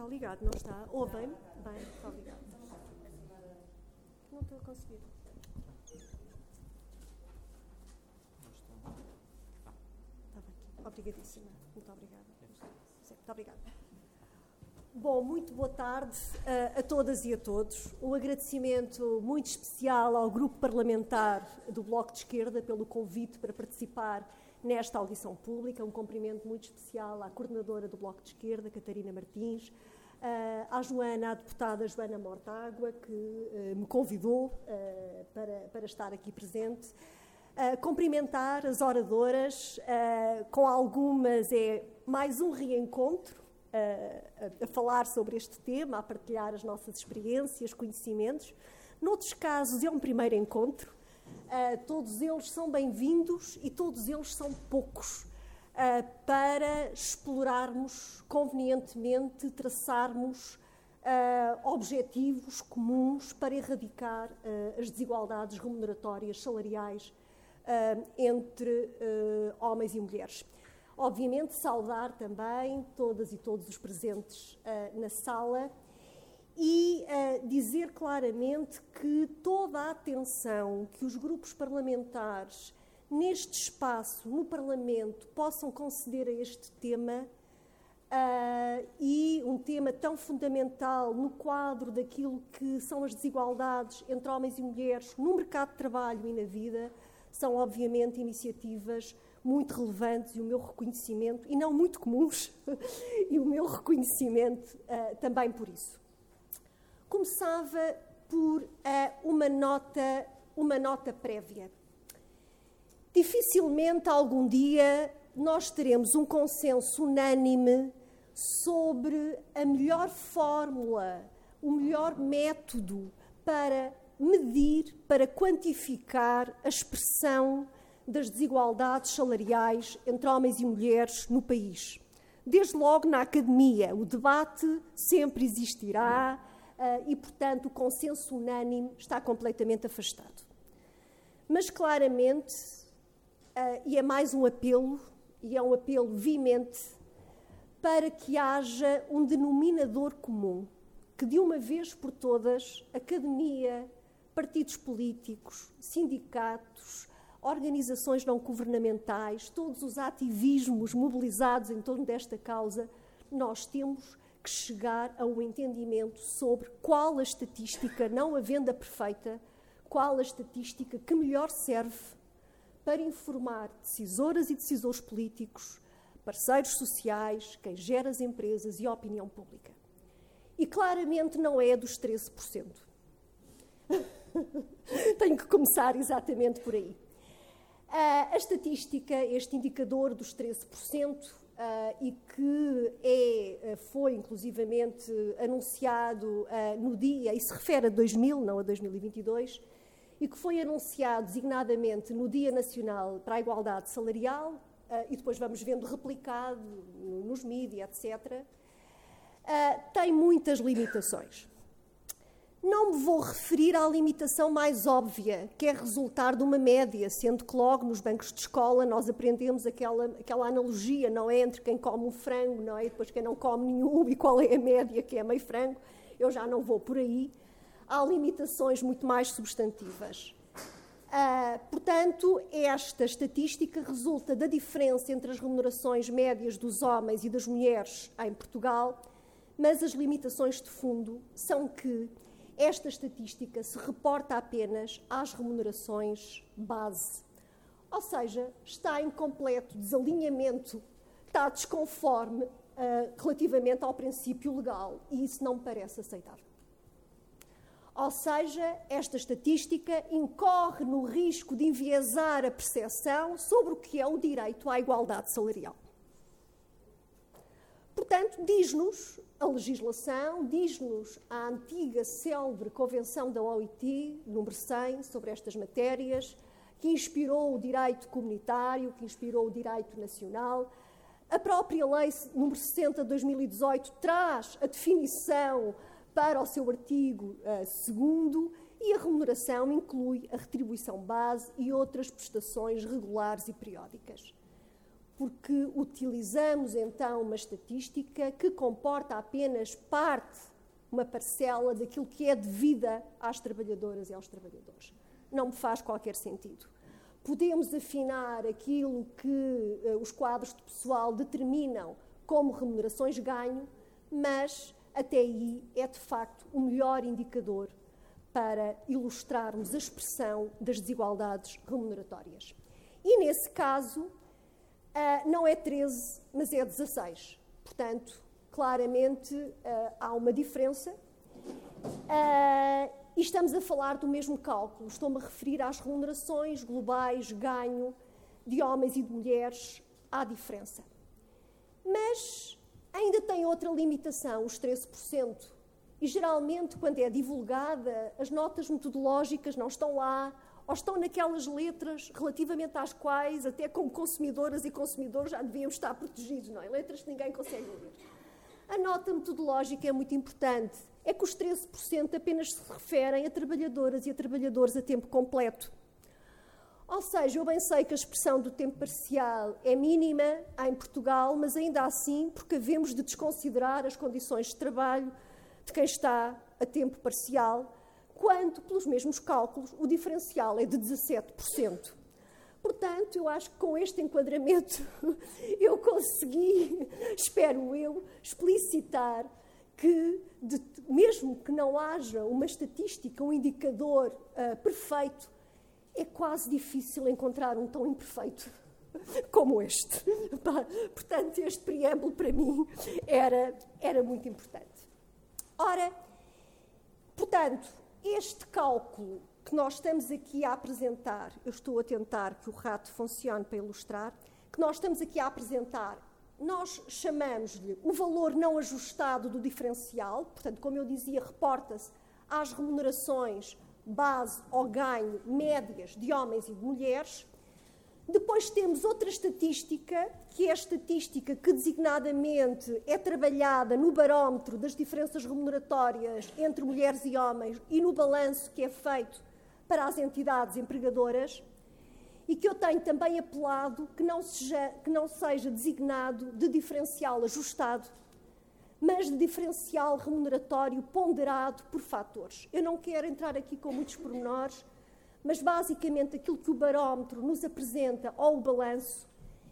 está ligado, não está? Ouvem-me? Bem, está ligado. Não estou a conseguir. Está bem. Obrigadíssima. Muito obrigada. Sim, muito obrigada. Bom, muito boa tarde a todas e a todos. Um agradecimento muito especial ao Grupo Parlamentar do Bloco de Esquerda pelo convite para participar nesta audição pública. Um cumprimento muito especial à coordenadora do Bloco de Esquerda, Catarina Martins, à Joana, à deputada Joana Mortágua, que me convidou para estar aqui presente. Cumprimentar as oradoras, com algumas é mais um reencontro, a falar sobre este tema, a partilhar as nossas experiências, conhecimentos. Noutros casos é um primeiro encontro. Todos eles são bem-vindos e todos eles são poucos para explorarmos convenientemente, traçarmos objetivos comuns para erradicar as desigualdades remuneratórias salariais entre homens e mulheres. Obviamente, saudar também todas e todos os presentes na sala e dizer claramente que toda a atenção que os grupos parlamentares neste espaço, no Parlamento, possam conceder a este tema e um tema tão fundamental no quadro daquilo que são as desigualdades entre homens e mulheres no mercado de trabalho e na vida, são obviamente iniciativas muito relevantes e o meu reconhecimento, e não muito comuns, e o meu reconhecimento também por isso. Começava por uma nota prévia. Dificilmente algum dia nós teremos um consenso unânime sobre a melhor fórmula, o melhor método para medir, para quantificar a expressão das desigualdades salariais entre homens e mulheres no país. Desde logo na academia, o debate sempre existirá e, portanto, o consenso unânime está completamente afastado. Mas, claramente, e é mais um apelo, e é um apelo veemente, para que haja um denominador comum, que de uma vez por todas, academia, partidos políticos, sindicatos, organizações não governamentais, todos os ativismos mobilizados em torno desta causa, nós temos que chegar a um entendimento sobre qual a estatística, não havendo a perfeita, qual a estatística que melhor serve para informar decisoras e decisores políticos, parceiros sociais, quem gera as empresas e a opinião pública. E claramente não é dos 13%. Tenho que começar exatamente por aí. A estatística, este indicador dos 13%, e que foi inclusivamente anunciado no dia, e se refere a 2000, não a 2022, e que foi anunciado designadamente no Dia Nacional para a Igualdade Salarial, e depois vamos vendo replicado nos mídias, etc., tem muitas limitações. Não me vou referir à limitação mais óbvia, que é resultar de uma média, sendo que logo nos bancos de escola nós aprendemos aquela analogia, não é, entre quem come um frango, não é, e depois quem não come nenhum, e qual é a média, que é meio frango. Eu já não vou por aí. Há limitações muito mais substantivas. Portanto, esta estatística resulta da diferença entre as remunerações médias dos homens e das mulheres em Portugal, mas as limitações de fundo são que esta estatística se reporta apenas às remunerações base. Ou seja, está em completo desalinhamento, está desconforme relativamente ao princípio legal, e isso não me parece aceitável. Ou seja, esta estatística incorre no risco de enviesar a percepção sobre o que é o direito à igualdade salarial. Portanto, diz-nos a legislação, diz-nos a antiga célebre Convenção da OIT, número 100, sobre estas matérias, que inspirou o direito comunitário, que inspirou o direito nacional. A própria Lei número 60 de 2018 traz a definição para o seu artigo 2º, e a remuneração inclui a retribuição base e outras prestações regulares e periódicas. porque utilizamos então uma estatística que comporta apenas parte, uma parcela daquilo que é devida às trabalhadoras e aos trabalhadores. Não me faz qualquer sentido. Podemos afinar aquilo que os quadros de pessoal determinam como remunerações ganho, mas até aí é de facto o melhor indicador para ilustrarmos a expressão das desigualdades remuneratórias. E nesse caso, não é 13, mas é 16. Portanto, claramente há uma diferença. E estamos a falar do mesmo cálculo. Estou-me a referir às remunerações globais, ganho de homens e de mulheres. Há diferença. Mas ainda tem outra limitação, os 13%. E geralmente, quando é divulgada, as notas metodológicas não estão lá, ou estão naquelas letras relativamente às quais, até como consumidoras e consumidores, já devíamos estar protegidos, não é? Letras que ninguém consegue ler. A nota metodológica é muito importante. É que os 13% apenas se referem a trabalhadoras e a trabalhadores a tempo completo. Ou seja, eu bem sei que a expressão do tempo parcial é mínima em Portugal, mas ainda assim, porque havemos de desconsiderar as condições de trabalho de quem está a tempo parcial, quando, pelos mesmos cálculos, o diferencial é de 17%. Portanto, eu acho que com este enquadramento eu consegui, espero eu, explicitar que, mesmo que não haja uma estatística, um indicador perfeito, é quase difícil encontrar um tão imperfeito como este. Portanto, este preâmbulo para mim era muito importante. Ora, portanto, este cálculo que nós estamos aqui a apresentar, eu estou a tentar que o rato funcione para ilustrar, que nós estamos aqui a apresentar, nós chamamos-lhe o valor não ajustado do diferencial, portanto, como eu dizia, reporta-se às remunerações base ou ganho médias de homens e de mulheres. Depois temos outra estatística, que é a estatística que designadamente é trabalhada no barómetro das diferenças remuneratórias entre mulheres e homens e no balanço que é feito para as entidades empregadoras, e que eu tenho também apelado que não seja designado de diferencial ajustado, mas de diferencial remuneratório ponderado por fatores. Eu não quero entrar aqui com muitos pormenores, mas basicamente aquilo que o barómetro nos apresenta, ou o balanço,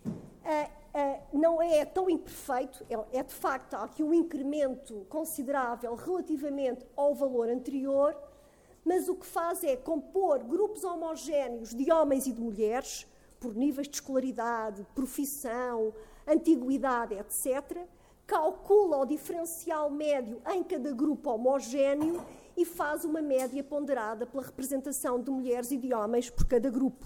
não é tão imperfeito, é de facto há aqui um incremento considerável relativamente ao valor anterior, mas o que faz é compor grupos homogéneos de homens e de mulheres, por níveis de escolaridade, profissão, antiguidade, etc., calcula o diferencial médio em cada grupo homogéneo e faz uma média ponderada pela representação de mulheres e de homens por cada grupo.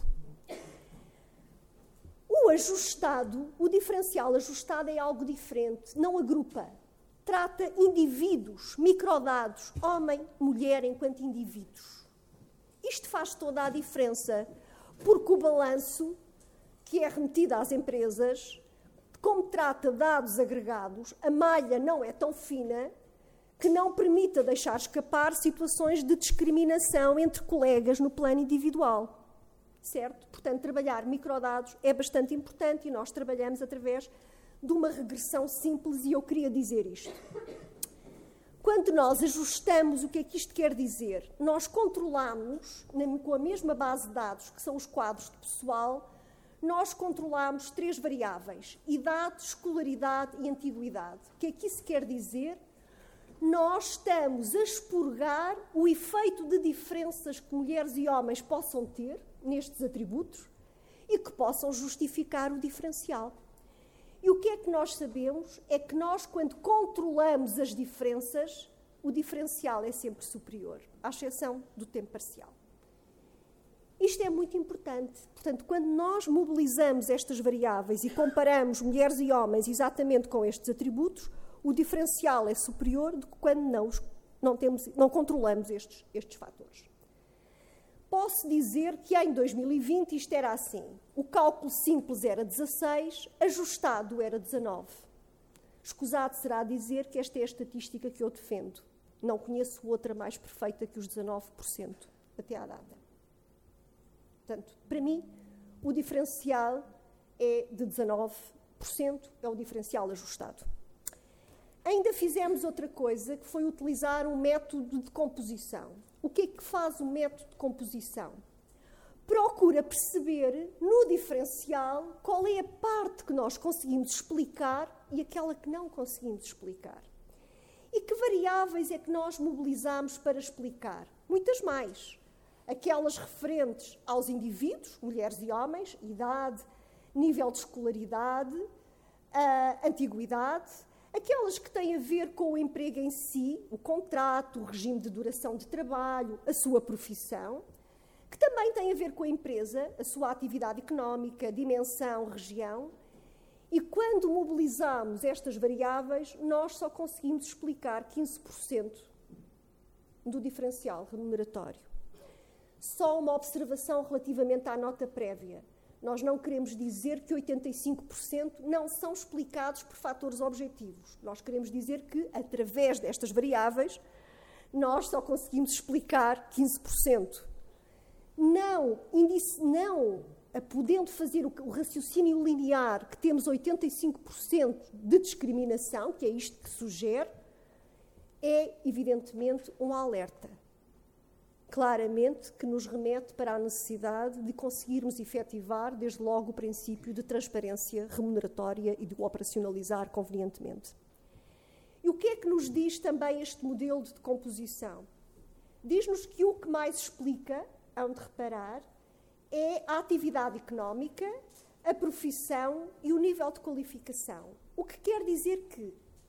O ajustado, o diferencial ajustado é algo diferente, não agrupa. Trata indivíduos, microdados, homem, mulher, enquanto indivíduos. Isto faz toda a diferença, porque o balanço, que é remetido às empresas, como trata dados agregados, a malha não é tão fina que não permita deixar escapar situações de discriminação entre colegas no plano individual. Certo? Portanto, trabalhar microdados é bastante importante e nós trabalhamos através de uma regressão simples, e eu queria dizer isto. Quando nós ajustamos, o que é que isto quer dizer? Nós controlamos, com a mesma base de dados, que são os quadros de pessoal, nós controlamos 3 variáveis: idade, escolaridade e antiguidade. O que é que isso quer dizer? Nós estamos a expurgar o efeito de diferenças que mulheres e homens possam ter nestes atributos e que possam justificar o diferencial. E o que é que nós sabemos? É que nós, quando controlamos as diferenças, o diferencial é sempre superior, à exceção do tempo parcial. Isto é muito importante. Portanto, quando nós mobilizamos estas variáveis e comparamos mulheres e homens exatamente com estes atributos, o diferencial é superior do que quando não controlamos estes fatores. Posso dizer que em 2020 isto era assim. O cálculo simples era 16, ajustado era 19. Escusado será dizer que esta é a estatística que eu defendo. Não conheço outra mais perfeita que os 19% até à data. Portanto, para mim, o diferencial é de 19%, é o diferencial ajustado. Ainda fizemos outra coisa, que foi utilizar um método de composição. O que é que faz o método de composição? Procura perceber no diferencial qual é a parte que nós conseguimos explicar e aquela que não conseguimos explicar. E que variáveis é que nós mobilizamos para explicar? Muitas mais. Aquelas referentes aos indivíduos, mulheres e homens, idade, nível de escolaridade, antiguidade, aquelas que têm a ver com o emprego em si, o contrato, o regime de duração de trabalho, a sua profissão, que também têm a ver com a empresa, a sua atividade económica, dimensão, região. E quando mobilizamos estas variáveis, nós só conseguimos explicar 15% do diferencial remuneratório. Só uma observação relativamente à nota prévia. Nós não queremos dizer que 85% não são explicados por fatores objetivos. Nós queremos dizer que, através destas variáveis, nós só conseguimos explicar 15%. Não podendo fazer o raciocínio linear que temos 85% de discriminação, que é isto que sugere, é, evidentemente, um alerta. Claramente que nos remete para a necessidade de conseguirmos efetivar, desde logo, o princípio de transparência remuneratória e de o operacionalizar convenientemente. E o que é que nos diz também este modelo de composição? Diz-nos que o que mais explica, hão de reparar, é a atividade económica, a profissão e o nível de qualificação. O que quer dizer que,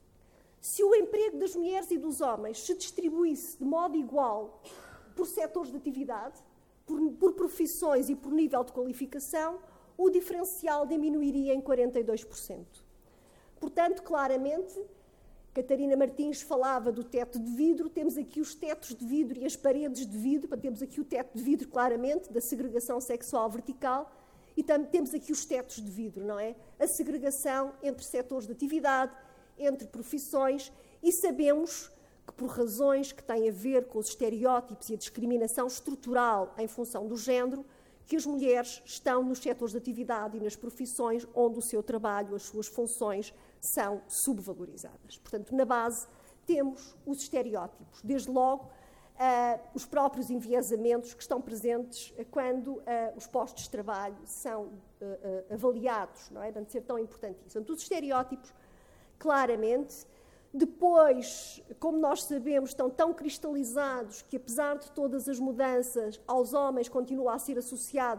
se o emprego das mulheres e dos homens se distribuísse de modo igual por setores de atividade, por profissões e por nível de qualificação, o diferencial diminuiria em 42%. Portanto, claramente, Catarina Martins falava do teto de vidro, temos aqui os tetos de vidro e as paredes de vidro, temos aqui o teto de vidro, claramente, da segregação sexual vertical, e também temos aqui os tetos de vidro, não é? A segregação entre setores de atividade, entre profissões, e sabemos que, por razões que têm a ver com os estereótipos e a discriminação estrutural em função do género, que as mulheres estão nos setores de atividade e nas profissões onde o seu trabalho, as suas funções, são subvalorizadas. Portanto, na base, temos os estereótipos. Desde logo, os próprios enviesamentos que estão presentes quando os postos de trabalho são avaliados, não é? De ser tão importantíssimo. Portanto, os estereótipos, claramente. Depois, como nós sabemos, estão tão cristalizados que, apesar de todas as mudanças, aos homens continua a ser associada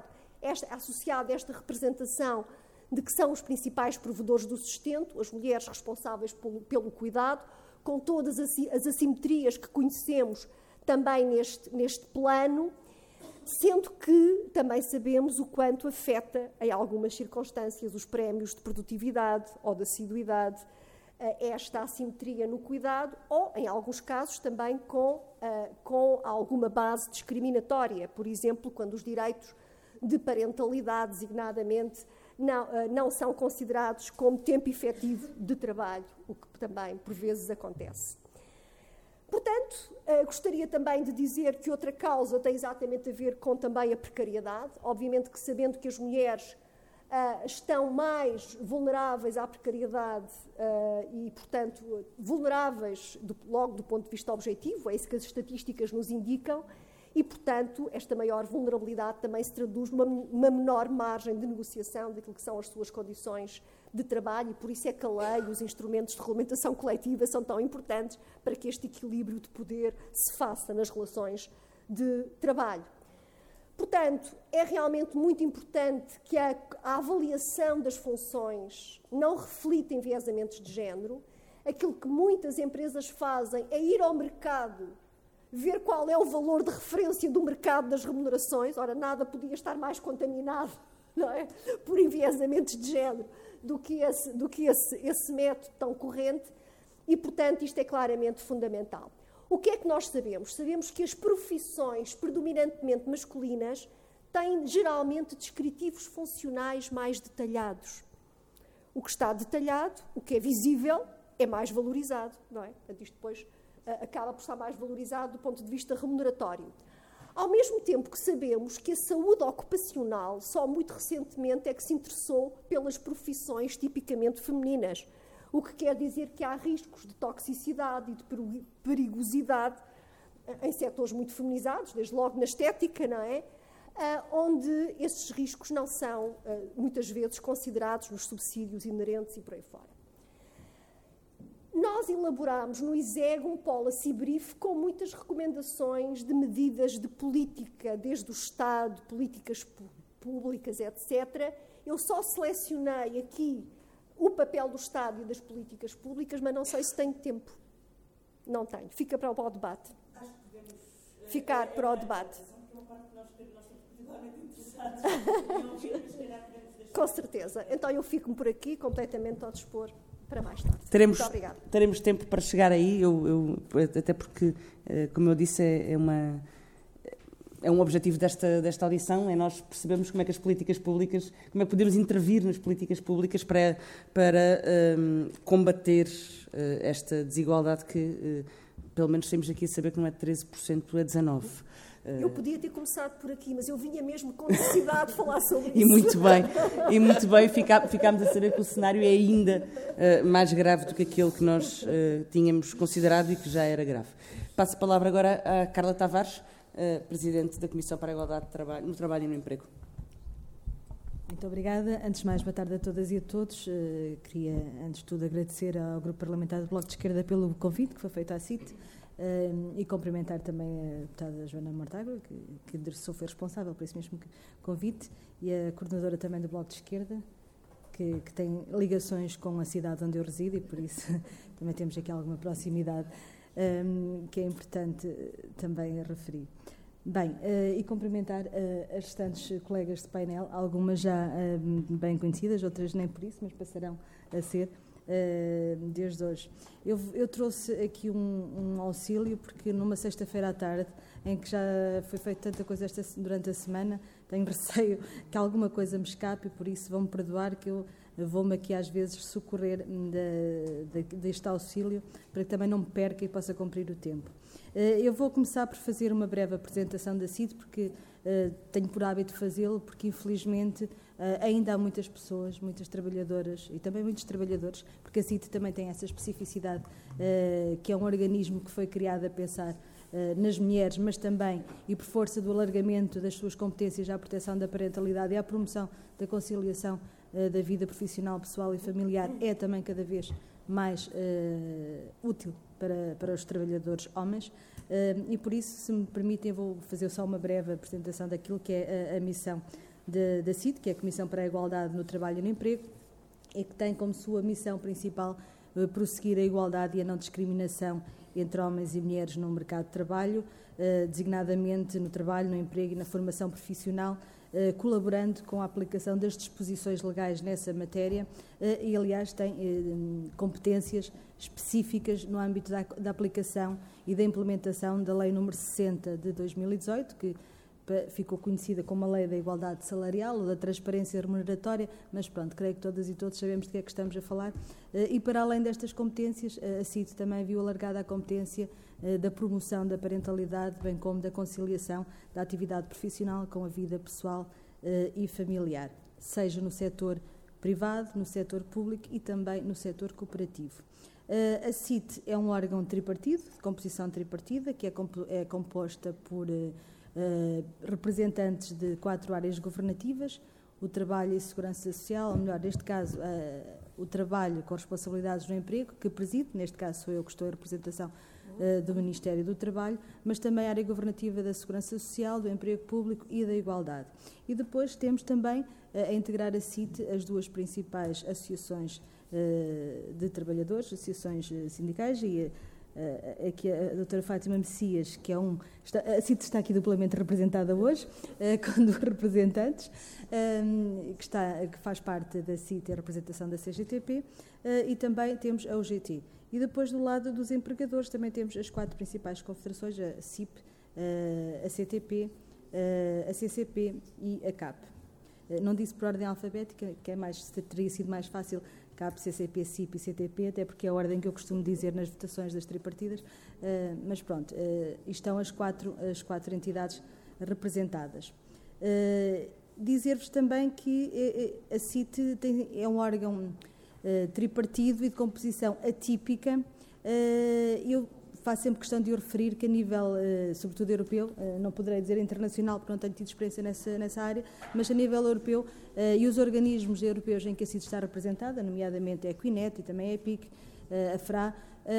esta representação de que são os principais provedores do sustento, as mulheres responsáveis pelo cuidado, com todas as assimetrias que conhecemos também neste plano, sendo que também sabemos o quanto afeta, em algumas circunstâncias, os prémios de produtividade ou de assiduidade, esta assimetria no cuidado, ou, em alguns casos, também com alguma base discriminatória. Por exemplo, quando os direitos de parentalidade, designadamente, não são considerados como tempo efetivo de trabalho, o que também, por vezes, acontece. Portanto, gostaria também de dizer que outra causa tem exatamente a ver com também a precariedade. Obviamente que, sabendo que as mulheres estão mais vulneráveis à precariedade e, portanto, vulneráveis logo do ponto de vista objetivo, é isso que as estatísticas nos indicam, e, portanto, esta maior vulnerabilidade também se traduz numa menor margem de negociação daquilo que são as suas condições de trabalho, e por isso é que a lei e os instrumentos de regulamentação coletiva são tão importantes para que este equilíbrio de poder se faça nas relações de trabalho. Portanto, é realmente muito importante que a avaliação das funções não reflita enviesamentos de género. Aquilo que muitas empresas fazem é ir ao mercado, ver qual é o valor de referência do mercado das remunerações. Ora, nada podia estar mais contaminado, não é, por enviesamentos de género do que esse método tão corrente, e, portanto, isto é claramente fundamental. O que é que nós sabemos? Sabemos que as profissões predominantemente masculinas têm geralmente descritivos funcionais mais detalhados. O que está detalhado, o que é visível, é mais valorizado, não é? Portanto, isto depois acaba por estar mais valorizado do ponto de vista remuneratório. Ao mesmo tempo que sabemos que a saúde ocupacional só muito recentemente é que se interessou pelas profissões tipicamente femininas, o que quer dizer que há riscos de toxicidade e de perigosidade em setores muito feminizados, desde logo na estética, não é? Onde esses riscos não são, muitas vezes, considerados nos subsídios inerentes e por aí fora. Nós elaborámos no ISEG um policy brief com muitas recomendações de medidas de política, desde o Estado, políticas públicas, etc. Eu só selecionei aqui o papel do Estado e das políticas públicas, mas não sei se tenho tempo. Não tenho. Fica para o debate. Acho que devemos ficar para o debate. Com certeza. Então eu fico-me por aqui, completamente ao dispor para mais tarde. Muito obrigada. Teremos tempo para chegar aí, até porque, como eu disse, é um objetivo desta audição, é nós percebermos como é que as políticas públicas, como é que podemos intervir nas políticas públicas para combater esta desigualdade que, pelo menos, temos aqui a saber que não é de 13%, é 19%. Eu podia ter começado por aqui, mas eu vinha mesmo com necessidade de falar sobre isso. E muito bem, ficámos a saber que o cenário é ainda mais grave do que aquele que nós tínhamos considerado e que já era grave. Passo a palavra agora à Carla Tavares, Presidente da Comissão para a Igualdade no Trabalho e no Emprego. Muito obrigada. Antes de mais, boa tarde a todas e a todos. Queria, antes de tudo, agradecer ao Grupo Parlamentar do Bloco de Esquerda pelo convite que foi feito à CIT. E cumprimentar também a deputada Joana Mortágua, que endereçou, foi responsável por esse mesmo convite, e a coordenadora também do Bloco de Esquerda, que tem ligações com a cidade onde eu resido e por isso também temos aqui alguma proximidade, que é importante também referir. Bem, e cumprimentar as restantes colegas de painel, algumas já bem conhecidas, outras nem por isso, mas passarão a ser desde hoje. Eu trouxe aqui um auxílio, porque numa sexta-feira à tarde, em que já foi feita tanta coisa durante a semana, tenho receio que alguma coisa me escape e por isso vão-me perdoar que eu vou-me aqui às vezes socorrer deste auxílio para que também não me perca e possa cumprir o tempo. Eu vou começar por fazer uma breve apresentação da CIT, porque tenho por hábito fazê-lo, porque infelizmente ainda há muitas pessoas, muitas trabalhadoras e também muitos trabalhadores, porque a CIT também tem essa especificidade, que é um organismo que foi criado a pensar nas mulheres, mas também, e por força do alargamento das suas competências à proteção da parentalidade e à promoção da conciliação da vida profissional, pessoal e familiar, é também cada vez mais útil para os trabalhadores homens, e por isso, se me permitem, eu vou fazer só uma breve apresentação daquilo que é a missão da CIT, que é a Comissão para a Igualdade no Trabalho e no Emprego, e que tem como sua missão principal prosseguir a igualdade e a não discriminação entre homens e mulheres no mercado de trabalho, designadamente no trabalho, no emprego e na formação profissional, colaborando com a aplicação das disposições legais nessa matéria e, aliás, tem competências específicas no âmbito da aplicação e da implementação da Lei nº 60 de 2018, que ficou conhecida como a Lei da Igualdade Salarial ou da Transparência Remuneratória, mas pronto, creio que todas e todos sabemos de que é que estamos a falar. E para além destas competências, a CIT também viu alargada a competência da promoção da parentalidade, bem como da conciliação da atividade profissional com a vida pessoal e familiar, seja no setor privado, no setor público e também no setor cooperativo. A CIT é um órgão tripartido, de composição tripartida, que é composta por representantes de 4 áreas governativas: o trabalho e a segurança social, ou melhor, neste caso, o trabalho com responsabilidades no emprego, que presido, neste caso sou eu que estou em representação do Ministério do Trabalho, mas também a área governativa da segurança social, do emprego público e da igualdade. E depois temos também a integrar a CIT as 2 principais associações de trabalhadores, associações sindicais, e aqui a doutora Fátima Messias, que a CIT está aqui duplamente representada hoje, com 2 representantes, que faz parte da CIT, a representação da CGTP, e também temos a UGT. E depois, do lado dos empregadores, também temos as 4 principais confederações, a CIP, a CTP, a CCP e a CAP. Não disse por ordem alfabética, que teria sido mais fácil, CAP, CCP, CIP e CTP, até porque é a ordem que eu costumo dizer nas votações das tripartidas, mas pronto, estão as quatro entidades representadas. Dizer-vos também que a CIT é um órgão tripartido e de composição atípica. Eu faço sempre questão de o referir que a nível, sobretudo europeu, não poderei dizer internacional porque não tenho tido experiência nessa área, mas a nível europeu e os organismos europeus em que a CIT está representada, nomeadamente a Equinet e também a EPIC, a FRA,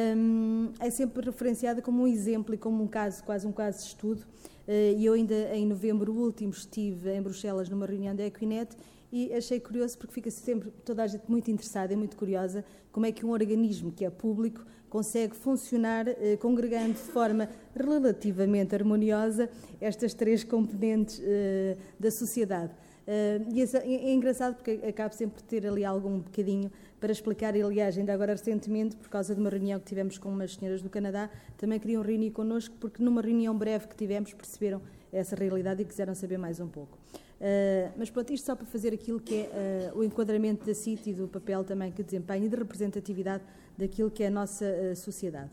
é sempre referenciada como um exemplo e como um caso, quase um caso de estudo. E eu ainda em novembro último estive em Bruxelas numa reunião da Equinet e achei curioso porque fica sempre toda a gente muito interessada e muito curiosa como é que um organismo que é público consegue funcionar congregando de forma relativamente harmoniosa estas três componentes da sociedade. E é engraçado porque acabo sempre de ter ali algum bocadinho para explicar, e aliás, ainda agora recentemente, por causa de uma reunião que tivemos com umas senhoras do Canadá, também queriam reunir connosco, porque numa reunião breve que tivemos perceberam essa realidade e quiseram saber mais um pouco. Mas pronto, isto só para fazer aquilo que é o enquadramento da CIT e do papel também que desempenha e de representatividade daquilo que é a nossa sociedade.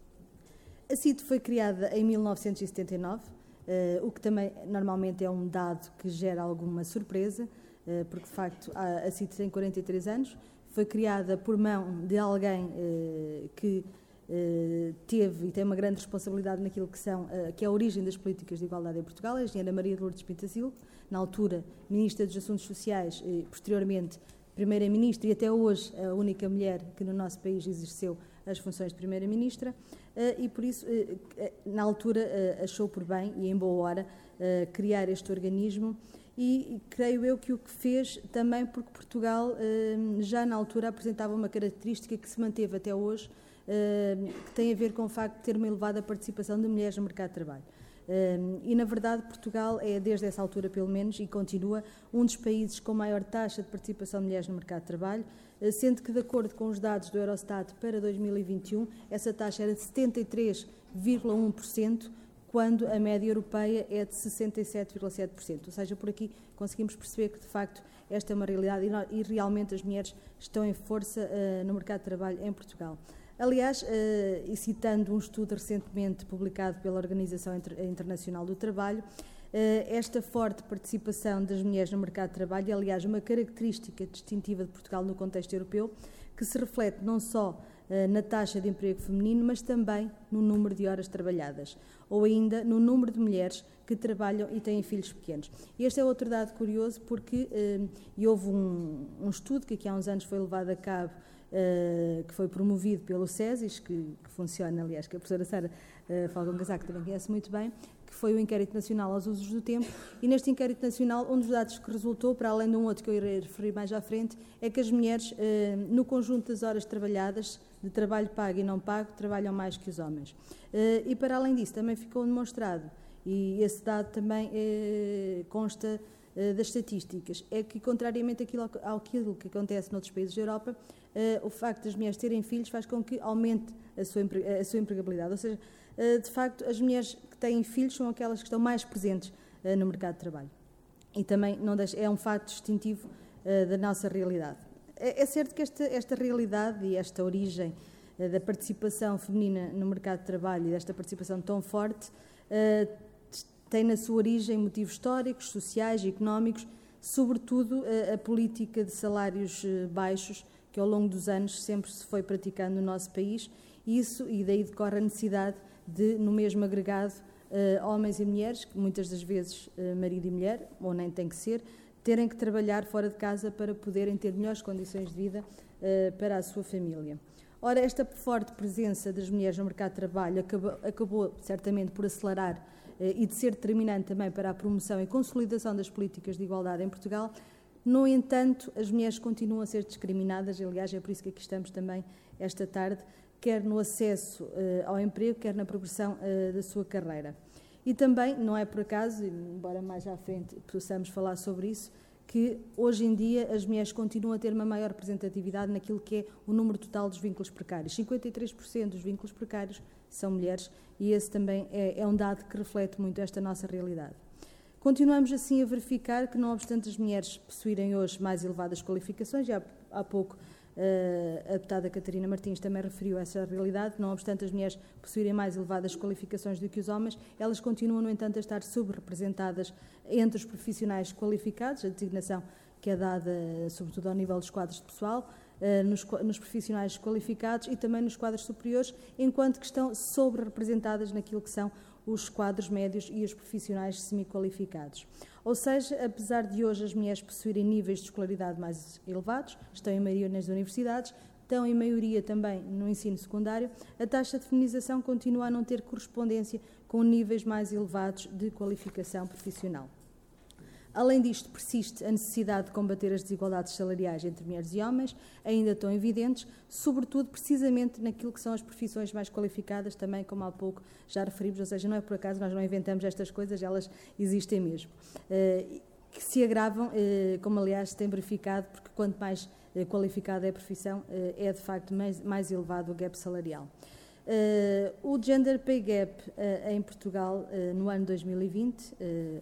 A CIT foi criada em 1979, o que também normalmente é um dado que gera alguma surpresa, porque de facto a CIT tem 43 anos, foi criada por mão de alguém que teve e tem uma grande responsabilidade naquilo que é a origem das políticas de igualdade em Portugal, a engenheira Maria de Lourdes Pintacil, na altura Ministra dos Assuntos Sociais e posteriormente Primeira-Ministra e até hoje a única mulher que no nosso país exerceu as funções de Primeira-Ministra e por isso na altura achou por bem e em boa hora criar este organismo e creio eu que o que fez também porque Portugal já na altura apresentava uma característica que se manteve até hoje, que tem a ver com o facto de ter uma elevada participação de mulheres no mercado de trabalho. E, na verdade, Portugal é, desde essa altura, pelo menos, e continua, um dos países com maior taxa de participação de mulheres no mercado de trabalho, sendo que, de acordo com os dados do Eurostat para 2021, essa taxa era de 73,1%, quando a média europeia é de 67,7%. Ou seja, por aqui conseguimos perceber que, de facto, esta é uma realidade e realmente as mulheres estão em força no mercado de trabalho em Portugal. Aliás, e citando um estudo recentemente publicado pela Organização Internacional do Trabalho, esta forte participação das mulheres no mercado de trabalho é, aliás, uma característica distintiva de Portugal no contexto europeu, que se reflete não só na taxa de emprego feminino, mas também no número de horas trabalhadas, ou ainda no número de mulheres que trabalham e têm filhos pequenos. Este é outro dado curioso porque houve um estudo que aqui há uns anos foi levado a cabo, que foi promovido pelo SESIS, que funciona, aliás, que a professora Sara Falcão Casaco também conhece muito bem, que foi o Inquérito Nacional aos Usos do Tempo, e neste Inquérito Nacional, um dos dados que resultou, para além de um outro que eu irei referir mais à frente, é que as mulheres, no conjunto das horas trabalhadas, de trabalho pago e não pago, trabalham mais que os homens. E para além disso, também ficou demonstrado, e esse dado também consta das estatísticas, é que, contrariamente àquilo que acontece noutros países da Europa, o facto das mulheres terem filhos faz com que aumente a sua empregabilidade. Ou seja, de facto, as mulheres que têm filhos são aquelas que estão mais presentes no mercado de trabalho. E também é um facto distintivo da nossa realidade. É certo que esta realidade e esta origem da participação feminina no mercado de trabalho e desta participação tão forte tem na sua origem motivos históricos, sociais e económicos, sobretudo a política de salários baixos, que ao longo dos anos sempre se foi praticando no nosso país, e daí decorre a necessidade de, no mesmo agregado, homens e mulheres, que muitas das vezes marido e mulher, ou nem tem que ser, terem que trabalhar fora de casa para poderem ter melhores condições de vida para a sua família. Ora, esta forte presença das mulheres no mercado de trabalho acabou certamente por acelerar e de ser determinante também para a promoção e consolidação das políticas de igualdade em Portugal. No entanto, as mulheres continuam a ser discriminadas, aliás, é por isso que aqui estamos também esta tarde, quer no acesso ao emprego, quer na progressão da sua carreira. E também, não é por acaso, embora mais à frente possamos falar sobre isso, que hoje em dia as mulheres continuam a ter uma maior representatividade naquilo que é o número total dos vínculos precários. 53% dos vínculos precários são mulheres e esse também é um dado que reflete muito esta nossa realidade. Continuamos assim a verificar que, não obstante as mulheres possuírem hoje mais elevadas qualificações, já há pouco A deputada Catarina Martins também referiu essa realidade. Não obstante as mulheres possuírem mais elevadas qualificações do que os homens, elas continuam, no entanto, a estar subrepresentadas entre os profissionais qualificados, a designação que é dada sobretudo ao nível dos quadros de pessoal, nos profissionais qualificados e também nos quadros superiores, enquanto que estão sobre-representadas naquilo que são os quadros médios e os profissionais semi-qualificados. Ou seja, apesar de hoje as mulheres possuírem níveis de escolaridade mais elevados, estão em maioria nas universidades, estão em maioria também no ensino secundário, a taxa de feminização continua a não ter correspondência com níveis mais elevados de qualificação profissional. Além disto, persiste a necessidade de combater as desigualdades salariais entre mulheres e homens, ainda tão evidentes, sobretudo precisamente naquilo que são as profissões mais qualificadas, também como há pouco já referimos, ou seja, não é por acaso, nós não inventamos estas coisas, elas existem mesmo. Que se agravam, como aliás se tem verificado, porque quanto mais qualificada é a profissão, é de facto mais elevado o gap salarial. O Gender Pay Gap em Portugal no ano 2020,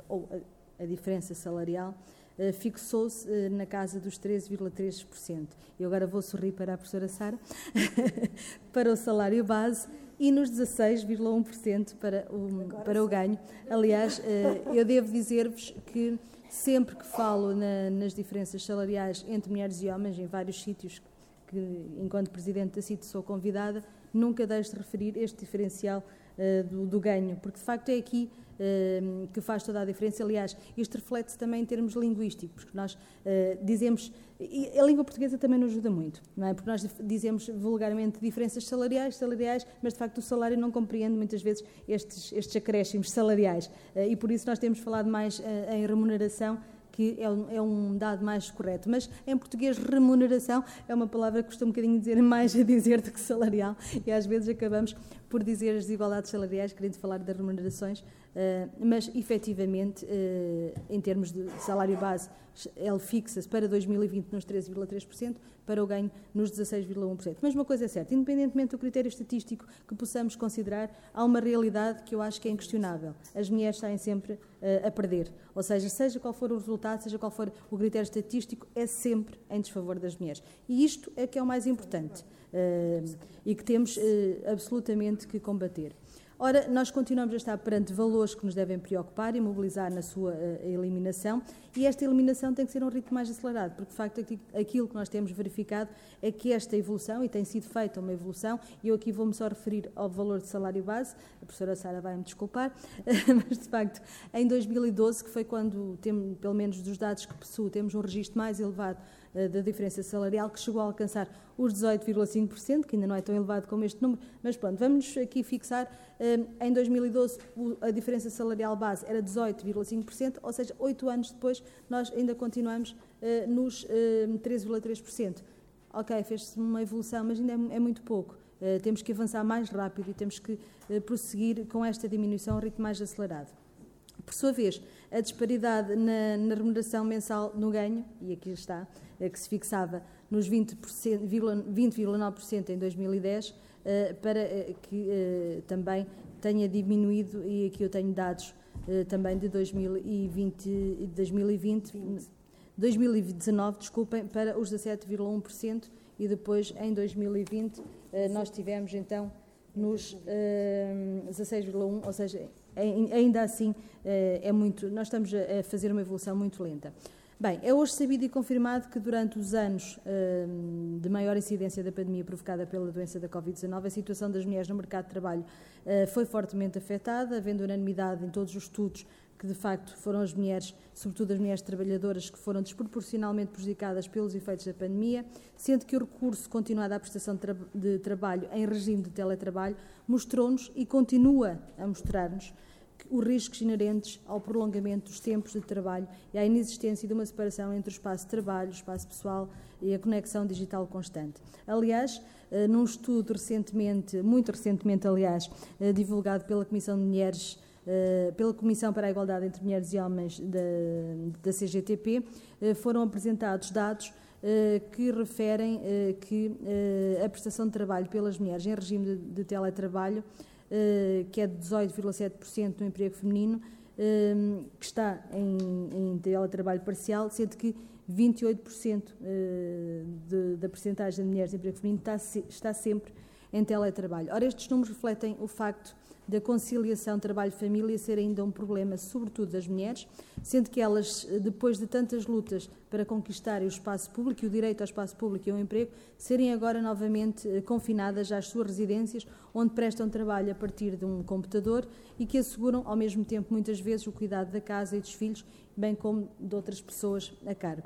a diferença salarial, fixou-se na casa dos 13,3%. Eu agora vou sorrir para a professora Sara, para o salário base, e nos 16,1% para o ganho. Aliás, eu devo dizer-vos que sempre que falo nas diferenças salariais entre mulheres e homens, em vários sítios, que enquanto Presidente da CIT sou convidada, nunca deixo de referir este diferencial do ganho, porque de facto é aqui que faz toda a diferença. Aliás, isto reflete-se também em termos linguísticos, porque nós dizemos, e a língua portuguesa também nos ajuda muito, não é? Porque nós dizemos vulgarmente diferenças salariais, mas de facto o salário não compreende muitas vezes estes acréscimos salariais, e por isso nós temos falado mais em remuneração, que é um dado mais correto. Mas, em português, remuneração é uma palavra que custa um bocadinho mais a dizer do que salarial, e às vezes acabamos por dizer as desigualdades salariais, querendo falar das remunerações, mas, efetivamente, em termos de salário base, ele fixa-se para 2020 nos 13,3%, para o ganho nos 16,1%. Mas uma coisa é certa, independentemente do critério estatístico que possamos considerar, há uma realidade que eu acho que é inquestionável. As mulheres saem sempre a perder. Ou seja qual for o resultado, seja qual for o critério estatístico, é sempre em desfavor das mulheres. E isto é que é o mais importante e que temos absolutamente que combater. Ora, nós continuamos a estar perante valores que nos devem preocupar e mobilizar na sua eliminação, e esta eliminação tem que ser um ritmo mais acelerado, porque de facto aquilo que nós temos verificado é que esta evolução, e tem sido feita uma evolução, e eu aqui vou-me só referir ao valor de salário base, a professora Sara vai-me desculpar, mas de facto em 2012, que foi quando, pelo menos dos dados que possuo, temos um registro mais elevado da diferença salarial, que chegou a alcançar os 18,5%, que ainda não é tão elevado como este número, mas pronto, vamos aqui fixar, em 2012 a diferença salarial base era 18,5%, ou seja, 8 anos depois nós ainda continuamos nos 13,3%. Ok, fez-se uma evolução, mas ainda é muito pouco. Temos que avançar mais rápido e temos que prosseguir com esta diminuição a ritmo mais acelerado. Por sua vez, a disparidade na remuneração mensal no ganho, e aqui está, que se fixava nos 20,9% em 2010, para que também tenha diminuído, e aqui eu tenho dados também de 2019, desculpem, para os 17,1%, e depois em 2020 nós tivemos então nos 16,1%, ou seja, ainda assim nós estamos a fazer uma evolução muito lenta. Bem, é hoje sabido e confirmado que durante os anos de maior incidência da pandemia provocada pela doença da Covid-19, a situação das mulheres no mercado de trabalho foi fortemente afetada, havendo unanimidade em todos os estudos que de facto foram as mulheres, sobretudo as mulheres trabalhadoras, que foram desproporcionalmente prejudicadas pelos efeitos da pandemia, sendo que o recurso continuado à prestação de trabalho em regime de teletrabalho mostrou-nos e continua a mostrar-nos os riscos inerentes ao prolongamento dos tempos de trabalho e à inexistência de uma separação entre o espaço de trabalho, o espaço pessoal e a conexão digital constante. Aliás, num estudo muito recentemente, divulgado pela Comissão de Mulheres, pela Comissão para a Igualdade entre Mulheres e Homens da CGTP, foram apresentados dados que referem que a prestação de trabalho pelas mulheres em regime de teletrabalho, que é de 18,7% no emprego feminino, que está em teletrabalho parcial, sendo que 28% da percentagem de mulheres em emprego feminino está sempre em teletrabalho. Ora, estes números refletem o facto da conciliação trabalho-família ser ainda um problema, sobretudo das mulheres, sendo que elas, depois de tantas lutas para conquistarem o espaço público e o direito ao espaço público e ao emprego, serem agora novamente confinadas às suas residências, onde prestam trabalho a partir de um computador e que asseguram, ao mesmo tempo, muitas vezes, o cuidado da casa e dos filhos, bem como de outras pessoas a cargo.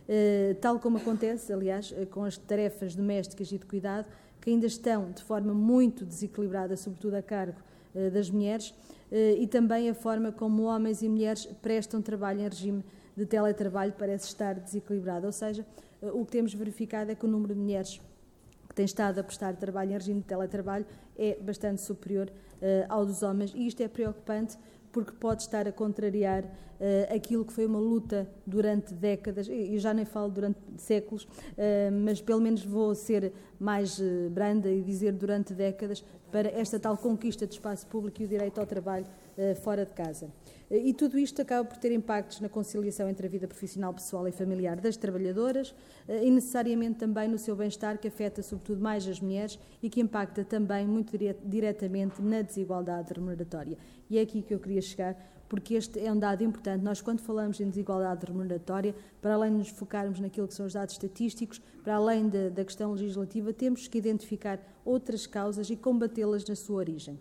Tal como acontece, aliás, com as tarefas domésticas e de cuidado, que ainda estão de forma muito desequilibrada, sobretudo a cargo das mulheres, e também a forma como homens e mulheres prestam trabalho em regime de teletrabalho parece estar desequilibrado. Ou seja, o que temos verificado é que o número de mulheres que têm estado a prestar trabalho em regime de teletrabalho é bastante superior ao dos homens, e isto é preocupante porque pode estar a contrariar aquilo que foi uma luta durante décadas, e já nem falo durante séculos, mas pelo menos vou ser mais branda e dizer durante décadas, para esta tal conquista de espaço público e o direito ao trabalho fora de casa. E tudo isto acaba por ter impactos na conciliação entre a vida profissional, pessoal e familiar das trabalhadoras e necessariamente também no seu bem-estar, que afeta sobretudo mais as mulheres e que impacta também muito diretamente na desigualdade remuneratória. E é aqui que eu queria chegar, porque este é um dado importante. Nós, quando falamos em desigualdade remuneratória, para além de nos focarmos naquilo que são os dados estatísticos, para além da questão legislativa, temos que identificar outras causas e combatê-las na sua origem.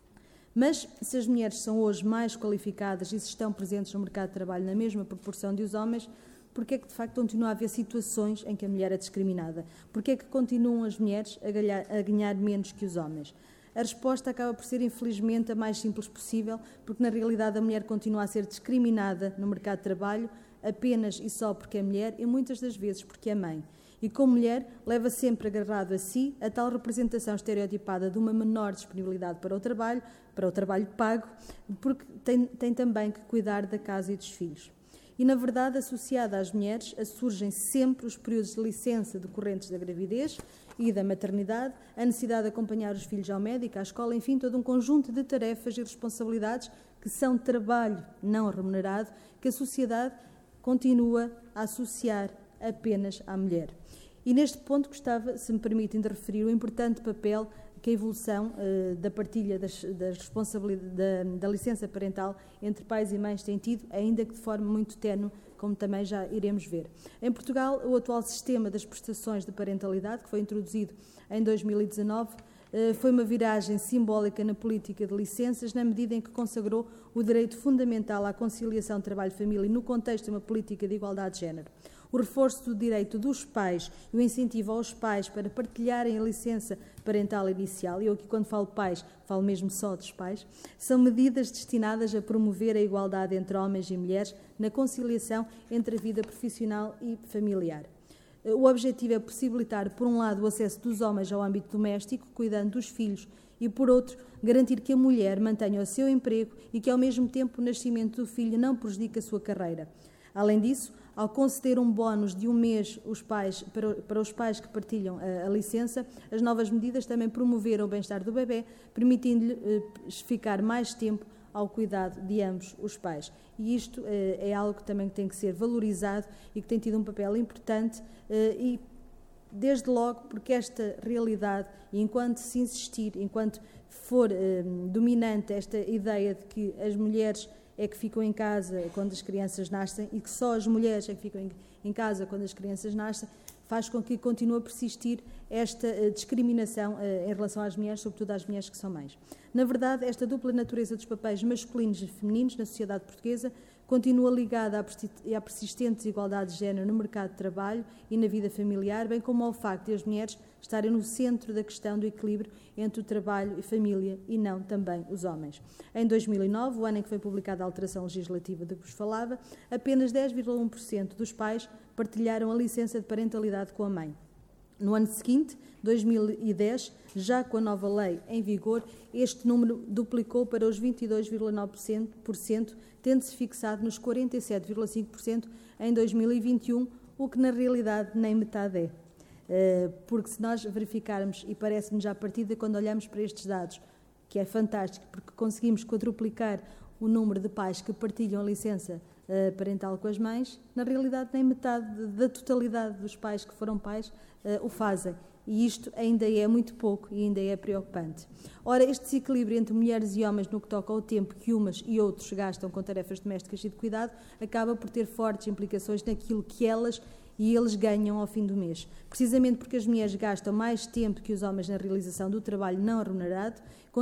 Mas, se as mulheres são hoje mais qualificadas e se estão presentes no mercado de trabalho na mesma proporção dos homens, porquê é que, de facto, continua a haver situações em que a mulher é discriminada? Porquê é que continuam as mulheres a ganhar menos que os homens? A resposta acaba por ser, infelizmente, a mais simples possível, porque, na realidade, a mulher continua a ser discriminada no mercado de trabalho apenas e só porque é mulher e, muitas das vezes, porque é mãe. E, como mulher, leva sempre agarrado a si a tal representação estereotipada de uma menor disponibilidade para o trabalho pago, porque tem também que cuidar da casa e dos filhos. E, na verdade, associada às mulheres, surgem sempre os períodos de licença decorrentes da gravidez e da maternidade, a necessidade de acompanhar os filhos ao médico, à escola, enfim, todo um conjunto de tarefas e responsabilidades que são trabalho não remunerado, que a sociedade continua a associar apenas à mulher. E neste ponto gostava, se me permitem, de referir o importante papel que a evolução da partilha das responsabilidades da licença parental entre pais e mães tem tido, ainda que de forma muito ténue, como também já iremos ver. Em Portugal, o atual sistema das prestações de parentalidade, que foi introduzido em 2019, foi uma viragem simbólica na política de licenças, na medida em que consagrou o direito fundamental à conciliação trabalho-família no contexto de uma política de igualdade de género. O reforço do direito dos pais e o incentivo aos pais para partilharem a licença parental inicial, e eu aqui quando falo pais, falo mesmo só dos pais, são medidas destinadas a promover a igualdade entre homens e mulheres na conciliação entre a vida profissional e familiar. O objetivo é possibilitar, por um lado, o acesso dos homens ao âmbito doméstico, cuidando dos filhos, e, por outro, garantir que a mulher mantenha o seu emprego e que, ao mesmo tempo, o nascimento do filho não prejudique a sua carreira. Além disso, ao conceder um bónus de um mês para os pais que partilham a licença, as novas medidas também promoveram o bem-estar do bebê, permitindo-lhe ficar mais tempo ao cuidado de ambos os pais. E isto é algo que também tem que ser valorizado e que tem tido um papel importante e, desde logo, porque esta realidade, enquanto se insistir, enquanto for dominante esta ideia de que as mulheres é que ficam em casa quando as crianças nascem e que só as mulheres é que ficam em casa quando as crianças nascem, faz com que continue a persistir esta discriminação em relação às mulheres, sobretudo às mulheres que são mães. Na verdade, esta dupla natureza dos papéis masculinos e femininos na sociedade portuguesa continua ligada à persistente desigualdade de género no mercado de trabalho e na vida familiar, bem como ao facto de as mulheres estarem no centro da questão do equilíbrio entre o trabalho e família e não também os homens. Em 2009, o ano em que foi publicada a alteração legislativa de que vos falava, apenas 10,1% dos pais partilharam a licença de parentalidade com a mãe. No ano seguinte, 2010, já com a nova lei em vigor, este número duplicou para os 22,9%, tendo-se fixado nos 47,5% em 2021, o que na realidade nem metade é. Porque se nós verificarmos, e parece-me já a partir de quando olhamos para estes dados, que é fantástico, porque conseguimos quadruplicar o número de pais que partilham a licença parental com as mães, na realidade nem metade da totalidade dos pais que foram pais o fazem. E isto ainda é muito pouco e ainda é preocupante. Ora, este desequilíbrio entre mulheres e homens no que toca ao tempo que umas e outros gastam com tarefas domésticas e de cuidado acaba por ter fortes implicações naquilo que elas e eles ganham ao fim do mês. Precisamente porque as mulheres gastam mais tempo que os homens na realização do trabalho não remunerado,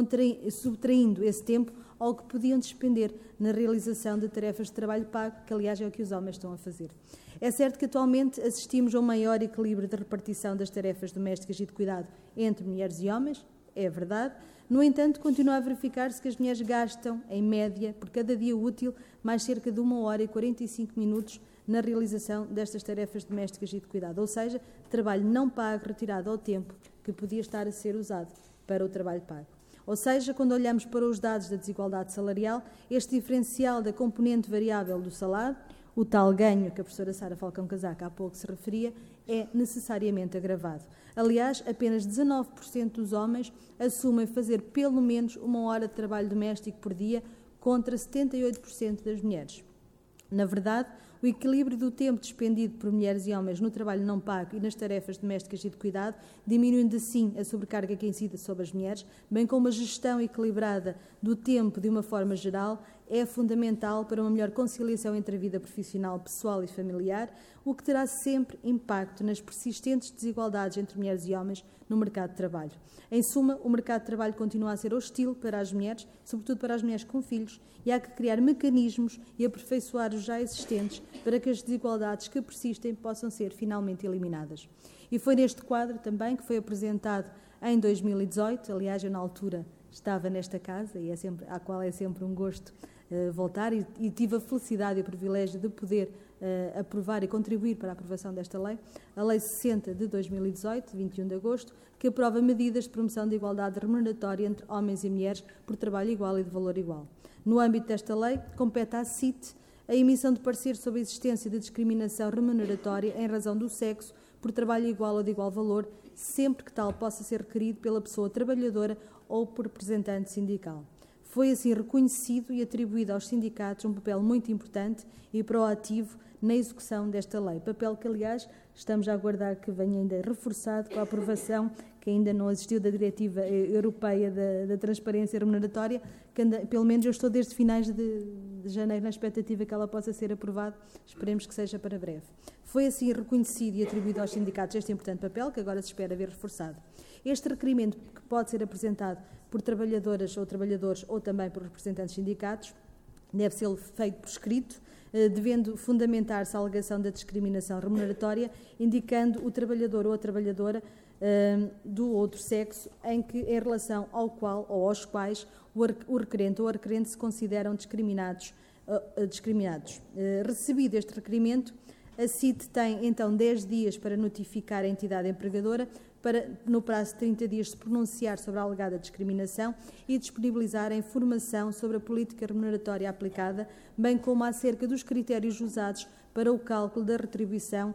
subtraindo esse tempo ao que podiam despender na realização de tarefas de trabalho pago, que aliás é o que os homens estão a fazer. É certo que atualmente assistimos a um maior equilíbrio de repartição das tarefas domésticas e de cuidado entre mulheres e homens, é verdade. No entanto, continua a verificar-se que as mulheres gastam, em média, por cada dia útil, mais cerca de 1 hora e 45 minutos na realização destas tarefas domésticas e de cuidado, ou seja, trabalho não pago retirado ao tempo que podia estar a ser usado para o trabalho pago. Ou seja, quando olhamos para os dados da desigualdade salarial, este diferencial da componente variável do salário, o tal ganho que a professora Sara Falcão Casaca há pouco se referia, é necessariamente agravado. Aliás, apenas 19% dos homens assumem fazer pelo menos 1 hora de trabalho doméstico por dia, contra 78% das mulheres. Na verdade, o equilíbrio do tempo despendido por mulheres e homens no trabalho não pago e nas tarefas domésticas e de cuidado, diminuindo assim a sobrecarga que incide sobre as mulheres, bem como a gestão equilibrada do tempo de uma forma geral, é fundamental para uma melhor conciliação entre a vida profissional, pessoal e familiar, o que terá sempre impacto nas persistentes desigualdades entre mulheres e homens no mercado de trabalho. Em suma, o mercado de trabalho continua a ser hostil para as mulheres, sobretudo para as mulheres com filhos, e há que criar mecanismos e aperfeiçoar os já existentes para que as desigualdades que persistem possam ser finalmente eliminadas. E foi neste quadro também que foi apresentado em 2018, aliás, eu na altura estava nesta casa, e à qual é sempre um gosto voltar, e tive a felicidade e o privilégio de poder aprovar e contribuir para a aprovação desta lei, a Lei 60 de 2018, 21 de agosto, que aprova medidas de promoção da igualdade remuneratória entre homens e mulheres por trabalho igual e de valor igual. No âmbito desta lei, compete à CIT a emissão de parecer sobre a existência de discriminação remuneratória em razão do sexo por trabalho igual ou de igual valor, sempre que tal possa ser requerido pela pessoa trabalhadora ou por representante sindical. Foi assim reconhecido e atribuído aos sindicatos um papel muito importante e proativo na execução desta lei. Papel que, aliás, estamos a aguardar que venha ainda reforçado com a aprovação, que ainda não existiu, da Diretiva Europeia da Transparência Remuneratória, que pelo menos eu estou desde finais de janeiro na expectativa que ela possa ser aprovada. Esperemos que seja para breve. Foi assim reconhecido e atribuído aos sindicatos este importante papel, que agora se espera ver reforçado. Este requerimento, que pode ser apresentado por trabalhadoras ou trabalhadores ou também por representantes sindicatos, deve ser feito por escrito, devendo fundamentar-se a alegação da discriminação remuneratória, indicando o trabalhador ou a trabalhadora do outro sexo em relação ao qual ou aos quais o requerente ou a requerente se consideram discriminados. Recebido este requerimento, a CIT tem então 10 dias para notificar a entidade empregadora para, no prazo de 30 dias, se pronunciar sobre a alegada discriminação e disponibilizar a informação sobre a política remuneratória aplicada, bem como acerca dos critérios usados para o cálculo da retribuição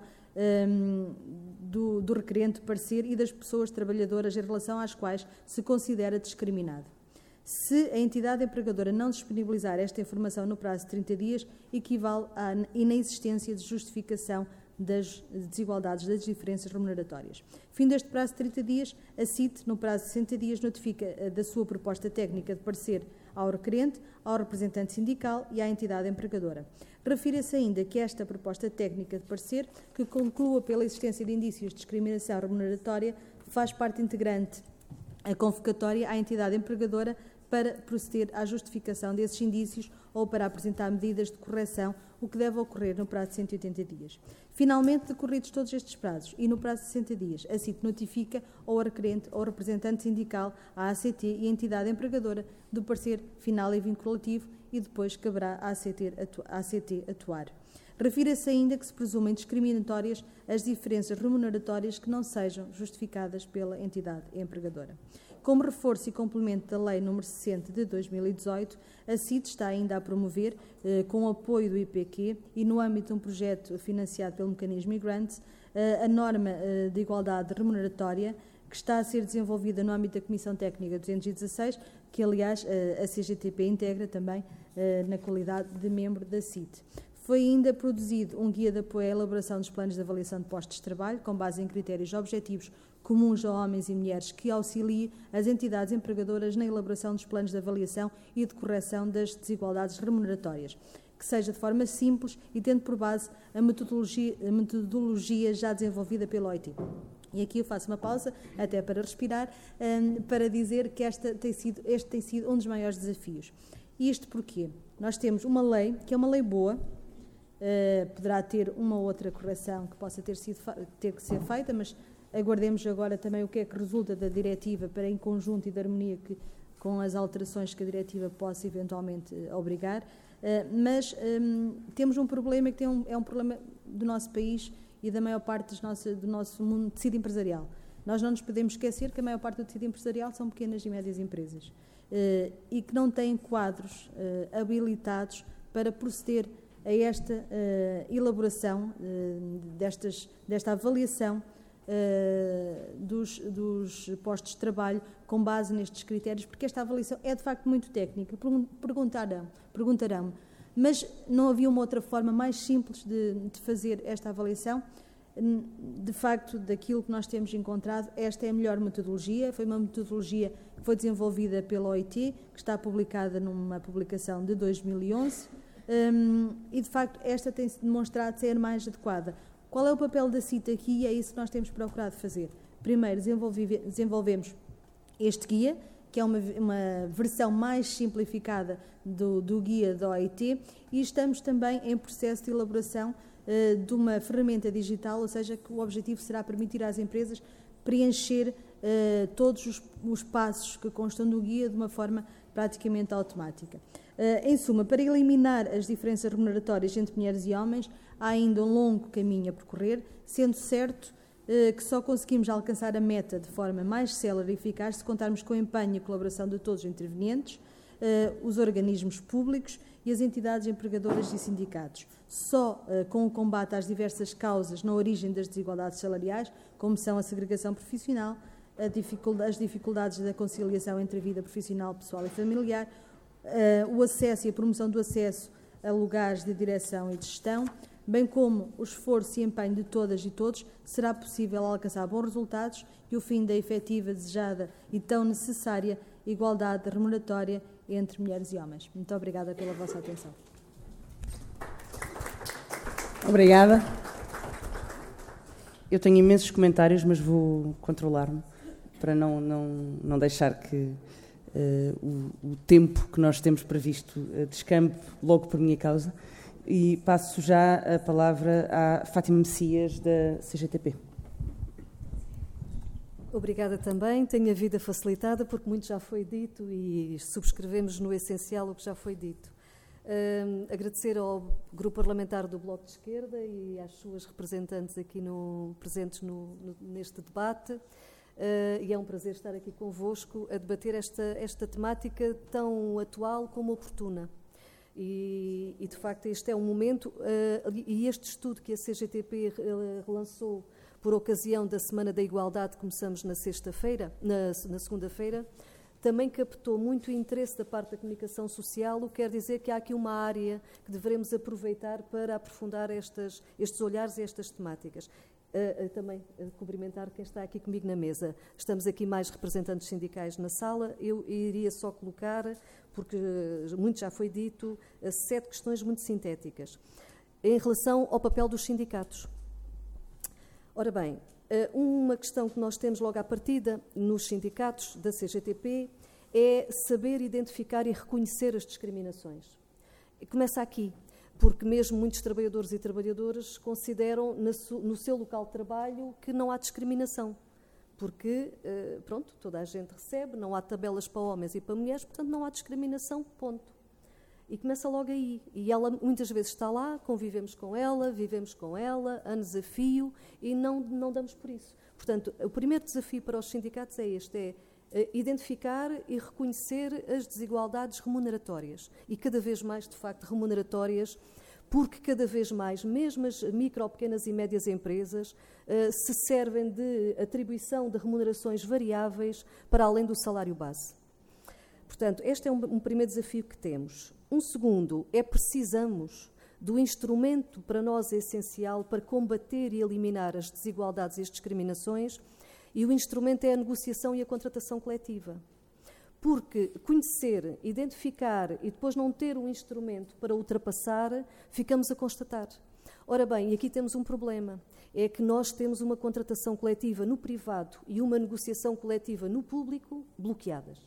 do requerente parecer e das pessoas trabalhadoras em relação às quais se considera discriminado. Se a entidade empregadora não disponibilizar esta informação no prazo de 30 dias, equivale à inexistência de justificação das desigualdades, das diferenças remuneratórias. Fim deste prazo de 30 dias, a CIT, no prazo de 60 dias, notifica da sua proposta técnica de parecer ao requerente, ao representante sindical e à entidade empregadora. Refira-se ainda que esta proposta técnica de parecer, que conclua pela existência de indícios de discriminação remuneratória, faz parte integrante a convocatória à entidade empregadora para proceder à justificação desses indícios ou para apresentar medidas de correção, o que deve ocorrer no prazo de 180 dias. Finalmente, decorridos todos estes prazos e no prazo de 60 dias, a CIT notifica ao requerente ou representante sindical, à ACT e à entidade empregadora do parecer final e vinculativo e depois caberá à ACT atuar. Refira-se ainda que se presumem discriminatórias as diferenças remuneratórias que não sejam justificadas pela entidade empregadora. Como reforço e complemento da Lei nº 60 de 2018, a CIT está ainda a promover, com o apoio do IPQ e no âmbito de um projeto financiado pelo mecanismo e-grants, a norma de igualdade remuneratória que está a ser desenvolvida no âmbito da Comissão Técnica 216, que aliás a CGTP integra também na qualidade de membro da CIT. Foi ainda produzido um guia de apoio à elaboração dos planos de avaliação de postos de trabalho, com base em critérios objetivos comuns a homens e mulheres, que auxilie as entidades empregadoras na elaboração dos planos de avaliação e de correção das desigualdades remuneratórias, que seja de forma simples e tendo por base a metodologia já desenvolvida pela OIT. E aqui eu faço uma pausa, até para respirar, para dizer que este tem sido um dos maiores desafios. E isto porquê? Nós temos uma lei, que é uma lei boa, poderá ter uma ou outra correção que possa ter que ser feita, mas aguardemos agora também o que é que resulta da diretiva para, em conjunto e de harmonia com as alterações que a diretiva possa eventualmente obrigar. Mas temos um problema que é um problema do nosso país e da maior parte do nosso mundo de tecido empresarial. Nós não nos podemos esquecer que a maior parte do tecido empresarial são pequenas e médias empresas e que não têm quadros habilitados para proceder a esta elaboração, desta avaliação dos postos de trabalho com base nestes critérios, porque esta avaliação é de facto muito técnica. Perguntarão-me, mas não havia uma outra forma mais simples de fazer esta avaliação? De facto, daquilo que nós temos encontrado, esta é a melhor metodologia. Foi uma metodologia que foi desenvolvida pela OIT, que está publicada numa publicação de 2011, e de facto esta tem-se demonstrado ser mais adequada. Qual é o papel da CIT aqui? É isso que nós temos procurado fazer. Primeiro, desenvolvemos este guia, que é uma versão mais simplificada do guia da OIT, e estamos também em processo de elaboração de uma ferramenta digital, ou seja, que o objetivo será permitir às empresas preencher todos os passos que constam do guia de uma forma praticamente automática. Em suma, para eliminar as diferenças remuneratórias entre mulheres e homens, há ainda um longo caminho a percorrer, sendo certo que só conseguimos alcançar a meta de forma mais célere e eficaz se contarmos com o empenho e a colaboração de todos os intervenientes, os organismos públicos e as entidades empregadoras e sindicatos. Só com o combate às diversas causas na origem das desigualdades salariais, como são a segregação profissional, as dificuldades da conciliação entre a vida profissional, pessoal e familiar, o acesso e a promoção do acesso a lugares de direção e de gestão, bem como o esforço e empenho de todas e todos, será possível alcançar bons resultados e o fim da efetiva, desejada e tão necessária igualdade remuneratória entre mulheres e homens. Muito obrigada pela vossa atenção. Obrigada. Eu tenho imensos comentários, mas vou controlar-me para não deixar que o tempo que nós temos previsto descampe logo por minha causa. E passo já a palavra à Fátima Messias, da CGTP. Obrigada também. Tenho a vida facilitada porque muito já foi dito e subscrevemos no essencial o que já foi dito. Agradecer ao Grupo Parlamentar do Bloco de Esquerda e às suas representantes aqui presentes neste debate. E é um prazer estar aqui convosco a debater esta temática tão atual como oportuna. E de facto este é um momento, e este estudo que a CGTP relançou por ocasião da Semana da Igualdade, que começamos na sexta-feira, na segunda-feira, também captou muito interesse da parte da comunicação social, o que quer dizer que há aqui uma área que devemos aproveitar para aprofundar estes olhares e estas temáticas. Também cumprimentar quem está aqui comigo na mesa. Estamos aqui mais representantes sindicais na sala. Eu iria só colocar, porque muito já foi dito, 7 questões muito sintéticas. Em relação ao papel dos sindicatos. Ora bem, uma questão que nós temos logo à partida nos sindicatos da CGTP é saber identificar e reconhecer as discriminações. E começa aqui. Porque mesmo muitos trabalhadores e trabalhadoras consideram no seu local de trabalho que não há discriminação. Porque, pronto, toda a gente recebe, não há tabelas para homens e para mulheres, portanto não há discriminação, ponto. E começa logo aí. E ela muitas vezes está lá, convivemos com ela, vivemos com ela, anos a fio, e não damos por isso. Portanto, o primeiro desafio para os sindicatos é este, identificar e reconhecer as desigualdades remuneratórias e cada vez mais, de facto, remuneratórias, porque cada vez mais, mesmo as micro, pequenas e médias empresas, se servem de atribuição de remunerações variáveis para além do salário base. Portanto, este é um primeiro desafio que temos. Um segundo é precisamos do instrumento para nós essencial para combater e eliminar as desigualdades e as discriminações, e o instrumento é a negociação e a contratação coletiva. Porque conhecer, identificar e depois não ter um instrumento para ultrapassar, ficamos a constatar. Ora bem, e aqui temos um problema, é que nós temos uma contratação coletiva no privado e uma negociação coletiva no público bloqueadas.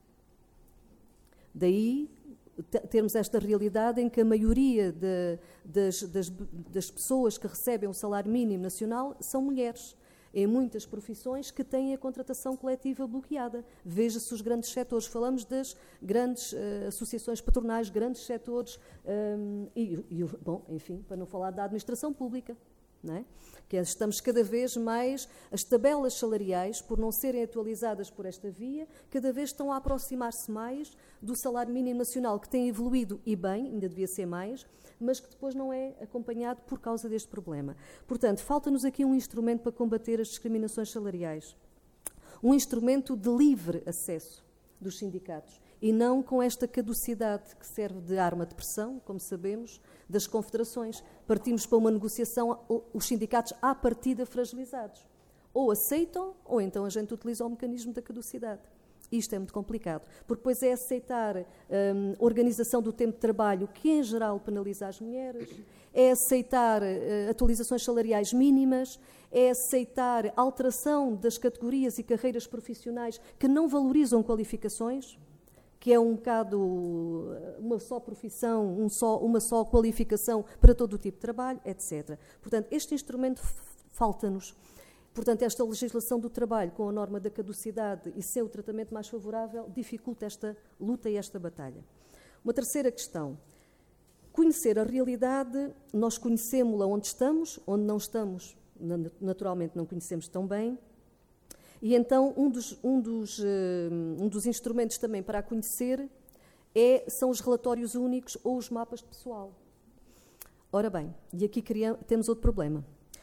Daí termos esta realidade em que a maioria das pessoas que recebem o salário mínimo nacional são mulheres, em muitas profissões que têm a contratação coletiva bloqueada. Veja-se os grandes setores, falamos das grandes associações patronais, grandes setores, bom, enfim, para não falar da administração pública, não é? Que estamos cada vez mais, as tabelas salariais, por não serem atualizadas por esta via, cada vez estão a aproximar-se mais do salário mínimo nacional, que tem evoluído, e bem, ainda devia ser mais, mas que depois não é acompanhado por causa deste problema. Portanto, falta-nos aqui um instrumento para combater as discriminações salariais. Um instrumento de livre acesso dos sindicatos, e não com esta caducidade que serve de arma de pressão, como sabemos, das confederações. Partimos para uma negociação, os sindicatos à partida fragilizados. Ou aceitam, ou então a gente utiliza o mecanismo da caducidade. Isto é muito complicado, porque depois é aceitar organização do tempo de trabalho, que em geral penaliza as mulheres, é aceitar atualizações salariais mínimas, é aceitar alteração das categorias e carreiras profissionais que não valorizam qualificações, que é um bocado uma só profissão, uma só qualificação para todo o tipo de trabalho, etc. Portanto, este instrumento falta-nos. Portanto, esta legislação do trabalho com a norma da caducidade e sem o tratamento mais favorável dificulta esta luta e esta batalha. Uma terceira questão. Conhecer a realidade, nós conhecemos-la onde estamos, onde não estamos, naturalmente não conhecemos tão bem. E então, um dos instrumentos também para a conhecer são os relatórios únicos ou os mapas de pessoal. Ora bem, e aqui temos outro problema.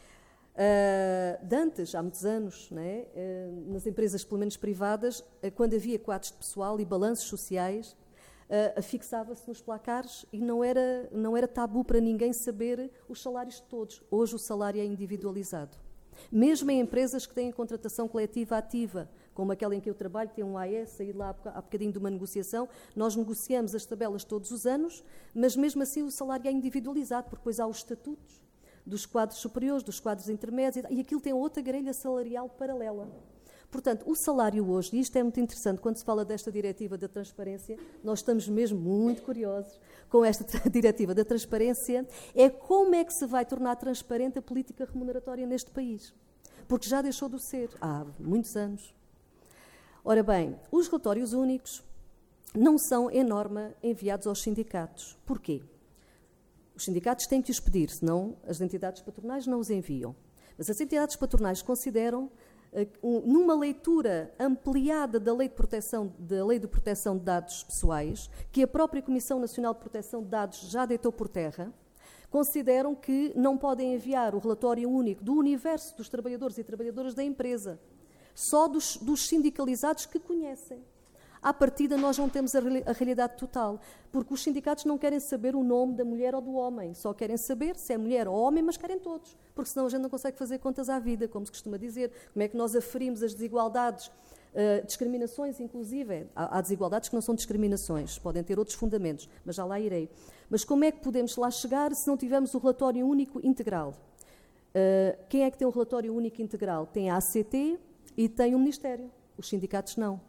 De antes, há muitos anos, né, nas empresas, pelo menos privadas, quando havia quadros de pessoal e balanços sociais, fixava-se nos placares e não era tabu para ninguém saber os salários de todos. Hoje o salário é individualizado. Mesmo em empresas que têm contratação coletiva ativa, como aquela em que eu trabalho, tem um AE, saí lá há bocadinho de uma negociação, nós negociamos as tabelas todos os anos, mas mesmo assim o salário é individualizado, porque depois há os estatutos dos quadros superiores, dos quadros intermédios, e aquilo tem outra grelha salarial paralela. Portanto, o salário hoje, e isto é muito interessante, quando se fala desta diretiva da transparência, nós estamos mesmo muito curiosos com esta diretiva da transparência, é como é que se vai tornar transparente a política remuneratória neste país. Porque já deixou de ser há muitos anos. Ora bem, os relatórios únicos não são, em norma, enviados aos sindicatos. Porquê? Os sindicatos têm que os pedir, senão as entidades patronais não os enviam. Mas as entidades patronais consideram, numa leitura ampliada da Lei de Proteção de Dados Pessoais, que a própria Comissão Nacional de Proteção de Dados já deitou por terra, consideram que não podem enviar o relatório único do universo dos trabalhadores e trabalhadoras da empresa, só dos sindicalizados que conhecem. À partida, nós não temos a realidade total, porque os sindicatos não querem saber o nome da mulher ou do homem, só querem saber se é mulher ou homem, mas querem todos, porque senão a gente não consegue fazer contas à vida, como se costuma dizer. Como é que nós aferimos as desigualdades, discriminações, inclusive? Há desigualdades que não são discriminações, podem ter outros fundamentos, mas já lá irei. Mas como é que podemos lá chegar se não tivermos o relatório único integral? Quem é que tem um relatório único integral? Tem a ACT e tem o Ministério, os sindicatos não.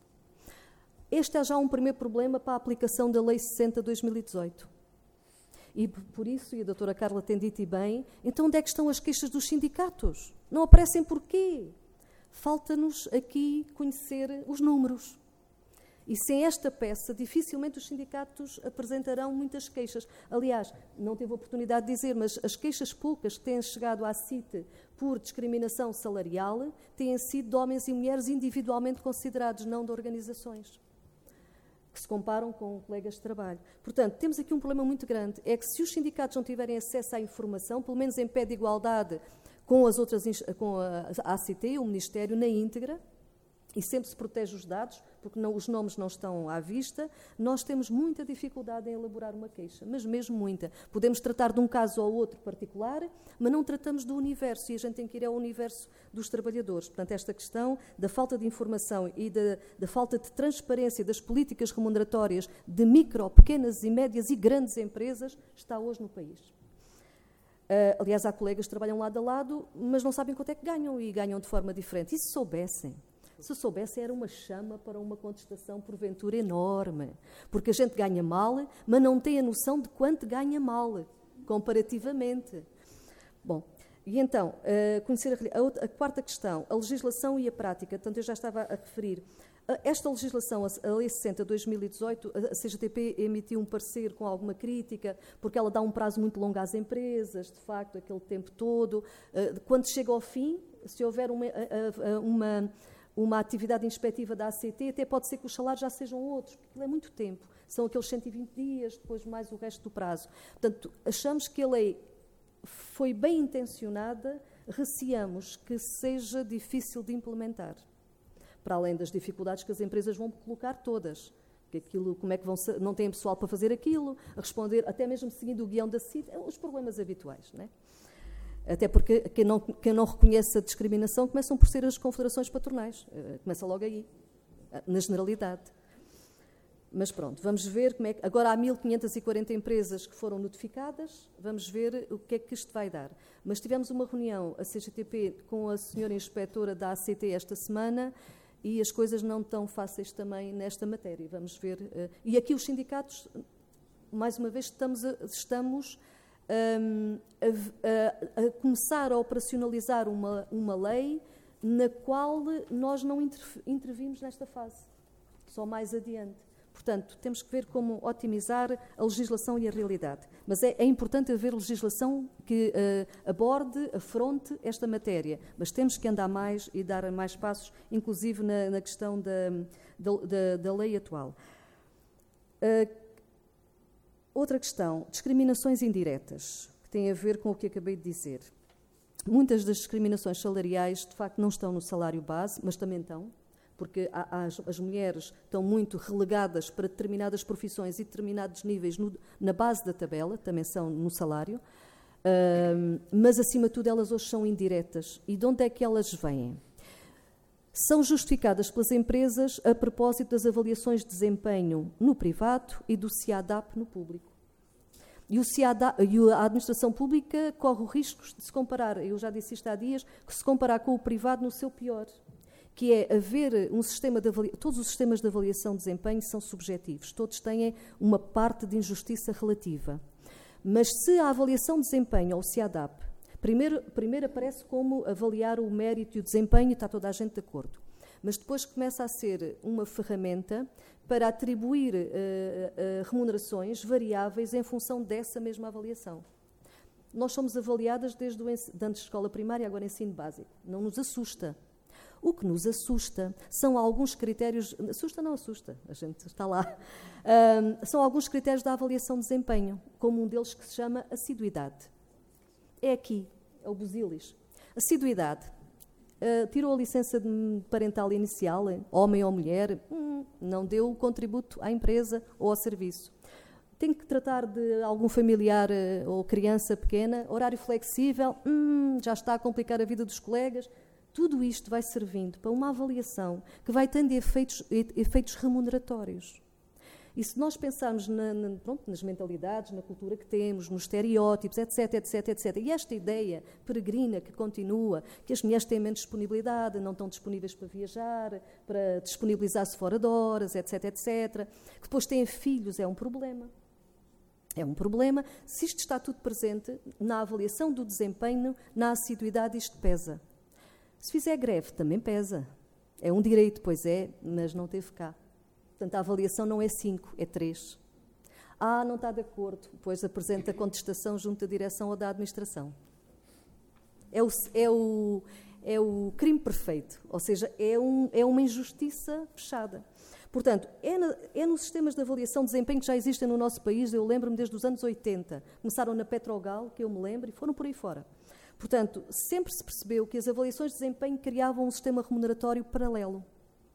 Este é já um primeiro problema para a aplicação da Lei 60/2018. E por isso, e a doutora Carla tem dito e bem, então onde é que estão as queixas dos sindicatos? Não aparecem porquê? Falta-nos aqui conhecer os números. E sem esta peça, dificilmente os sindicatos apresentarão muitas queixas. Aliás, não tive a oportunidade de dizer, mas as queixas poucas que têm chegado à CIT por discriminação salarial têm sido de homens e mulheres individualmente considerados, não de organizações, que se comparam com colegas de trabalho. Portanto, temos aqui um problema muito grande, é que se os sindicatos não tiverem acesso à informação, pelo menos em pé de igualdade com as outras, com a ACT, o Ministério, na íntegra, e sempre se protege os dados, porque os nomes não estão à vista, nós temos muita dificuldade em elaborar uma queixa, mas mesmo muita. Podemos tratar de um caso ou outro particular, mas não tratamos do universo, e a gente tem que ir ao universo dos trabalhadores. Portanto, esta questão da falta de informação e da falta de transparência das políticas remuneratórias de micro, pequenas e médias e grandes empresas está hoje no país. Aliás, há colegas que trabalham lado a lado, mas não sabem quanto é que ganham, e ganham de forma diferente. E se soubessem, era uma chama para uma contestação, porventura, enorme. Porque a gente ganha mal, mas não tem a noção de quanto ganha mal, comparativamente. Bom, e então, conhecer a quarta questão, a legislação e a prática. Portanto, eu já estava a referir. Esta legislação, a Lei 60 de 2018, a CGTP emitiu um parecer com alguma crítica, porque ela dá um prazo muito longo às empresas, de facto, aquele tempo todo. Quando chega ao fim, se houver uma atividade inspectiva da ACT, até pode ser que os salários já sejam outros, porque aquilo é muito tempo. São aqueles 120 dias, depois mais o resto do prazo. Portanto, achamos que a lei foi bem intencionada, receamos que seja difícil de implementar. Para além das dificuldades que as empresas vão colocar todas. Porque aquilo, como é que não têm pessoal para fazer aquilo, a responder, até mesmo seguindo o guião da CID, os problemas habituais, não é? Até porque quem não reconhece a discriminação começam por ser as confederações patronais. Começa logo aí, na generalidade. Mas pronto, vamos ver como é que... Agora há 1.540 empresas que foram notificadas, vamos ver o que é que isto vai dar. Mas tivemos uma reunião, a CGTP, com a senhora inspetora da ACT esta semana, e as coisas não estão fáceis também nesta matéria. Vamos ver. E aqui os sindicatos, mais uma vez, estamos a começar a operacionalizar uma lei na qual nós não intervimos nesta fase, só mais adiante. Portanto, temos que ver como otimizar a legislação e a realidade. Mas é importante haver legislação que afronte esta matéria, mas temos que andar mais e dar mais passos, inclusive na questão da lei atual. Outra questão, discriminações indiretas, que tem a ver com o que acabei de dizer. Muitas das discriminações salariais, de facto, não estão no salário base, mas também estão, porque as mulheres estão muito relegadas para determinadas profissões e determinados níveis na base da tabela, também são no salário, mas, acima de tudo, elas hoje são indiretas. E de onde é que elas vêm? São justificadas pelas empresas a propósito das avaliações de desempenho no privado e do CIADAP no público. E a administração pública corre o risco de se comparar, eu já disse isto há dias, que se comparar com o privado no seu pior, que é haver um sistema de avaliação. Todos os sistemas de avaliação de desempenho são subjetivos, todos têm uma parte de injustiça relativa. Mas se a avaliação de desempenho, ou o CIADAP, primeiro aparece como avaliar o mérito e o desempenho, e está toda a gente de acordo. Mas depois começa a ser uma ferramenta para atribuir remunerações variáveis em função dessa mesma avaliação. Nós somos avaliadas desde antes de escola primária, agora ensino básico. Não nos assusta. O que nos assusta são alguns critérios... Assusta, não assusta, a gente está lá. São alguns critérios da avaliação de desempenho, como um deles que se chama assiduidade. É aqui, é o busilis. Assiduidade. Tirou a licença parental inicial, homem ou mulher, não deu o contributo à empresa ou ao serviço. Tem que tratar de algum familiar ou criança pequena, horário flexível, já está a complicar a vida dos colegas. Tudo isto vai servindo para uma avaliação que vai tendo efeitos remuneratórios. E se nós pensarmos nas mentalidades, na cultura que temos, nos estereótipos, etc., etc., etc., e esta ideia peregrina que continua, que as mulheres têm menos disponibilidade, não estão disponíveis para viajar, para disponibilizar-se fora de horas, etc., etc., que depois têm filhos, é um problema. É um problema. Se isto está tudo presente, na avaliação do desempenho, na assiduidade, isto pesa. Se fizer greve, também pesa. É um direito, pois é, mas não teve cá. Portanto, a avaliação não é 5, é 3. Não está de acordo, pois apresenta contestação junto da direção ou da administração. É o crime perfeito, ou seja, é uma injustiça fechada. Portanto, é nos sistemas de avaliação de desempenho que já existem no nosso país, eu lembro-me desde os anos 80. Começaram na Petrogal, que eu me lembro, e foram por aí fora. Portanto, sempre se percebeu que as avaliações de desempenho criavam um sistema remuneratório paralelo.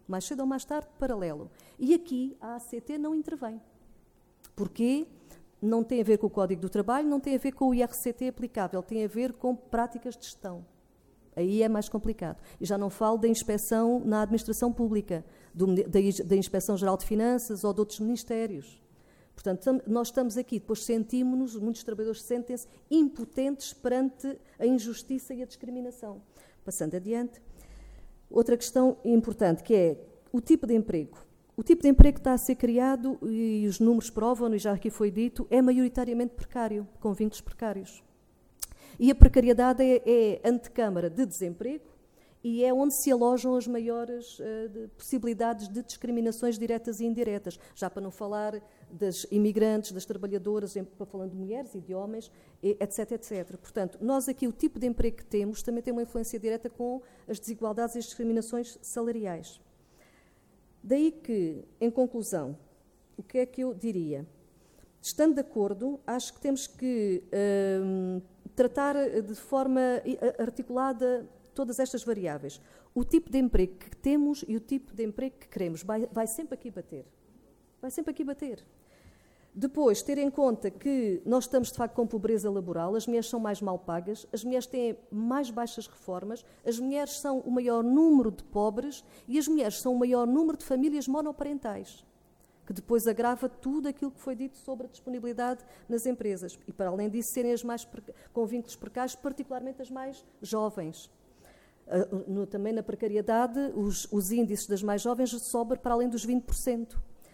mais cedo ou mais tarde, paralelo. E aqui a ACT não intervém. Porquê? Não tem a ver com o Código do Trabalho, não tem a ver com o IRCT aplicável, tem a ver com práticas de gestão. Aí é mais complicado. E já não falo da inspeção na administração pública, da Inspeção-Geral de Finanças ou de outros ministérios. Portanto, nós estamos aqui, depois sentimos-nos, muitos trabalhadores sentem-se impotentes perante a injustiça e a discriminação. Passando adiante, outra questão importante, que é o tipo de emprego. O tipo de emprego que está a ser criado, e os números provam, e já aqui foi dito, é maioritariamente precário, com vínculos precários. E a precariedade é antecâmara de desemprego e é onde se alojam as maiores possibilidades de discriminações diretas e indiretas. Já para não falar das imigrantes, das trabalhadoras, falando de mulheres e de homens, etc, etc. Portanto, nós aqui, o tipo de emprego que temos, também tem uma influência direta com as desigualdades e as discriminações salariais. Daí que, em conclusão, o que é que eu diria? Estando de acordo, acho que temos que tratar de forma articulada todas estas variáveis. O tipo de emprego que temos e o tipo de emprego que queremos vai sempre aqui bater. Vai sempre aqui bater. Depois, ter em conta que nós estamos, de facto, com pobreza laboral, as mulheres são mais mal pagas, as mulheres têm mais baixas reformas, as mulheres são o maior número de pobres e as mulheres são o maior número de famílias monoparentais, que depois agrava tudo aquilo que foi dito sobre a disponibilidade nas empresas. E, para além disso, serem as mais com vínculos precários, particularmente as mais jovens. Também na precariedade, os índices das mais jovens sobem para além dos 20%.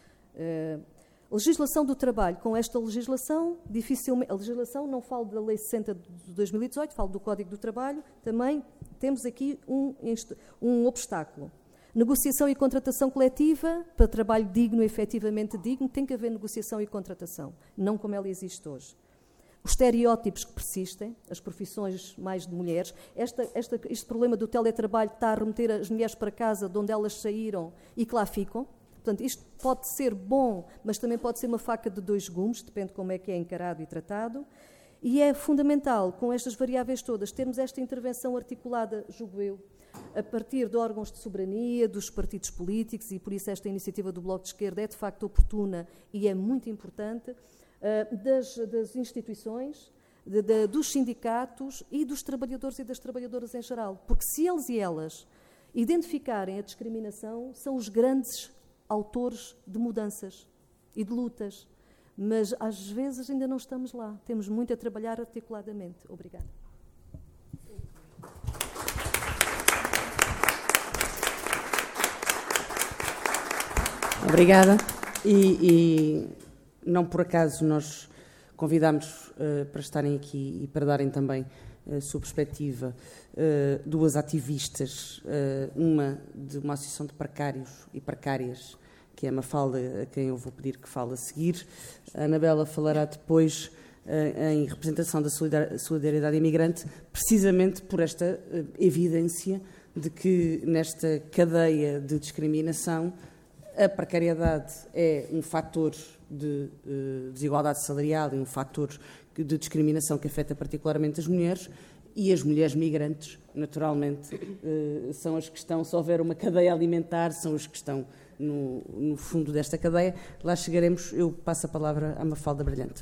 A legislação do trabalho, com esta legislação, dificilmente, a legislação, não falo da Lei 60 de 2018, falo do Código do Trabalho, também temos aqui um obstáculo. Negociação e contratação coletiva, para trabalho digno e efetivamente digno, tem que haver negociação e contratação, não como ela existe hoje. Os estereótipos que persistem, as profissões mais de mulheres, este problema do teletrabalho está a remeter as mulheres para casa de onde elas saíram e que lá ficam. Portanto, isto pode ser bom, mas também pode ser uma faca de dois gumes, depende de como é que é encarado e tratado. E é fundamental, com estas variáveis todas, termos esta intervenção articulada, julgo eu, a partir de órgãos de soberania, dos partidos políticos, e por isso esta iniciativa do Bloco de Esquerda é de facto oportuna e é muito importante, das instituições, dos sindicatos e dos trabalhadores e das trabalhadoras em geral. Porque se eles e elas identificarem a discriminação, são os grandes autores de mudanças e de lutas. Mas às vezes ainda não estamos lá. Temos muito a trabalhar articuladamente. Obrigada. Obrigada. E não por acaso nós convidámos para estarem aqui e para darem também a sua perspectiva duas ativistas, uma de uma associação de precários e precárias, que é a Mafalda, a quem eu vou pedir que fale a seguir. A Anabela falará depois em representação da solidariedade imigrante, precisamente por esta evidência de que nesta cadeia de discriminação a precariedade é um fator de desigualdade salarial e um fator de discriminação que afeta particularmente as mulheres, e as mulheres migrantes, naturalmente, são as que estão, se houver uma cadeia alimentar, são as que estão no fundo desta cadeia. Lá chegaremos. Eu passo a palavra à Mafalda Brilhante.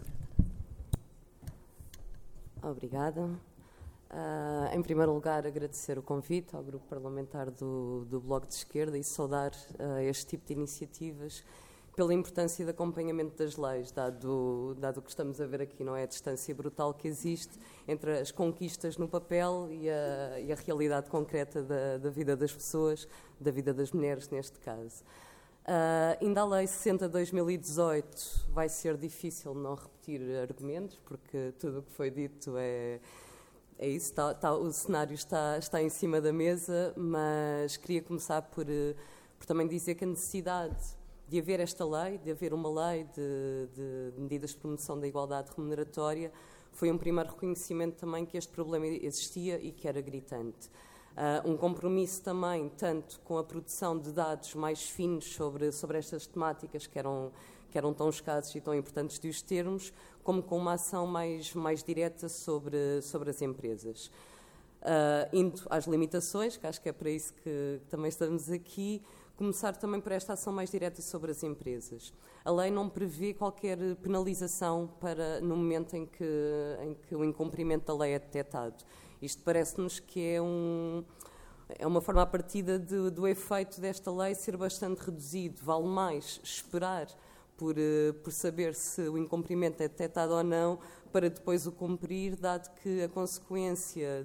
Obrigada. Em primeiro lugar, agradecer o convite ao Grupo Parlamentar do Bloco de Esquerda e saudar este tipo de iniciativas pela importância de acompanhamento das leis, dado o que estamos a ver aqui, não é? A distância brutal que existe entre as conquistas no papel e a realidade concreta da vida das pessoas, da vida das mulheres, neste caso. Ainda a Lei 60 de 2018 vai ser difícil não repetir argumentos, porque tudo o que foi dito é isso, o cenário está em cima da mesa, mas queria começar por também dizer que a necessidade de haver esta lei, de haver uma lei de medidas de promoção da igualdade remuneratória, foi um primeiro reconhecimento também que este problema existia e que era gritante. Um compromisso também, tanto com a produção de dados mais finos sobre estas temáticas que eram tão escassos e tão importantes de os termos, como com uma ação mais direta sobre as empresas. Indo às limitações, que acho que é para isso que também estamos aqui, começar também por esta ação mais direta sobre as empresas. A lei não prevê qualquer penalização no momento em que o incumprimento da lei é detectado. Isto parece-nos que é uma forma à partida do efeito desta lei ser bastante reduzido. Vale mais esperar por saber se o incumprimento é detectado ou não, para depois o cumprir, dado que a consequência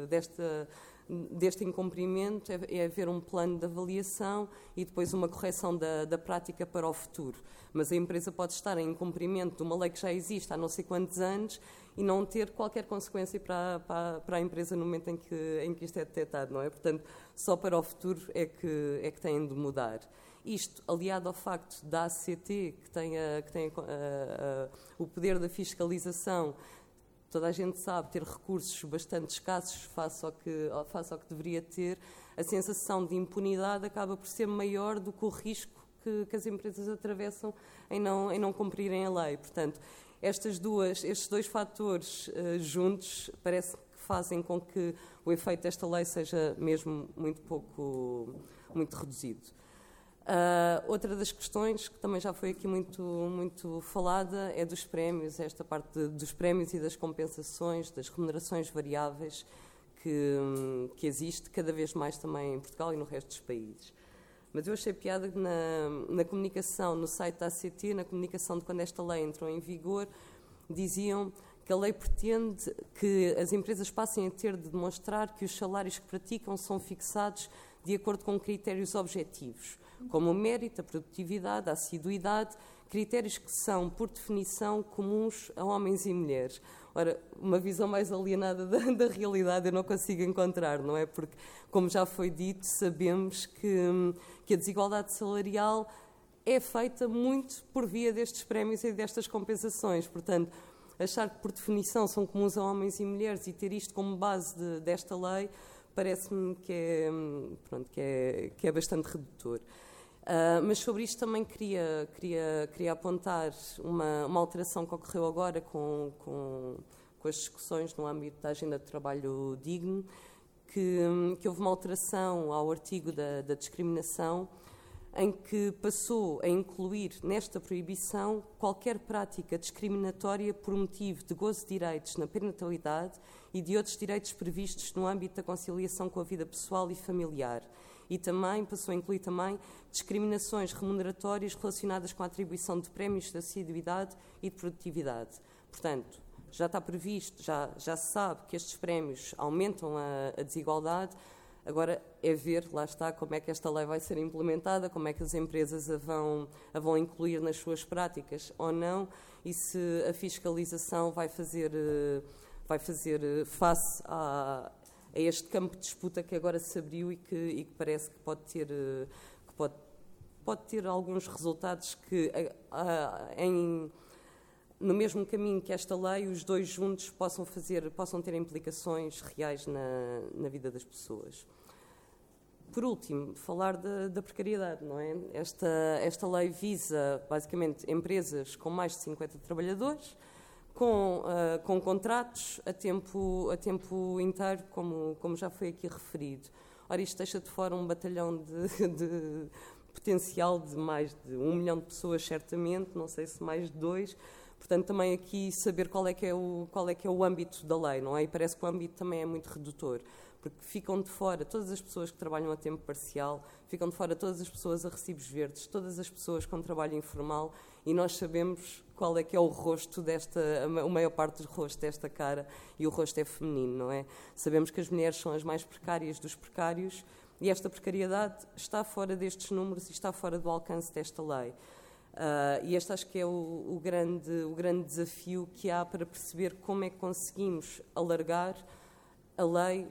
deste incumprimento é haver um plano de avaliação e depois uma correção da prática para o futuro. Mas a empresa pode estar em incumprimento de uma lei que já existe há não sei quantos anos e não ter qualquer consequência para a empresa no momento em que isto é detectado, não é? Portanto, só para o futuro é que têm de mudar. Isto, aliado ao facto da ACT, que tem o poder da fiscalização, toda a gente sabe, ter recursos bastante escassos face ao que deveria ter, a sensação de impunidade acaba por ser maior do que o risco que as empresas atravessam em não cumprirem a lei. Portanto, estes dois fatores juntos parece que fazem com que o efeito desta lei seja mesmo muito reduzido. Outra das questões, que também já foi aqui muito falada, é dos prémios, esta parte dos prémios e das compensações, das remunerações variáveis que existe cada vez mais também em Portugal e no resto dos países. Mas eu achei piada que na comunicação, no site da ACT, na comunicação de quando esta lei entrou em vigor, diziam que a lei pretende que as empresas passem a ter de demonstrar que os salários que praticam são fixados de acordo com critérios objetivos, como o mérito, a produtividade, a assiduidade, critérios que são, por definição, comuns a homens e mulheres. Ora, uma visão mais alienada da realidade eu não consigo encontrar, não é? Porque, como já foi dito, sabemos que a desigualdade salarial é feita muito por via destes prémios e destas compensações. Portanto, achar que, por definição, são comuns a homens e mulheres e ter isto como base desta lei parece-me que é bastante redutor. Mas sobre isto também queria apontar uma alteração que ocorreu agora com as discussões no âmbito da agenda de trabalho digno, que houve uma alteração ao artigo da discriminação, em que passou a incluir nesta proibição qualquer prática discriminatória por motivo de gozo de direitos na parentalidade e de outros direitos previstos no âmbito da conciliação com a vida pessoal e familiar. E também passou a incluir também discriminações remuneratórias relacionadas com a atribuição de prémios de assiduidade e de produtividade. Portanto, já está previsto, já se sabe que estes prémios aumentam a desigualdade. Agora é ver, lá está, como é que esta lei vai ser implementada, como é que as empresas a vão incluir nas suas práticas ou não, e se a fiscalização vai fazer face a este campo de disputa que agora se abriu e que parece que pode ter alguns resultados que, no mesmo caminho que esta lei, os dois juntos possam ter implicações reais na vida das pessoas. Por último, falar da precariedade, não é? Esta lei visa, basicamente, empresas com mais de 50 trabalhadores, com contratos a tempo inteiro, como já foi aqui referido. Ora, isto deixa de fora um batalhão de potencial de mais de 1 milhão de pessoas, certamente, não sei se mais de 2. Portanto, também aqui saber qual é que é o âmbito da lei, não é? E parece que o âmbito também é muito redutor, porque ficam de fora todas as pessoas que trabalham a tempo parcial, ficam de fora todas as pessoas a recibos verdes, todas as pessoas com trabalho informal, e nós sabemos qual é que é o rosto a maior parte do rosto desta cara, e o rosto é feminino, não é? Sabemos que as mulheres são as mais precárias dos precários, e esta precariedade está fora destes números e está fora do alcance desta lei. E este acho que é o grande desafio que há para perceber como é que conseguimos alargar a lei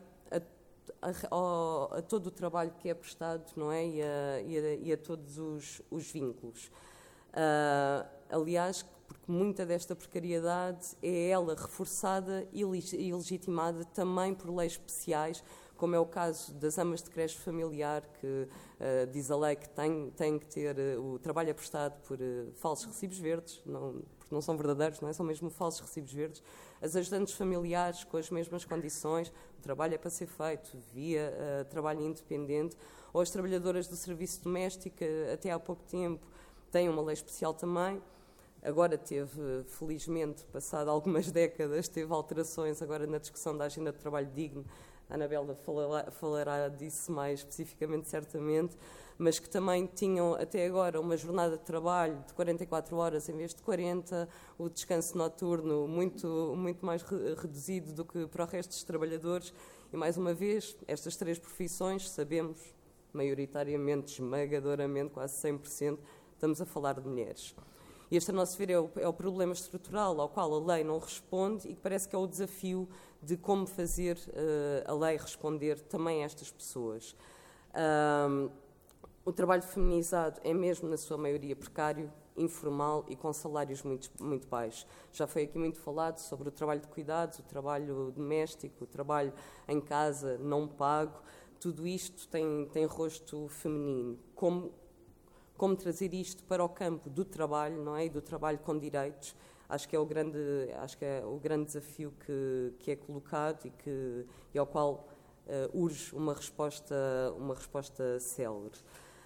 a todo o trabalho que é prestado, não é? E a todos os vínculos. Aliás, porque muita desta precariedade é ela reforçada e legitimada também por leis especiais, como é o caso das amas de creche familiar, que diz a lei que tem que ter o trabalho é prestado por falsos recibos verdes, porque não são verdadeiros, não é? São mesmo falsos recibos verdes. As ajudantes familiares com as mesmas condições, o trabalho é para ser feito via trabalho independente, ou as trabalhadoras do serviço doméstico, até há pouco tempo, têm uma lei especial também. Agora teve, felizmente, passado algumas décadas, teve alterações agora na discussão da agenda de trabalho digno. A Anabela falará disso mais especificamente, certamente, mas que também tinham até agora uma jornada de trabalho de 44 horas em vez de 40, o descanso noturno muito mais reduzido do que para o resto dos trabalhadores. E, mais uma vez, estas 3 profissões, sabemos, maioritariamente, esmagadoramente, quase 100%, estamos a falar de mulheres. E este, a nosso ver, é o problema estrutural ao qual a lei não responde e que parece que é o desafio de como fazer a lei responder também a estas pessoas. O trabalho feminizado é mesmo, na sua maioria, precário, informal e com salários muito baixos. Já foi aqui muito falado sobre o trabalho de cuidados, o trabalho doméstico, o trabalho em casa não pago. Tudo isto tem rosto feminino. Como trazer isto para o campo do trabalho, não é? E do trabalho com direitos, acho que é o grande desafio que é colocado e ao qual urge uma resposta célere.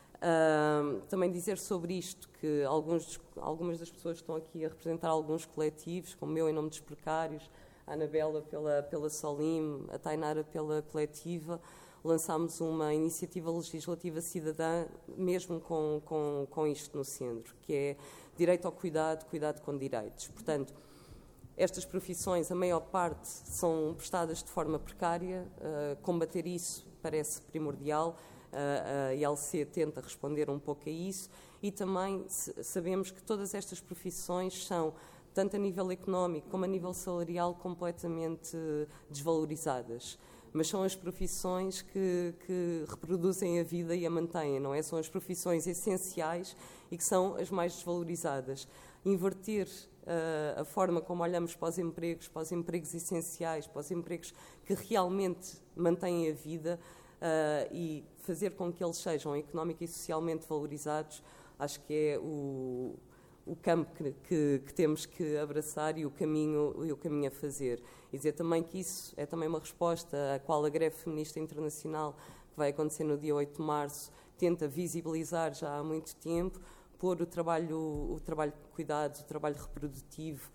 Também dizer sobre isto que algumas das pessoas que estão aqui a representar alguns coletivos, como eu em nome dos precários, a Anabela pela Solim, a Tainara pela coletiva, lançámos uma iniciativa legislativa cidadã, mesmo com isto no centro, que é direito ao cuidado com direitos. Portanto, estas profissões, a maior parte, são prestadas de forma precária. Combater isso parece primordial. A ILC tenta responder um pouco a isso. E também sabemos que todas estas profissões são, tanto a nível económico como a nível salarial, completamente desvalorizadas. Mas são as profissões que reproduzem a vida e a mantêm, não é? São as profissões essenciais e que são as mais desvalorizadas. Inverter a forma como olhamos para os empregos essenciais, para os empregos que realmente mantêm a vida e fazer com que eles sejam económica e socialmente valorizados, acho que é o campo que temos que abraçar e o caminho a fazer. E dizer também que isso é também uma resposta à qual a greve feminista internacional, que vai acontecer no dia 8 de março, tenta visibilizar já há muito tempo, pôr o trabalho de cuidados, o trabalho reprodutivo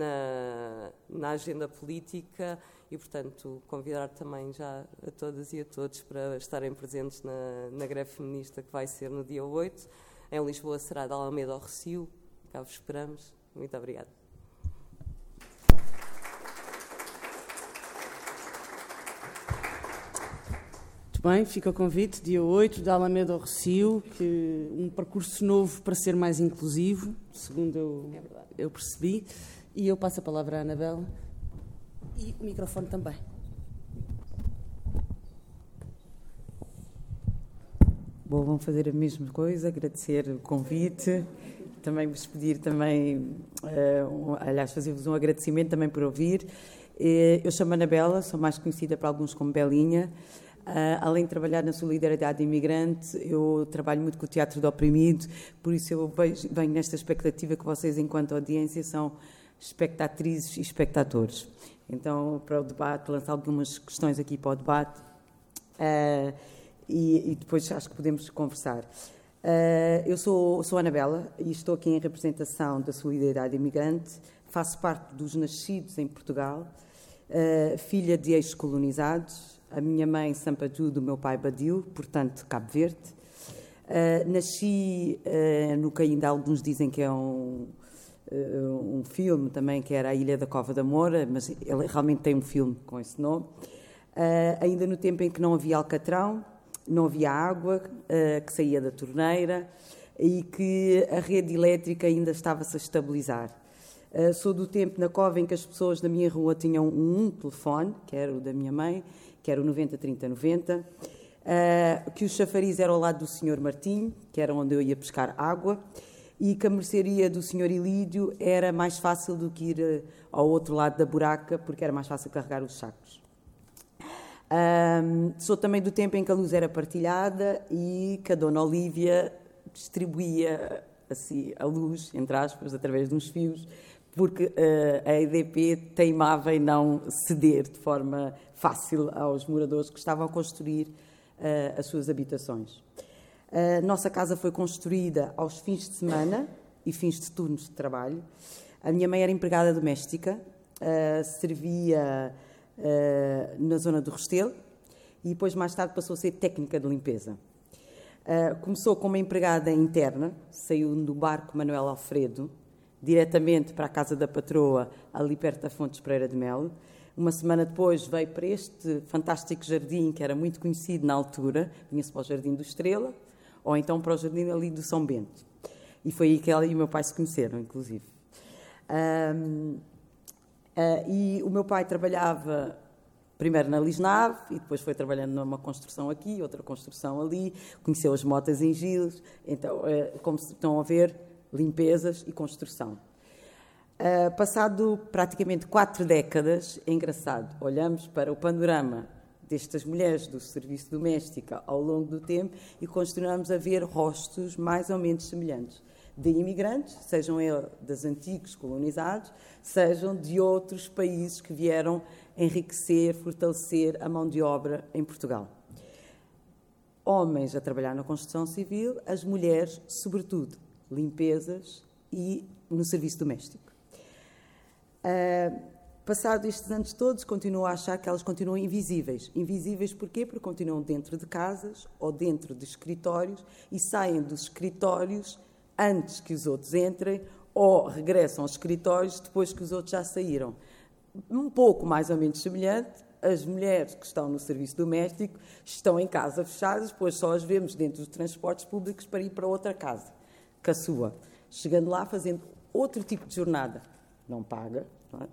na agenda política e, portanto, convidar também já a todas e a todos para estarem presentes na greve feminista que vai ser no dia 8. Em Lisboa será de Alameda ao Rossio. Cá vos esperamos. Muito obrigada. Muito bem, fica o convite, dia 8, de Alameda ao Rossio, que um percurso novo para ser mais inclusivo, segundo eu percebi. E eu passo a palavra à Anabela e o microfone também. Bom, vamos fazer a mesma coisa, agradecer o convite, também vos pedir também, aliás, fazer-vos um agradecimento também por ouvir. Eu chamo Anabela, sou mais conhecida para alguns como Belinha. Além de trabalhar na solidariedade imigrante, eu trabalho muito com o teatro do oprimido, por isso eu venho nesta expectativa que vocês, enquanto audiência, são espectatrizes e espectadores. Então, para o debate, lançar algumas questões aqui para o debate e depois acho que podemos conversar. Eu sou Anabela e estou aqui em representação da solidariedade imigrante, faço parte dos nascidos em Portugal, filha de ex-colonizados, a minha mãe Sampajudo, o meu pai Badiu, portanto Cabo Verde. Nasci no que ainda alguns dizem que é um filme também, que era A Ilha da Cova da Moura, mas ele realmente tem um filme com esse nome. Ainda no tempo em que não havia alcatrão, não havia água que saía da torneira e que a rede elétrica ainda estava-se a estabilizar. Sou do tempo na cova em que as pessoas na minha rua tinham um telefone, que era o da minha mãe, que era o 90-30-90, que o chafariz era ao lado do Sr. Martim, que era onde eu ia pescar água, e que a mercearia do Sr. Ilídio era mais fácil do que ir ao outro lado da buraca, porque era mais fácil carregar os sacos. Sou também do tempo em que a luz era partilhada e que a Dona Olívia distribuía assim, a luz, entre aspas, através de uns fios, porque a EDP teimava em não ceder de forma fácil aos moradores que estavam a construir as suas habitações. A nossa casa foi construída aos fins de semana e fins de turnos de trabalho. A minha mãe era empregada doméstica, servia na zona do Restelo e depois, mais tarde, passou a ser técnica de limpeza. Começou como empregada interna, saiu do barco Manuel Alfredo, diretamente para a casa da patroa, ali perto da Fontes Pereira de Melo. Uma semana depois veio para este fantástico jardim, que era muito conhecido na altura, vinha-se para o Jardim do Estrela, ou então para o jardim ali do São Bento. E foi aí que ela e o meu pai se conheceram, inclusive. E o meu pai trabalhava primeiro na Lisnave e depois foi trabalhando numa construção aqui, outra construção ali, conheceu as motas em Giles, então, como estão a ver, limpezas e construção. Passado praticamente 4 décadas, é engraçado, olhamos para o panorama destas mulheres do serviço doméstico ao longo do tempo e continuamos a ver rostos mais ou menos semelhantes, de imigrantes, sejam eles dos antigos colonizados, sejam de outros países que vieram enriquecer, fortalecer a mão de obra em Portugal. Homens a trabalhar na construção civil, as mulheres, sobretudo, limpezas e no serviço doméstico. Passados estes anos todos, continuo a achar que elas continuam invisíveis. Invisíveis porquê? Porque continuam dentro de casas ou dentro de escritórios e saem dos escritórios antes que os outros entrem ou regressam aos escritórios depois que os outros já saíram. Um pouco mais ou menos semelhante, as mulheres que estão no serviço doméstico estão em casa fechadas, depois só as vemos dentro dos transportes públicos para ir para outra casa, que a sua. Chegando lá, fazendo outro tipo de jornada, não paga, não é?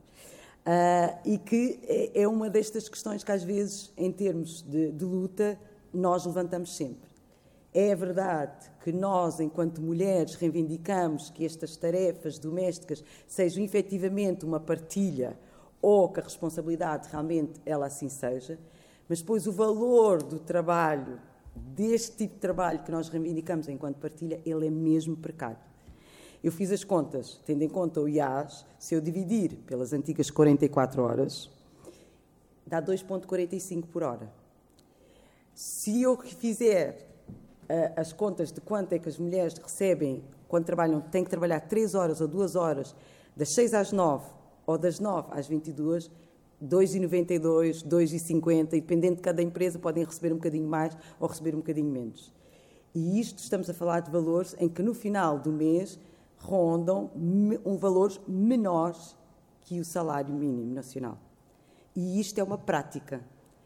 E que é uma destas questões que às vezes, em termos de luta, nós levantamos sempre. É verdade que nós, enquanto mulheres, reivindicamos que estas tarefas domésticas sejam efetivamente uma partilha ou que a responsabilidade realmente ela assim seja, mas depois o valor do trabalho, deste tipo de trabalho que nós reivindicamos enquanto partilha, ele é mesmo precário. Eu fiz as contas, tendo em conta o IAS, se eu dividir pelas antigas 44 horas, dá 2,45 por hora. Se eu fizer as contas de quanto é que as mulheres recebem quando trabalham, têm que trabalhar 3 horas ou 2 horas, das 6 às 9 ou das 9 às 22, 2,92, 2,50, e dependendo de cada empresa podem receber um bocadinho mais ou receber um bocadinho menos. E isto estamos a falar de valores em que no final do mês rondam valores menores que o salário mínimo nacional. E isto é uma prática.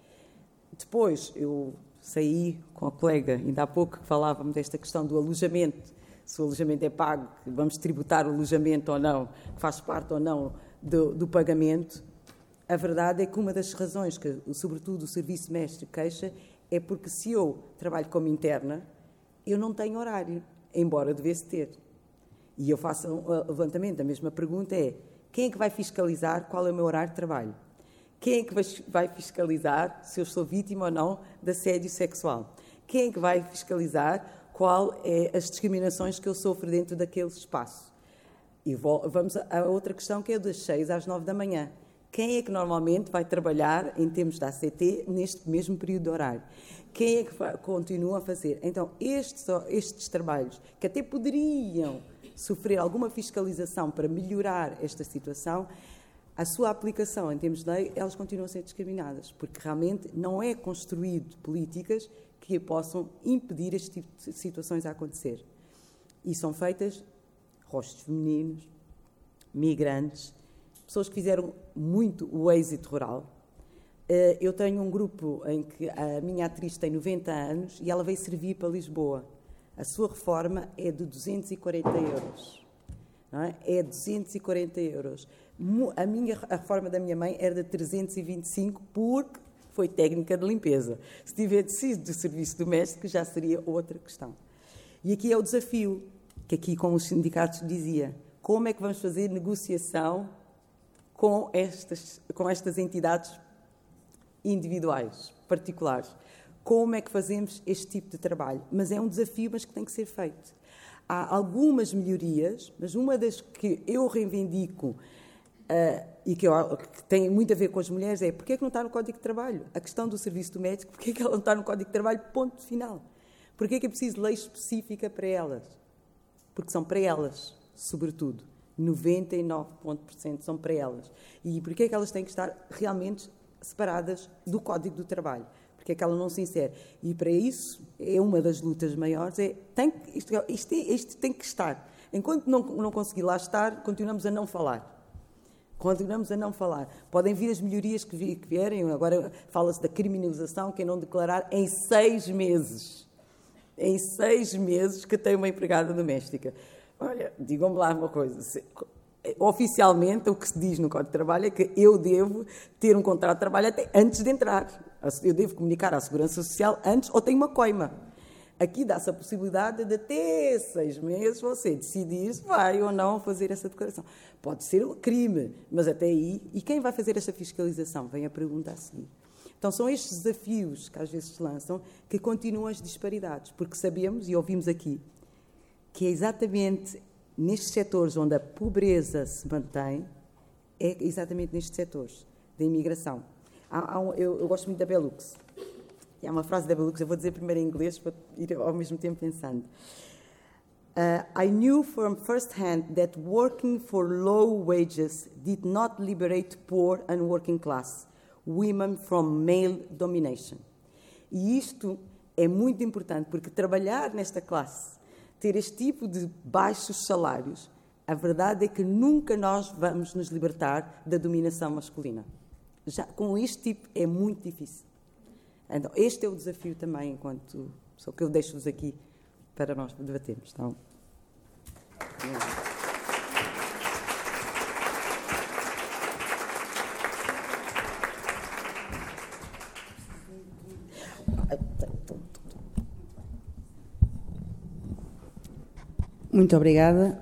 Depois, eu saí com a colega, ainda há pouco que falávamos desta questão do alojamento, se o alojamento é pago, vamos tributar o alojamento ou não, que faz parte ou não do pagamento. A verdade é que uma das razões que, sobretudo, o serviço doméstico queixa é porque se eu trabalho como interna, eu não tenho horário, embora devesse ter. E eu faço um levantamento, a mesma pergunta é: quem é que vai fiscalizar qual é o meu horário de trabalho? Quem é que vai fiscalizar se eu sou vítima ou não de assédio sexual? Quem é que vai fiscalizar qual é as discriminações que eu sofro dentro daquele espaço? E vamos a outra questão, que é das 6 às 9 da manhã. Quem é que normalmente vai trabalhar, em termos da ACT, neste mesmo período de horário? Quem é que continua a fazer? Então, estes trabalhos, que até poderiam sofrer alguma fiscalização para melhorar esta situação, a sua aplicação em termos de lei, elas continuam a ser discriminadas, porque realmente não é construído políticas que possam impedir este tipo de situações a acontecer. E são feitas rostos femininos, migrantes, pessoas que fizeram muito o êxito rural. Eu tenho um grupo em que a minha atriz tem 90 anos e ela veio servir para Lisboa. A sua reforma é de 240 euros. Não é? É 240 euros. A reforma da minha mãe era de 325 porque foi técnica de limpeza. Se tivesse sido do serviço doméstico, já seria outra questão. E aqui é o desafio, que aqui, como os sindicatos dizia, como é que vamos fazer negociação com estas entidades individuais, particulares. Como é que fazemos este tipo de trabalho? Mas é um desafio, mas que tem que ser feito. Há algumas melhorias, mas uma das que eu reivindico e que tem muito a ver com as mulheres é porque é que não está no Código de Trabalho? A questão do serviço doméstico, porque é que ela não está no Código de Trabalho, ponto final. Porque é que é preciso lei específica para elas? Porque são para elas, sobretudo. 99% são para elas. E porque é que elas têm que estar realmente separadas do Código do Trabalho? Porque é que ela não se insere? E para isso, é uma das lutas maiores, isto tem que estar. Enquanto não conseguir lá estar, continuamos a não falar. Podem vir as melhorias que vierem, agora fala-se da criminalização, quem não declarar em 6 meses. Em 6 meses que tem uma empregada doméstica. Olha, digam-me lá uma coisa. Oficialmente, o que se diz no Código de Trabalho é que eu devo ter um contrato de trabalho até antes de entrar. Eu devo comunicar à Segurança Social antes ou tenho uma coima. Aqui dá-se a possibilidade de até 6 meses você decidir se vai ou não fazer essa declaração. Pode ser um crime, mas até aí... E quem vai fazer esta fiscalização? Vem a pergunta a seguir. Então, são estes desafios que às vezes se lançam que continuam as disparidades, porque sabemos, e ouvimos aqui, que é exatamente nestes setores onde a pobreza se mantém, é exatamente nestes setores da imigração. Eu gosto muito da Bell Hooks. Há uma frase da Bell Hooks, eu vou dizer primeiro em inglês para ir ao mesmo tempo pensando. I knew from first hand that working for low wages did not liberate poor and working class women from male domination. E isto é muito importante, porque trabalhar nesta classe, ter este tipo de baixos salários, a verdade é que nunca nós vamos nos libertar da dominação masculina. Já com este tipo é muito difícil. Então, este é o desafio também, só que eu deixo-vos aqui para nós debatermos. Então, muito obrigada.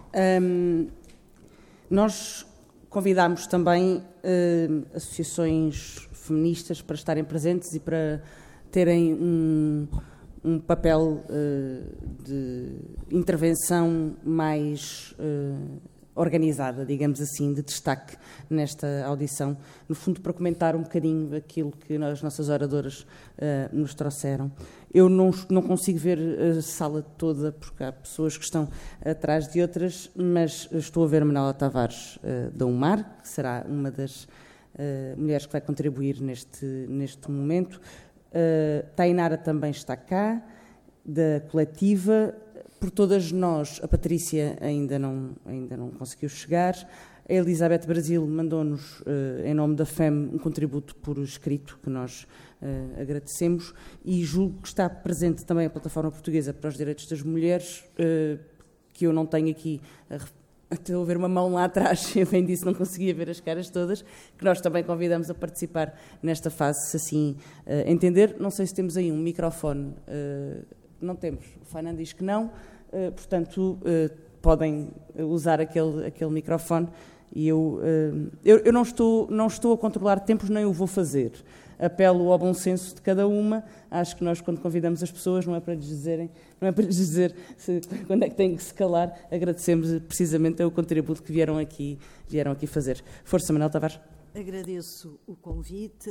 Nós convidámos também associações feministas para estarem presentes e para terem um papel de intervenção mais organizada, digamos assim, de destaque nesta audição, no fundo para comentar um bocadinho aquilo que as nossas oradoras nos trouxeram. Eu não consigo ver a sala toda, porque há pessoas que estão atrás de outras, mas estou a ver a Manuela Tavares da UMAR, que será uma das mulheres que vai contribuir neste momento. Tainara também está cá, da coletiva. Por todas nós, a Patrícia ainda não conseguiu chegar. A Elizabeth Brasil mandou-nos, em nome da FEM, um contributo por escrito, que nós agradecemos, e julgo que está presente também a Plataforma Portuguesa para os Direitos das Mulheres, que eu não tenho aqui... Estou a ver uma mão lá atrás, eu bem disse, não conseguia ver as caras todas, que nós também convidamos a participar nesta fase, se assim entender. Não sei se temos aí um microfone, não temos, o Fernando diz que não, portanto podem usar aquele microfone e eu não estou a controlar tempos, nem o vou fazer. Apelo ao bom senso de cada uma. Acho que nós, quando convidamos as pessoas, não é para lhes dizer quando é que têm que se calar. Agradecemos precisamente o contributo que vieram aqui fazer. Força, Manuela Tavares. Agradeço o convite.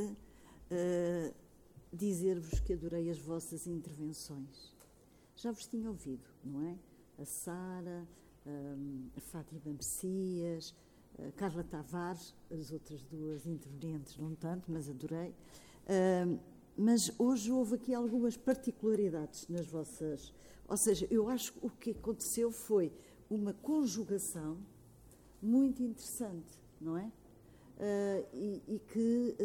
Dizer-vos que adorei as vossas intervenções. Já vos tinha ouvido, não é? A Sara, a Fátima Messias, a Carla Tavares, as outras duas intervenientes não tanto, mas adorei. Mas hoje houve aqui algumas particularidades nas vossas... Ou seja, eu acho que o que aconteceu foi uma conjugação muito interessante, não é? E que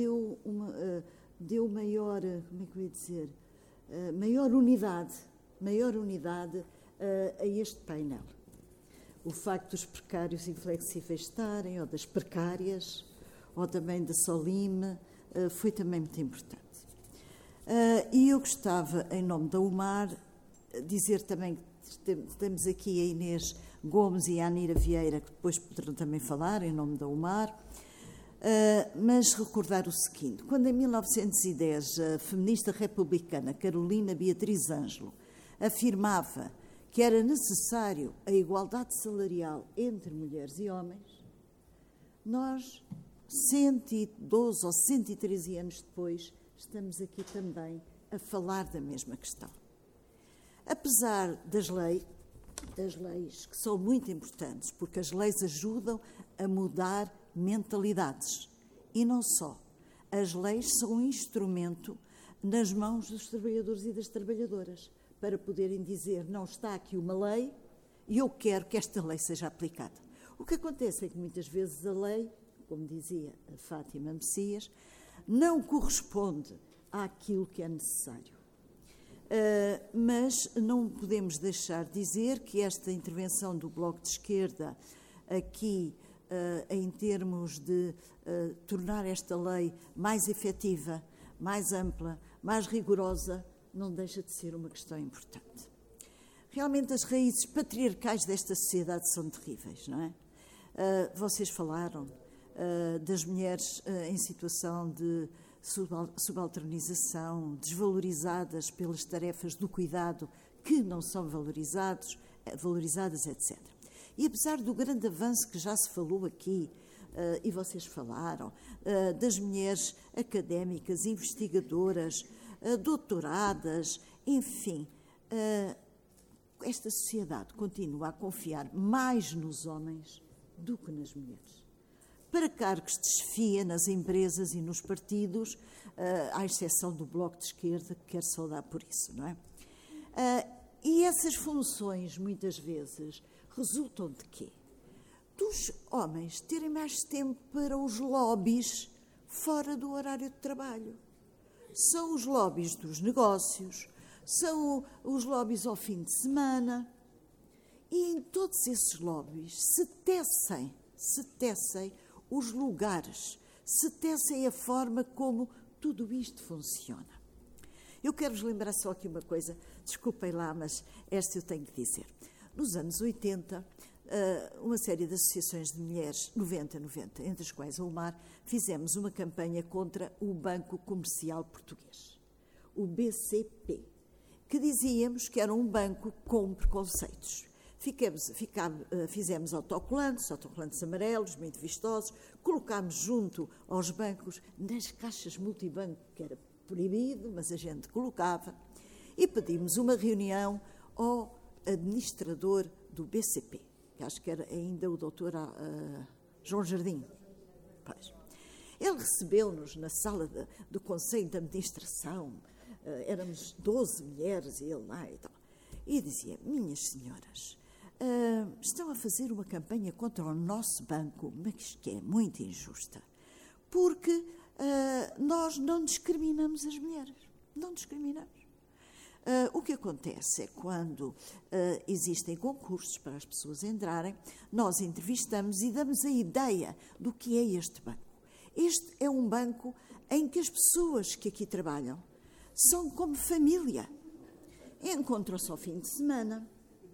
deu maior, como é que eu ia dizer, maior unidade a este painel. O facto dos precários inflexíveis estarem, ou das precárias, ou também da Solime, foi também muito importante. E eu gostava, em nome da UMAR, dizer também que temos aqui a Inês Gomes e a Anira Vieira, que depois poderão também falar, em nome da UMAR. Mas recordar o seguinte: quando em 1910 a feminista republicana Carolina Beatriz Ângelo afirmava que era necessário a igualdade salarial entre mulheres e homens, nós, 112 ou 113 anos depois, estamos aqui também a falar da mesma questão. Apesar das leis que são muito importantes, porque as leis ajudam a mudar mentalidades. E não só. As leis são um instrumento nas mãos dos trabalhadores e das trabalhadoras, para poderem dizer: não está aqui uma lei e eu quero que esta lei seja aplicada. O que acontece é que muitas vezes a lei, como dizia a Fátima Messias, não corresponde àquilo que é necessário. Mas não podemos deixar de dizer que esta intervenção do Bloco de Esquerda aqui, em termos de tornar esta lei mais efetiva, mais ampla, mais rigorosa, não deixa de ser uma questão importante. Realmente as raízes patriarcais desta sociedade são terríveis, não é? Vocês falaram das mulheres em situação de subalternização, desvalorizadas pelas tarefas do cuidado que não são valorizadas, etc. E apesar do grande avanço que já se falou aqui, e vocês falaram, das mulheres académicas, investigadoras, doutoradas, enfim, esta sociedade continua a confiar mais nos homens do que nas mulheres. Para cargos de chefia nas empresas e nos partidos, à exceção do Bloco de Esquerda, que quero saudar por isso, não é? E essas funções, muitas vezes, resultam de quê? Dos homens terem mais tempo para os lobbies fora do horário de trabalho. São os lobbies dos negócios, são os lobbies ao fim de semana, e em todos esses lobbies se tecem os lugares, se tecem a forma como tudo isto funciona. Eu quero-vos lembrar só aqui uma coisa, desculpem lá, mas esta eu tenho que dizer. Nos anos 80, uma série de associações de mulheres, 90, entre as quais a UMAR, fizemos uma campanha contra o Banco Comercial Português, o BCP, que dizíamos que era um banco com preconceitos. Fizemos autocolantes amarelos, muito vistosos, colocámos junto aos bancos, nas caixas multibanco, que era proibido, mas a gente colocava, e pedimos uma reunião ao administrador do BCP, que acho que era ainda o doutor João Jardim. Pois. Ele recebeu-nos na sala do Conselho de Administração, éramos 12 mulheres, e ele lá e tal, e dizia: minhas senhoras, estão a fazer uma campanha contra o nosso banco, mas que é muito injusta, porque nós não discriminamos as mulheres, não discriminamos. O que acontece é quando existem concursos para as pessoas entrarem, nós entrevistamos e damos a ideia do que é este banco. Este é um banco em que as pessoas que aqui trabalham são como família, encontram-se ao fim de semana,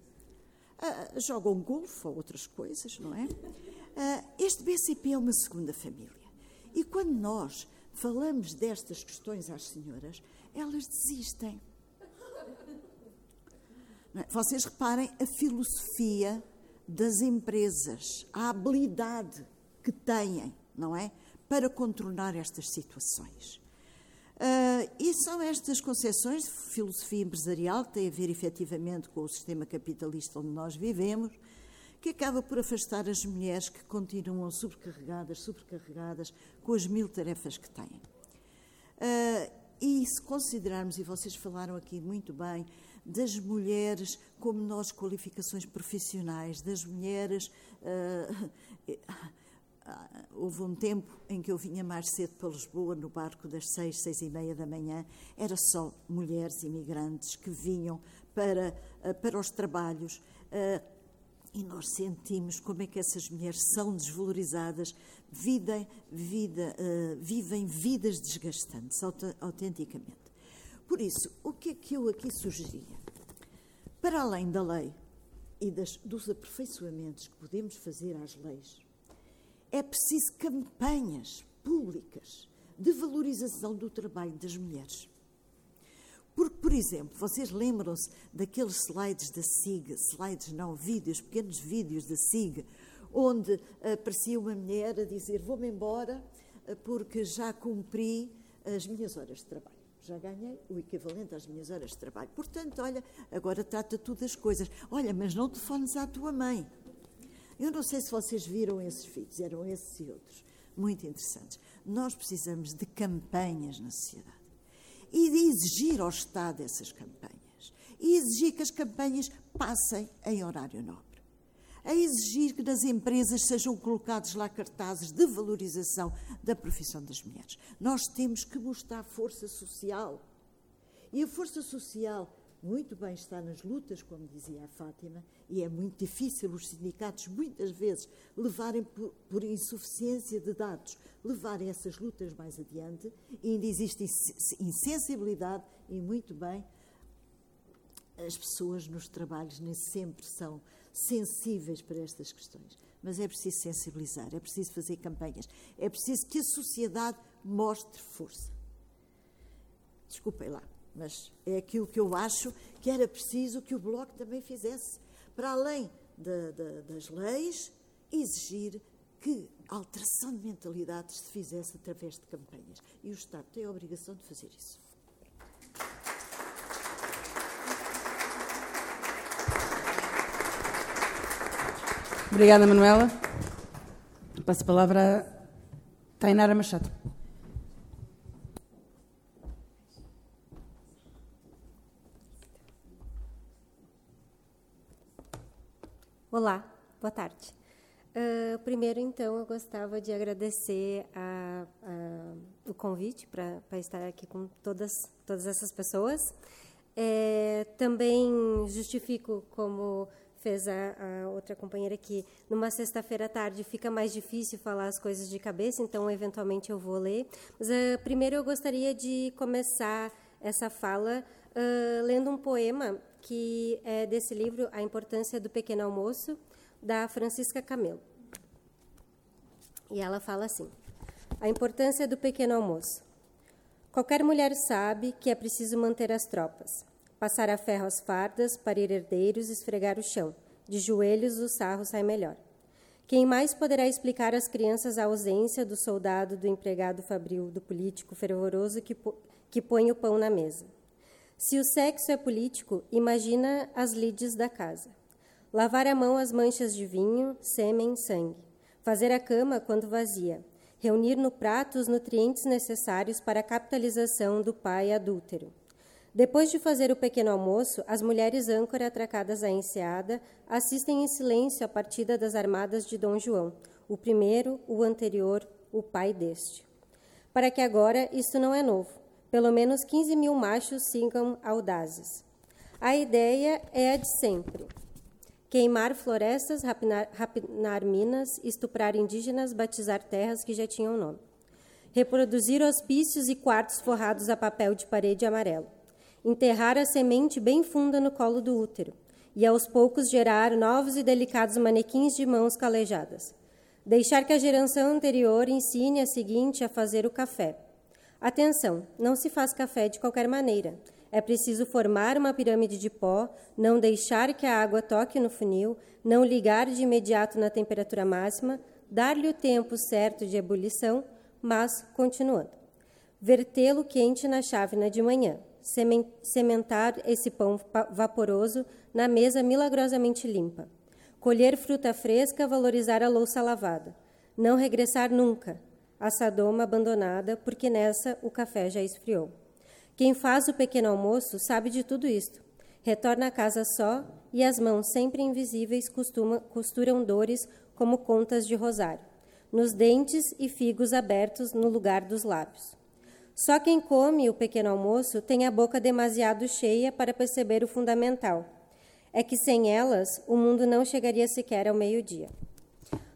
jogam golfe ou outras coisas, não é? Este BCP é uma segunda família. E quando nós falamos destas questões às senhoras, elas desistem. Não é? Vocês reparem a filosofia das empresas, a habilidade que têm, não é? Para contornar estas situações. E são estas concepções de filosofia empresarial, que têm a ver efetivamente com o sistema capitalista onde nós vivemos, que acaba por afastar as mulheres que continuam sobrecarregadas com as 1000 tarefas que têm. E se considerarmos, e vocês falaram aqui muito bem, das mulheres com menores qualificações profissionais, das mulheres... Houve um tempo em que eu vinha mais cedo para Lisboa, no barco das 6, 6h30 da manhã, era só mulheres imigrantes que vinham para os trabalhos, e nós sentimos como é que essas mulheres são desvalorizadas, vivem vidas desgastantes, autenticamente. Por isso, o que é que eu aqui sugeria? Para além da lei e dos aperfeiçoamentos que podemos fazer às leis, É preciso campanhas públicas de valorização do trabalho das mulheres. Porque, por exemplo, vocês lembram-se daqueles slides da SIG, vídeos, pequenos vídeos da SIG, onde aparecia uma mulher a dizer: vou-me embora porque já cumpri as minhas horas de trabalho. Já ganhei o equivalente às minhas horas de trabalho. Portanto, olha, agora trata tu das coisas. Olha, mas não telefones à tua mãe. Eu não sei se vocês viram esses vídeos, eram esses e outros, muito interessantes. Nós precisamos de campanhas na sociedade e de exigir ao Estado essas campanhas. E exigir que as campanhas passem em horário nobre. A exigir que nas empresas sejam colocados lá cartazes de valorização da profissão das mulheres. Nós temos que mostrar força social. E a força social, muito bem, está nas lutas, como dizia a Fátima, e é muito difícil os sindicatos, muitas vezes, levarem por insuficiência de dados, levarem essas lutas mais adiante, e ainda existe insensibilidade, e muito bem, as pessoas nos trabalhos nem sempre são sensíveis para estas questões. Mas é preciso sensibilizar, é preciso fazer campanhas, é preciso que a sociedade mostre força. Desculpem lá, mas é aquilo que eu acho que era preciso que o Bloco também fizesse. Para além das leis, exigir que a alteração de mentalidades se fizesse através de campanhas. E o Estado tem a obrigação de fazer isso. Obrigada, Manuela. Passo a palavra a Tainara Machado. Olá, boa tarde. Primeiro, então, eu gostava de agradecer o convite para estar aqui com todas essas pessoas. Também justifico, como fez a outra companheira, que numa sexta-feira à tarde fica mais difícil falar as coisas de cabeça, então, eventualmente, eu vou ler. Mas, primeiro, eu gostaria de começar essa fala lendo um poema que é desse livro, A Importância do Pequeno Almoço, da Francisca Camelo. E ela fala assim: a importância do pequeno almoço. Qualquer mulher sabe que é preciso manter as tropas, passar a ferro as fardas, parir herdeiros, esfregar o chão. De joelhos o sarro sai melhor. Quem mais poderá explicar às crianças a ausência do soldado, do empregado fabril, do político fervoroso que põe o pão na mesa? Se o sexo é político, imagina as lides da casa. Lavar a mão as manchas de vinho, sêmen, sangue. Fazer a cama quando vazia. Reunir no prato os nutrientes necessários para a capitalização do pai adúltero. Depois de fazer o pequeno almoço, as mulheres âncora atracadas à enseada assistem em silêncio à partida das armadas de Dom João, o primeiro, o anterior, o pai deste. Para que agora isto não é novo. Pelo menos 15.000 machos sigam audazes. A ideia é a de sempre. Queimar florestas, rapinar minas, estuprar indígenas, batizar terras que já tinham nome. Reproduzir hospícios e quartos forrados a papel de parede amarelo. Enterrar a semente bem funda no colo do útero. E aos poucos gerar novos e delicados manequins de mãos calejadas. Deixar que a geração anterior ensine a seguinte a fazer o café. Atenção, não se faz café de qualquer maneira. É preciso formar uma pirâmide de pó, não deixar que a água toque no funil, não ligar de imediato na temperatura máxima, dar-lhe o tempo certo de ebulição, mas continuando. Vertê-lo quente na chávena de manhã. Sementar esse pão vaporoso na mesa milagrosamente limpa. Colher fruta fresca, valorizar a louça lavada. Não regressar nunca. A Sodoma abandonada, porque nessa o café já esfriou. Quem faz o pequeno almoço sabe de tudo isto. Retorna a casa só e as mãos sempre invisíveis costuram dores como contas de rosário, nos dentes e figos abertos no lugar dos lábios. Só quem come o pequeno almoço tem a boca demasiado cheia para perceber o fundamental. É que sem elas o mundo não chegaria sequer ao meio-dia.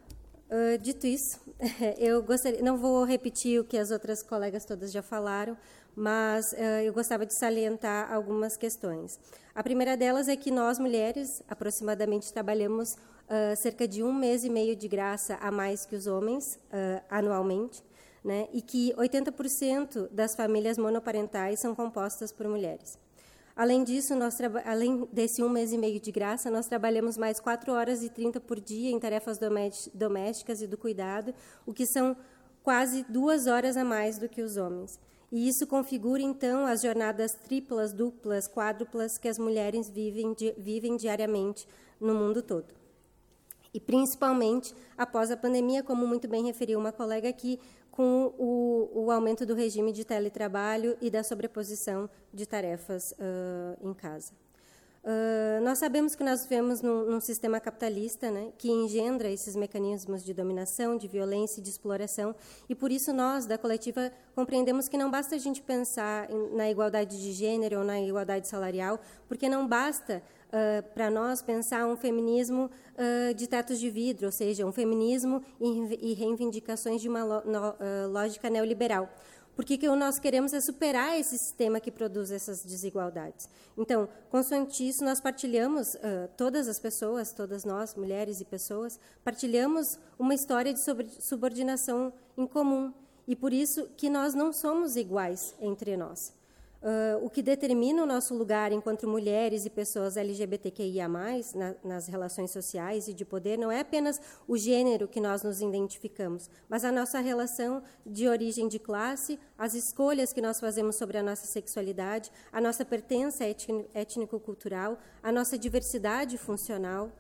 Dito isso, eu gostaria, não vou repetir o que as outras colegas todas já falaram, mas eu gostava de salientar algumas questões. A primeira delas é que nós, mulheres, aproximadamente trabalhamos cerca de 1 mês e meio de graça a mais que os homens, anualmente, né? E que 80% das famílias monoparentais são compostas por mulheres. Além disso, além desse 1 mês e meio de graça, nós trabalhamos mais 4 horas e 30 por dia em tarefas domésticas e do cuidado, o que são quase 2 horas a mais do que os homens. E isso configura, então, as jornadas triplas, duplas, quádruplas que as mulheres vivem diariamente no mundo todo. E, principalmente, após a pandemia, como muito bem referiu uma colega aqui, com o aumento do regime de teletrabalho e da sobreposição de tarefas em casa. Nós sabemos que nós vivemos num sistema capitalista, né, que engendra esses mecanismos de dominação, de violência e de exploração, e por isso nós, da coletiva, compreendemos que não basta a gente pensar na igualdade de gênero ou na igualdade salarial, porque não basta para nós pensar um feminismo de tetos de vidro, ou seja, um feminismo e reivindicações de uma lógica neoliberal. Porque o que nós queremos é superar esse sistema que produz essas desigualdades. Então, consoante isso, nós partilhamos, todas as pessoas, todas nós, mulheres e pessoas, partilhamos uma história de subordinação em comum. E por isso que nós não somos iguais entre nós. O que determina o nosso lugar enquanto mulheres e pessoas LGBTQIA+, nas relações sociais e de poder, não é apenas o gênero que nós nos identificamos, mas a nossa relação de origem de classe, as escolhas que nós fazemos sobre a nossa sexualidade, a nossa pertença étnico-cultural, a nossa diversidade funcional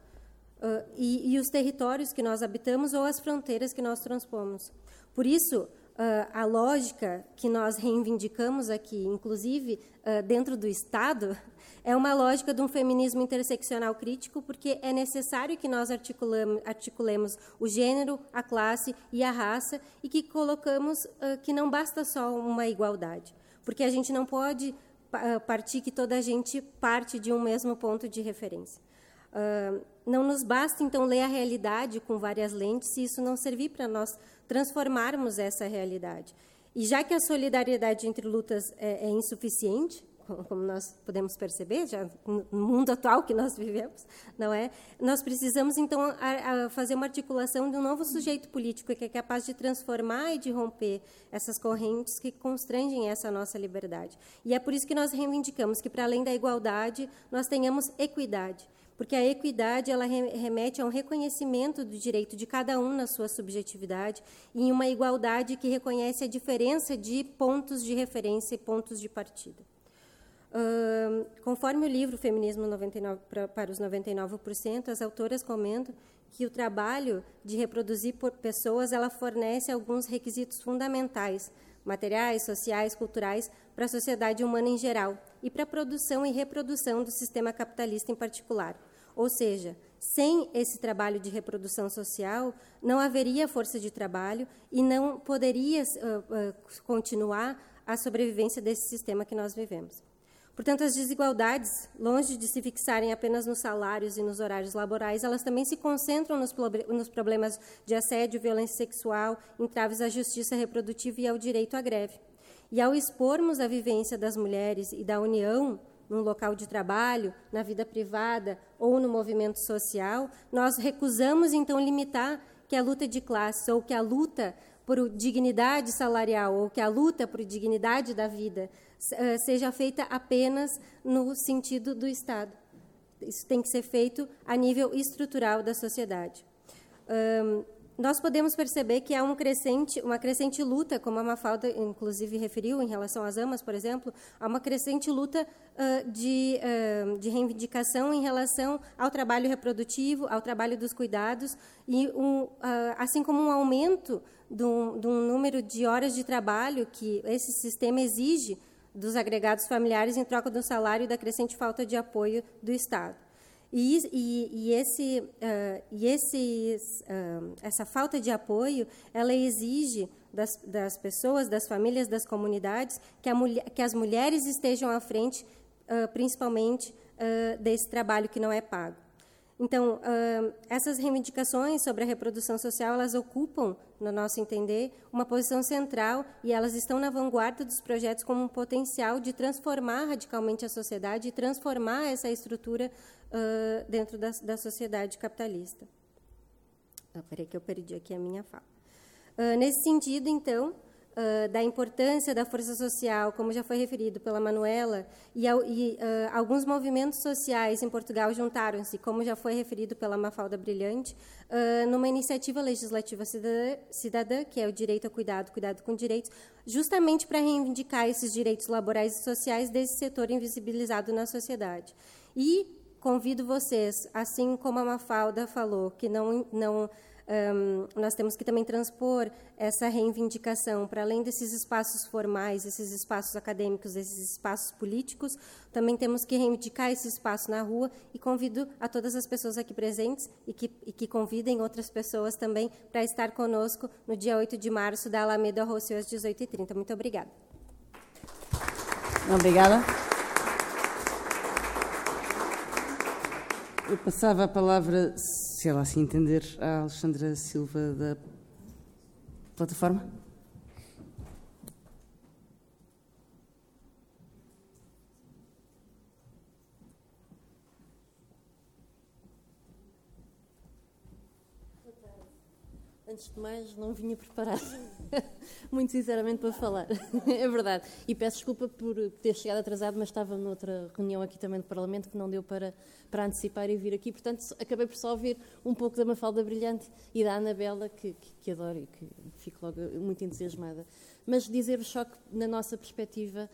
e os territórios que nós habitamos ou as fronteiras que nós transpomos. Por isso, a lógica que nós reivindicamos aqui, inclusive dentro do Estado, é uma lógica de um feminismo interseccional crítico, porque é necessário que nós articulemos o gênero, a classe e a raça, e que colocamos que não basta só uma igualdade, porque a gente não pode partir que toda a gente parte de um mesmo ponto de referência. Não nos basta, então, ler a realidade com várias lentes se isso não servir para nós transformarmos essa realidade. E já que a solidariedade entre lutas é insuficiente, como nós podemos perceber, já no mundo atual que nós vivemos, não é? Nós precisamos, então, fazer uma articulação de um novo sujeito político que é capaz de transformar e de romper essas correntes que constrangem essa nossa liberdade. E é por isso que nós reivindicamos que, para além da igualdade, nós tenhamos equidade. Porque a equidade ela remete a um reconhecimento do direito de cada um na sua subjetividade e em uma igualdade que reconhece a diferença de pontos de referência e pontos de partida. Conforme o livro Feminismo 99, para os 99%, as autoras comentam que o trabalho de reproduzir por pessoas ela fornece alguns requisitos fundamentais, materiais, sociais, culturais, para a sociedade humana em geral e para a produção e reprodução do sistema capitalista em particular. Ou seja, sem esse trabalho de reprodução social, não haveria força de trabalho e não poderia continuar a sobrevivência desse sistema que nós vivemos. Portanto, as desigualdades, longe de se fixarem apenas nos salários e nos horários laborais, elas também se concentram nos problemas de assédio, violência sexual, entraves à justiça reprodutiva e ao direito à greve. E ao expormos a vivência das mulheres e da união num local de trabalho, na vida privada ou no movimento social, nós recusamos, então, limitar que a luta de classe ou que a luta por dignidade salarial ou que a luta por dignidade da vida seja feita apenas no sentido do Estado. Isso tem que ser feito a nível estrutural da sociedade. Nós podemos perceber que há uma crescente luta, como a Mafalda, inclusive, referiu em relação às amas, por exemplo, há uma crescente luta de reivindicação em relação ao trabalho reprodutivo, ao trabalho dos cuidados, e assim como um aumento de um número de horas de trabalho que esse sistema exige dos agregados familiares em troca do salário e da crescente falta de apoio do Estado. Essa falta de apoio, ela exige das pessoas, das famílias, das comunidades, que as mulheres estejam à frente, principalmente, desse trabalho que não é pago. Então, essas reivindicações sobre a reprodução social, elas ocupam, no nosso entender, uma posição central e elas estão na vanguarda dos projetos como um potencial de transformar radicalmente a sociedade e transformar essa estrutura dentro da sociedade capitalista. Peraí que eu perdi aqui a minha fala. Nesse sentido, então, da importância da força social, como já foi referido pela Manuela, e alguns movimentos sociais em Portugal juntaram-se, como já foi referido pela Mafalda Brilhante, numa iniciativa legislativa cidadã, que é o direito ao cuidado com direitos, justamente para reivindicar esses direitos laborais e sociais desse setor invisibilizado na sociedade. E convido vocês, assim como a Mafalda falou, que nós temos que também transpor essa reivindicação para além desses espaços formais, esses espaços acadêmicos, esses espaços políticos, também temos que reivindicar esse espaço na rua e convido a todas as pessoas aqui presentes e que convidem outras pessoas também para estar conosco no dia 8 de março da Alameda Rossio às 18h30. Muito obrigada. Obrigada. Eu passava a palavra, se ela assim entender, à Alexandra Silva da plataforma. Antes de mais, não vinha preparada, muito sinceramente, para falar. É verdade. E peço desculpa por ter chegado atrasado, mas estava noutra reunião aqui também do Parlamento que não deu para antecipar e vir aqui. Portanto, acabei por só ouvir um pouco da Mafalda Brilhante e da Anabela, que adoro e que fico logo muito entusiasmada. Mas dizer-vos só que, na nossa perspectiva,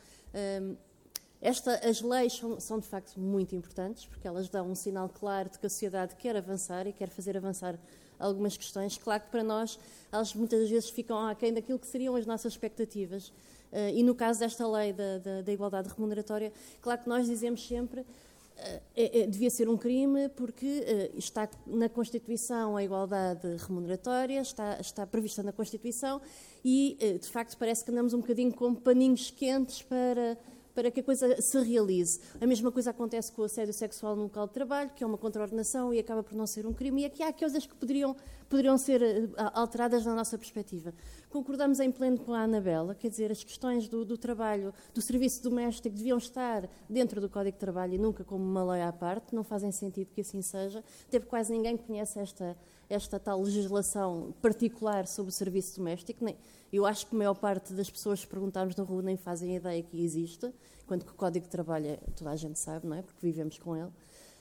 as leis são de facto muito importantes, porque elas dão um sinal claro de que a sociedade quer avançar e quer fazer avançar algumas questões. Claro que para nós, elas muitas vezes ficam aquém daquilo que seriam as nossas expectativas. E no caso desta lei da igualdade remuneratória, claro que nós dizemos sempre devia ser um crime porque está na Constituição a igualdade remuneratória, está prevista na Constituição e, de facto, parece que andamos um bocadinho como paninhos quentes para que a coisa se realize. A mesma coisa acontece com o assédio sexual no local de trabalho, que é uma contraordenação e acaba por não ser um crime. E aqui há coisas que poderiam ser alteradas na nossa perspectiva. Concordamos em pleno com a Anabela, quer dizer, as questões do trabalho, do serviço doméstico deviam estar dentro do Código de Trabalho e nunca como uma lei à parte, não fazem sentido que assim seja, até porque quase ninguém conhece esta tal legislação particular sobre o serviço doméstico. Eu acho que a maior parte das pessoas que perguntarmos na rua nem fazem ideia que existe, enquanto que o Código de Trabalho toda a gente sabe, não é? Porque vivemos com ele.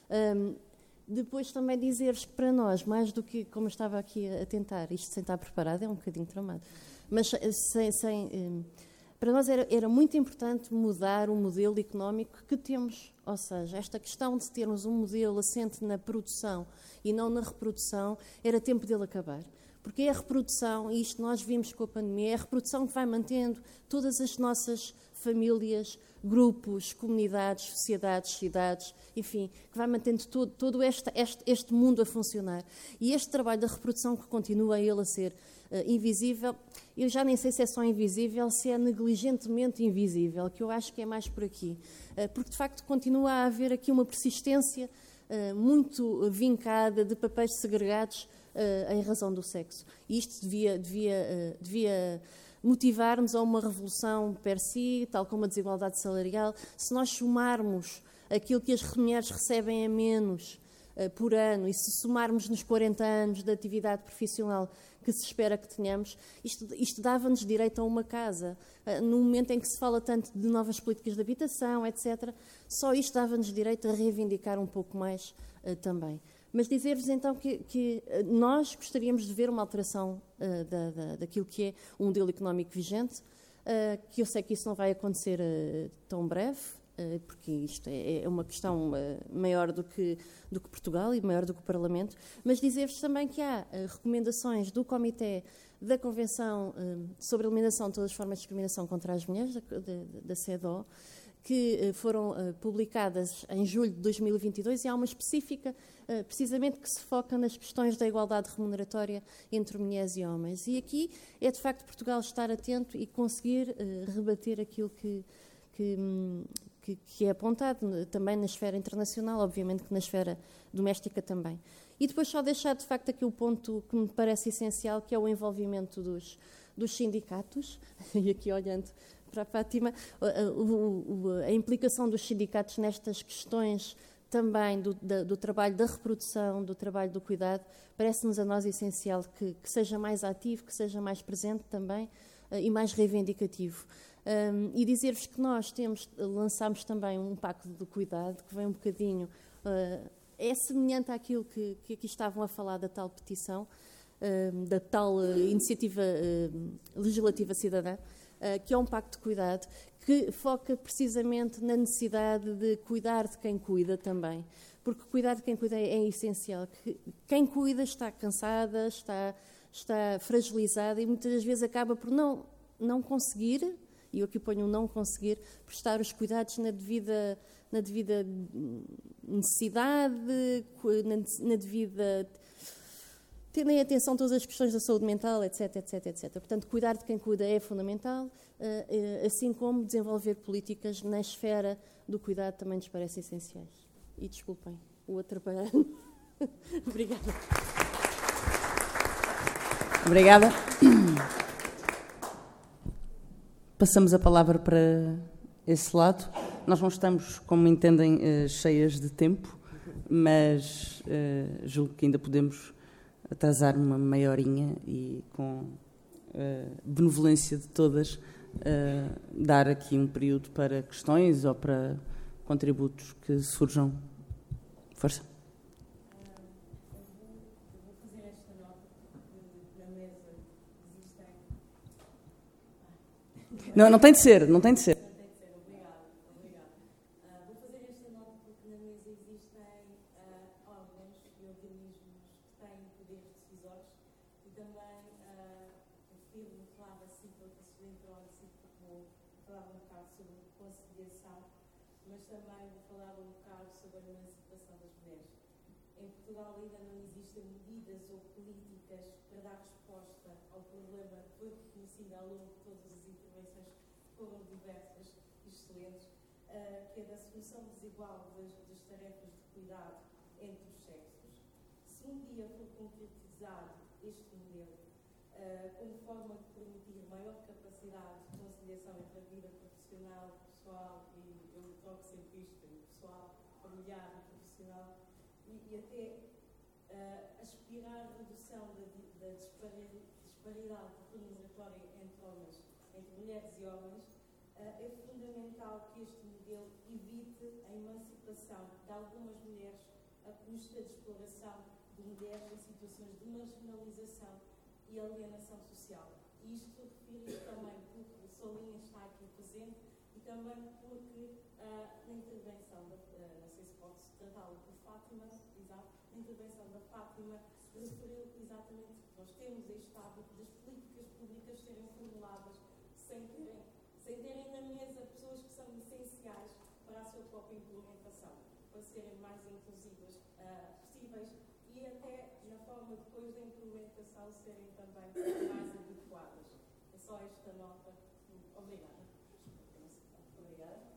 Depois também dizer-vos que para nós, mais do que, como eu estava aqui a tentar, isto sem estar preparado é um bocadinho tramado, mas para nós era muito importante mudar o modelo económico que temos, ou seja, esta questão de termos um modelo assente na produção e não na reprodução, era tempo dele acabar. Porque é a reprodução, e isto nós vimos com a pandemia, é a reprodução que vai mantendo todas as nossas famílias, grupos, comunidades, sociedades, cidades, enfim, que vai mantendo todo este mundo a funcionar. E este trabalho da reprodução que continua ele a ser invisível, eu já nem sei se é só invisível, se é negligentemente invisível, que eu acho que é mais por aqui. Porque, de facto, continua a haver aqui uma persistência muito vincada de papéis segregados em razão do sexo. E isto devia motivar-nos a uma revolução per si, tal como a desigualdade salarial. Se nós somarmos aquilo que as mulheres recebem a menos por ano e se somarmos nos 40 anos de atividade profissional que se espera que tenhamos, isto dava-nos direito a uma casa. No momento em que se fala tanto de novas políticas de habitação, etc., só isto dava-nos direito a reivindicar um pouco mais também. Mas dizer-vos então que nós gostaríamos de ver uma alteração daquilo que é o modelo económico vigente, que eu sei que isso não vai acontecer tão breve, porque isto é uma questão maior do que Portugal e maior do que o Parlamento, mas dizer-vos também que há recomendações do Comitê da Convenção sobre a Eliminação de todas as formas de discriminação contra as mulheres, da CEDAW, que foram publicadas em julho de 2022 e há uma específica, precisamente, que se foca nas questões da igualdade remuneratória entre mulheres e homens. E aqui é, de facto, Portugal estar atento e conseguir rebater aquilo que que é apontado também na esfera internacional, obviamente que na esfera doméstica também. E depois só deixar, de facto, aqui o ponto que me parece essencial, que é o envolvimento dos sindicatos, e aqui olhando para a Fátima, a implicação dos sindicatos nestas questões também do trabalho da reprodução, do trabalho do cuidado, parece-nos a nós essencial que seja mais ativo, que seja mais presente também e mais reivindicativo. E dizer-vos que nós lançámos também um pacto de cuidado, que vem um bocadinho, é semelhante àquilo que aqui estavam a falar da tal petição, da tal iniciativa legislativa cidadã, que é um pacto de cuidado, que foca precisamente na necessidade de cuidar de quem cuida também. Porque cuidar de quem cuida é essencial. Quem cuida está cansada, está fragilizada e muitas das vezes acaba por não conseguir, e eu aqui ponho um não conseguir, prestar os cuidados na devida necessidade, na devida... tendo em atenção todas as questões da saúde mental, etc, etc, etc. Portanto, cuidar de quem cuida é fundamental, assim como desenvolver políticas na esfera do cuidado também nos parece essenciais. E desculpem o atrapalhar. Obrigada. Obrigada. Passamos a palavra para esse lado. Nós não estamos, como entendem, cheias de tempo, mas julgo que ainda podemos atrasar uma meia horinha e, com benevolência de todas, dar aqui um período para questões ou para contributos que surjam. Força. Eu vou fazer esta nota porque na mesa existem... Não tem de ser, não tem de ser. Obrigada. Vou fazer esta nota porque na mesa existem órgãos e organismos que têm poderes decisórios e também o filme falava assim, porque a Suplente falava um bocado sobre conciliação, mas também falava um bocado sobre a emancipação das mulheres. Em Portugal ainda não existem medidas ou políticas para dar resposta ao problema que foi reconhecido ao longo de todas as intervenções que foram diversas e excelentes, que é da solução desigual das tarefas de cuidado entre os sexos. Se um dia for concretizado este modelo como forma de permitir maior capacidade de conciliação entre a vida profissional, pessoal, e eu troco sempre isto, pessoal, familiar e profissional, e até aspirar à redução da disparidade remuneratória entre mulheres e homens, é fundamental que este modelo evite a emancipação de algumas mulheres à custa de exploração de mulheres em situações de marginalização e alienação social. E isto refiro também porque Solinha está aqui presente e também porque na intervenção, não sei se pode tratá-lo por Fátima, exato, na intervenção da Fátima, referiu exatamente que nós temos este hábito das políticas públicas serem formuladas sem terem na mesa pessoas que são essenciais para a sua própria implementação, para serem mais inclusivas possíveis e até na forma depois da implementação serem também mais adequadas. É só esta nota. Obrigada. Obrigada.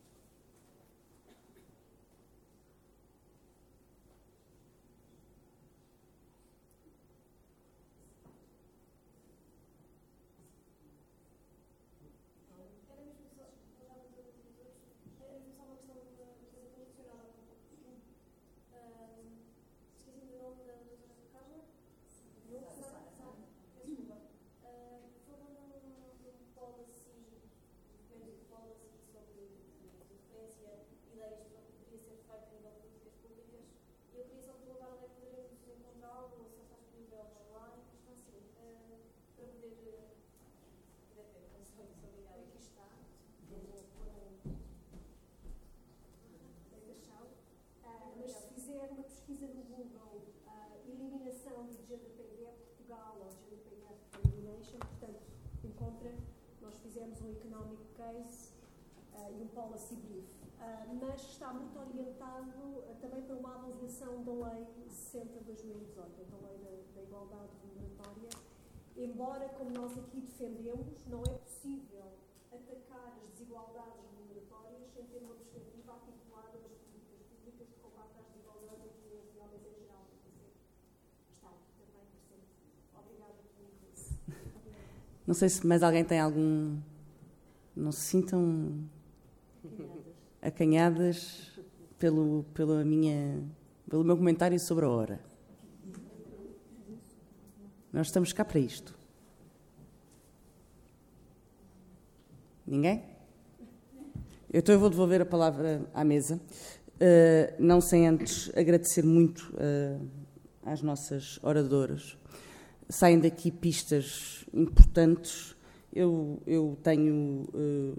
Mas se fizer uma pesquisa no Google, eliminação de GDPR Portugal ou GDPR Elimination, portanto, encontra, nós fizemos um economic case e um policy brief, mas está muito orientado também para uma avaliação da Lei 60/2018, da Lei da Igualdade Remuneratória, embora, como nós aqui defendemos, não é possível atacar as desigualdades remuneratórias sem ter uma perspectiva articulada das políticas públicas de combate às desigualdades entre mulheres e homens em geral. Está aqui também presente. Obrigada por me interesse. Não sei se mais alguém tem algum... Não se sintam acanhadas pelo meu comentário sobre a hora. Nós estamos cá para isto. Ninguém? Então eu vou devolver a palavra à mesa, não sem antes agradecer muito às nossas oradoras. Saem daqui pistas importantes. Eu tenho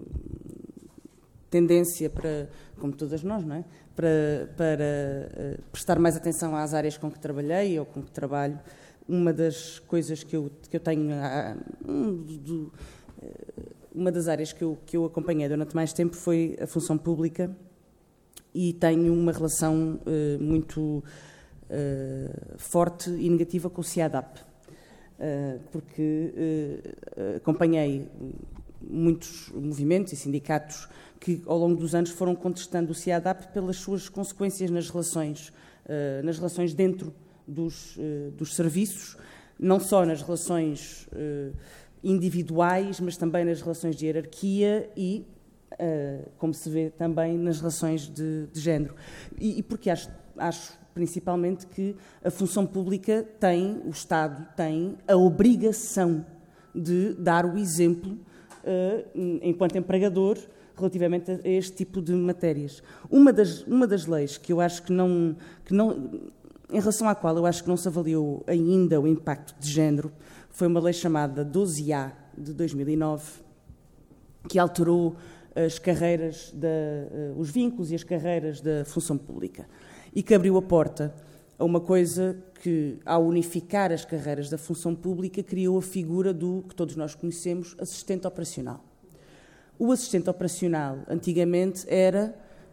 tendência para, como todas nós, não é? para prestar mais atenção às áreas com que trabalhei ou com que trabalho. Uma das coisas que eu tenho, uma das áreas que eu acompanhei durante mais tempo foi a função pública e tenho uma relação muito forte e negativa com o CIADAP. Porque acompanhei muitos movimentos e sindicatos que ao longo dos anos foram contestando o CIADAP pelas suas consequências nas relações dentro dos serviços, não só nas relações individuais, mas também nas relações de hierarquia e, como se vê, também nas relações de género. E porque acho principalmente que a função pública o Estado tem a obrigação de dar o exemplo enquanto empregador relativamente a este tipo de matérias. Uma das leis que eu acho que não, em relação à qual eu acho que não se avaliou ainda o impacto de género, foi uma lei chamada 12A de 2009, que alterou as carreiras, os vínculos e as carreiras da função pública. E que abriu a porta a uma coisa que, ao unificar as carreiras da função pública, criou a figura do que todos nós conhecemos, assistente operacional. O assistente operacional, antigamente, era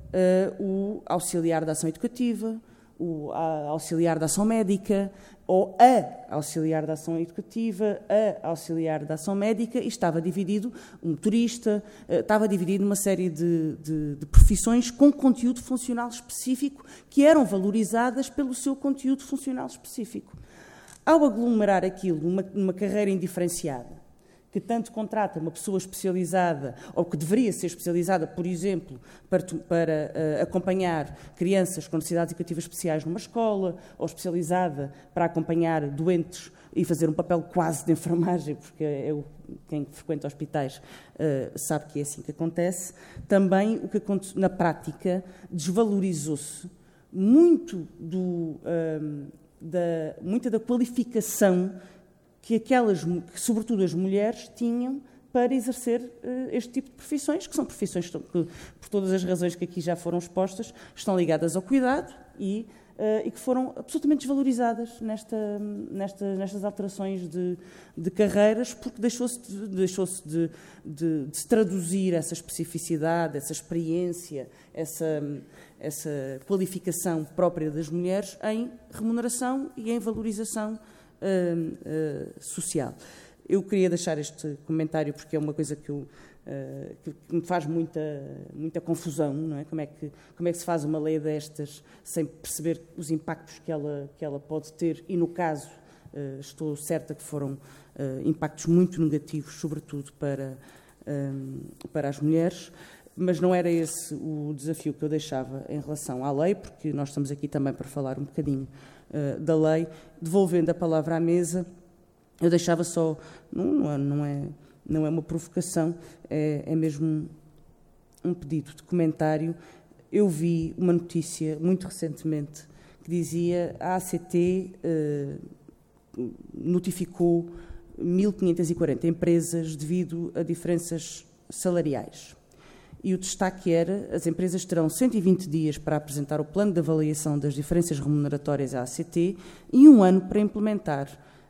o auxiliar da ação educativa, o auxiliar da ação médica, ou a auxiliar da ação educativa, a auxiliar da ação médica, e estava dividido, um motorista, estava dividido numa série de profissões com conteúdo funcional específico que eram valorizadas pelo seu conteúdo funcional específico. Ao aglomerar aquilo numa carreira indiferenciada, que tanto contrata uma pessoa especializada, ou que deveria ser especializada, por exemplo, para acompanhar crianças com necessidades educativas especiais numa escola, ou especializada para acompanhar doentes e fazer um papel quase de enfermagem, porque quem frequenta hospitais sabe que é assim que acontece. Também, o que acontece na prática, desvalorizou-se muito muita da qualificação que sobretudo as mulheres, tinham para exercer este tipo de profissões, que são profissões que, por todas as razões que aqui já foram expostas, estão ligadas ao cuidado e que foram absolutamente desvalorizadas nestas alterações de carreiras, porque deixou-se de se traduzir essa especificidade, essa experiência, essa qualificação própria das mulheres em remuneração e em valorização social. Eu queria deixar este comentário porque é uma coisa que me faz muita confusão, não é? Como é que se faz uma lei destas sem perceber os impactos que ela pode ter, e no caso estou certa que foram impactos muito negativos, sobretudo para as mulheres. Mas não era esse o desafio que eu deixava em relação à lei, porque nós estamos aqui também para falar um bocadinho da lei. Devolvendo a palavra à mesa, eu deixava só, não é uma provocação, é mesmo um pedido de comentário. Eu vi uma notícia muito recentemente que dizia a ACT notificou 1.540 empresas devido a diferenças salariais. E o destaque era: as empresas terão 120 dias para apresentar o plano de avaliação das diferenças remuneratórias à ACT e 1 ano para implementar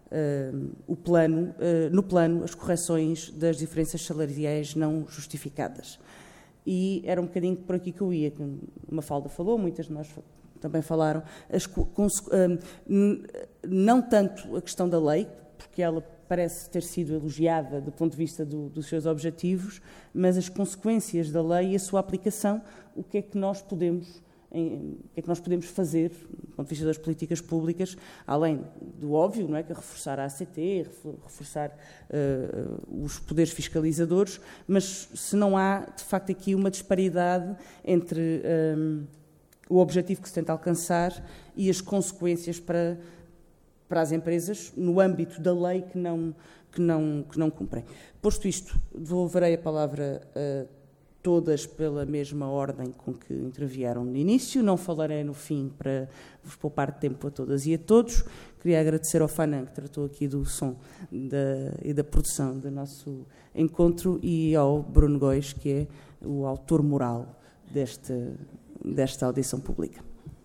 no plano as correções das diferenças salariais não justificadas. E era um bocadinho por aqui que eu ia. Mafalda falou, muitas de nós também falaram, não tanto a questão da lei, porque ela parece ter sido elogiada do ponto de vista dos seus objetivos, mas as consequências da lei e a sua aplicação, o que é que nós podemos fazer, do ponto de vista das políticas públicas, além do óbvio, não é, que é reforçar a ACT, reforçar os poderes fiscalizadores, mas se não há, de facto, aqui uma disparidade entre o objetivo que se tenta alcançar e as consequências para as empresas no âmbito da lei que não cumprem. Posto isto, devolverei a palavra a todas pela mesma ordem com que intervieram no início. Não falarei no fim para vos poupar tempo a todas e a todos. Queria agradecer ao Fanan, que tratou aqui do som e da produção do nosso encontro, e ao Bruno Góis, que é o autor moral desta audição pública.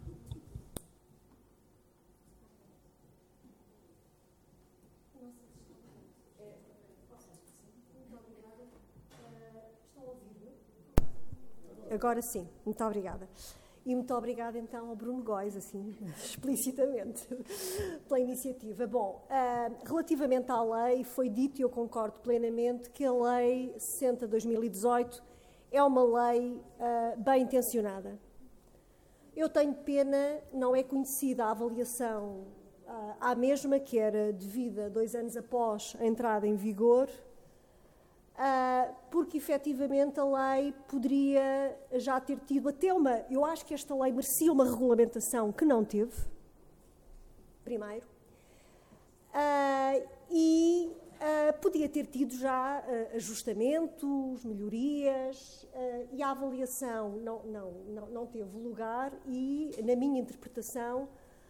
Agora sim, muito obrigada. E muito obrigada então ao Bruno Góis, assim, explicitamente, pela iniciativa. Bom, relativamente à lei, foi dito, e eu concordo plenamente, que a Lei 60/2018 é uma lei bem intencionada. Eu tenho pena, não é conhecida a avaliação à mesma, que era devida 2 anos após a entrada em vigor, porque efetivamente a lei poderia já ter tido até eu acho que esta lei merecia uma regulamentação que não teve, primeiro, e podia ter tido já ajustamentos, melhorias, e a avaliação não teve lugar, e na minha interpretação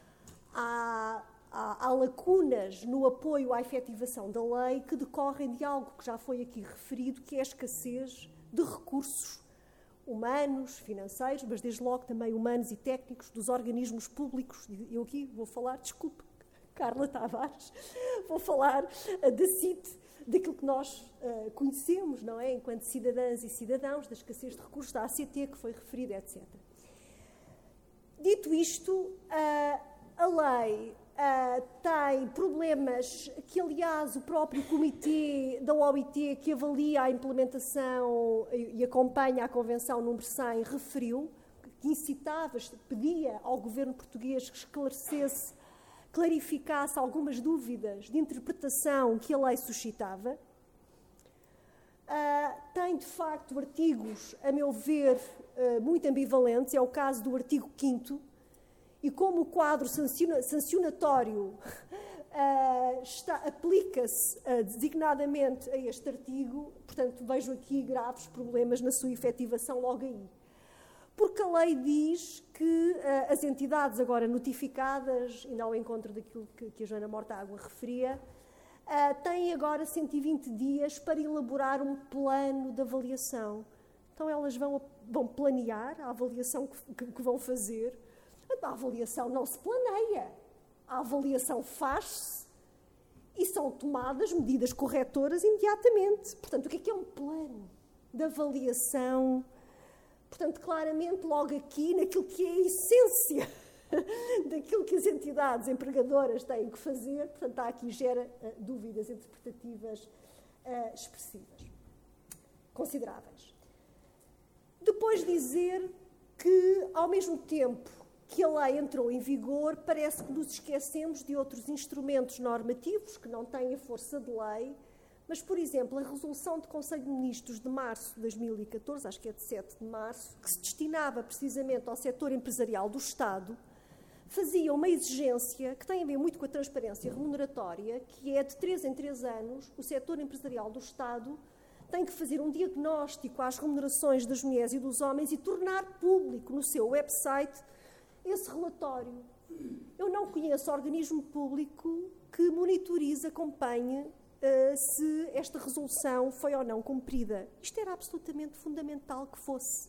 há lacunas no apoio à efetivação da lei que decorrem de algo que já foi aqui referido, que é a escassez de recursos humanos, financeiros, mas desde logo também humanos e técnicos dos organismos públicos. Eu aqui vou falar, desculpe, Carla Tavares, vou falar da CIT, daquilo que nós conhecemos, não é? Enquanto cidadãs e cidadãos, da escassez de recursos da ACT, que foi referida, etc. Dito isto, a lei tem problemas que, aliás, o próprio comitê da OIT, que avalia a implementação e acompanha a Convenção número 100, referiu, que incitava, pedia ao governo português que esclarecesse, clarificasse algumas dúvidas de interpretação que a lei suscitava. Tem, de facto, artigos, a meu ver, muito ambivalentes. É o caso do artigo 5º, e como o quadro sancionatório aplica-se designadamente a este artigo, portanto, vejo aqui graves problemas na sua efetivação logo aí. Porque a lei diz que as entidades agora notificadas, e ao encontro daquilo que a Joana Mortágua referia, têm agora 120 dias para elaborar um plano de avaliação. Então, elas vão planear a avaliação que vão fazer. A avaliação não se planeia, a avaliação faz-se e são tomadas medidas corretoras imediatamente. Portanto, o que é um plano de avaliação? Portanto, claramente, logo aqui, naquilo que é a essência daquilo que as entidades empregadoras têm que fazer, portanto, há aqui gera dúvidas interpretativas expressivas, consideráveis. Depois dizer que, ao mesmo tempo que a lei entrou em vigor, parece que nos esquecemos de outros instrumentos normativos que não têm a força de lei, mas, por exemplo, a resolução do Conselho de Ministros de março de 2014, acho que é de 7 de março, que se destinava precisamente ao setor empresarial do Estado, fazia uma exigência que tem a ver muito com a transparência remuneratória, que é de 3 em 3 anos, o setor empresarial do Estado tem que fazer um diagnóstico às remunerações das mulheres e dos homens e tornar público no seu website esse relatório. Eu não conheço organismo público que monitorize, acompanhe se esta resolução foi ou não cumprida. Isto era absolutamente fundamental que fosse.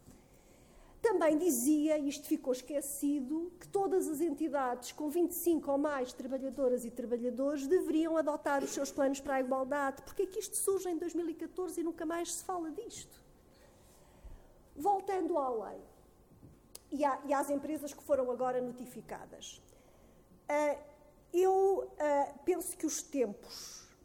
Também dizia, e isto ficou esquecido, que todas as entidades com 25 ou mais trabalhadoras e trabalhadores deveriam adotar os seus planos para a igualdade. Porque é que isto surge em 2014 e nunca mais se fala disto? Voltando à lei e às empresas que foram agora notificadas. Eu penso que os tempos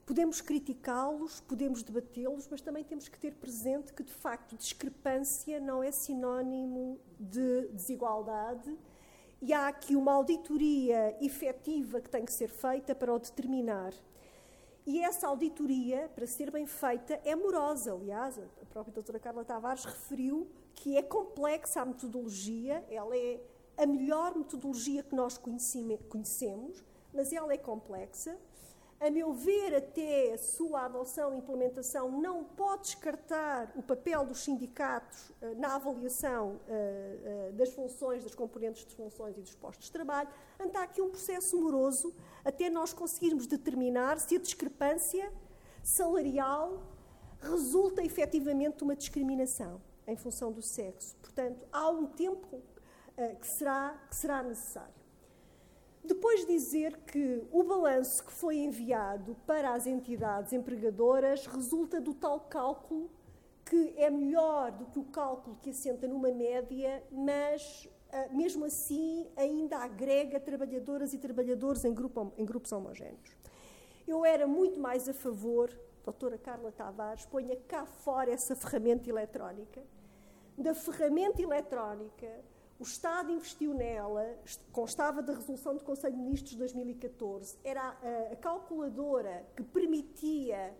Podemos criticá-los, podemos debatê-los, mas também temos que ter presente que, de facto, discrepância não é sinónimo de desigualdade e há aqui uma auditoria efetiva que tem que ser feita para o determinar. E essa auditoria, para ser bem feita, é morosa. Aliás, a própria doutora Carla Tavares referiu que é complexa a metodologia, ela é a melhor metodologia que nós conhecemos, mas ela é complexa. A meu ver, até a sua adoção e implementação não pode descartar o papel dos sindicatos na avaliação das funções, das componentes de funções e dos postos de trabalho. Portanto, há aqui um processo moroso até nós conseguirmos determinar se a discrepância salarial resulta efetivamente de uma discriminação em função do sexo. Portanto, há um tempo que será necessário. Depois dizer que o balanço que foi enviado para as entidades empregadoras resulta do tal cálculo que é melhor do que o cálculo que assenta numa média, mas, mesmo assim, ainda agrega trabalhadoras e trabalhadores em grupos homogéneos. Eu era muito mais a favor, doutora Carla Tavares, ponha cá fora essa ferramenta eletrónica. Da ferramenta eletrónica, o Estado investiu nela, constava da resolução do Conselho de Ministros de 2014, era a calculadora que permitia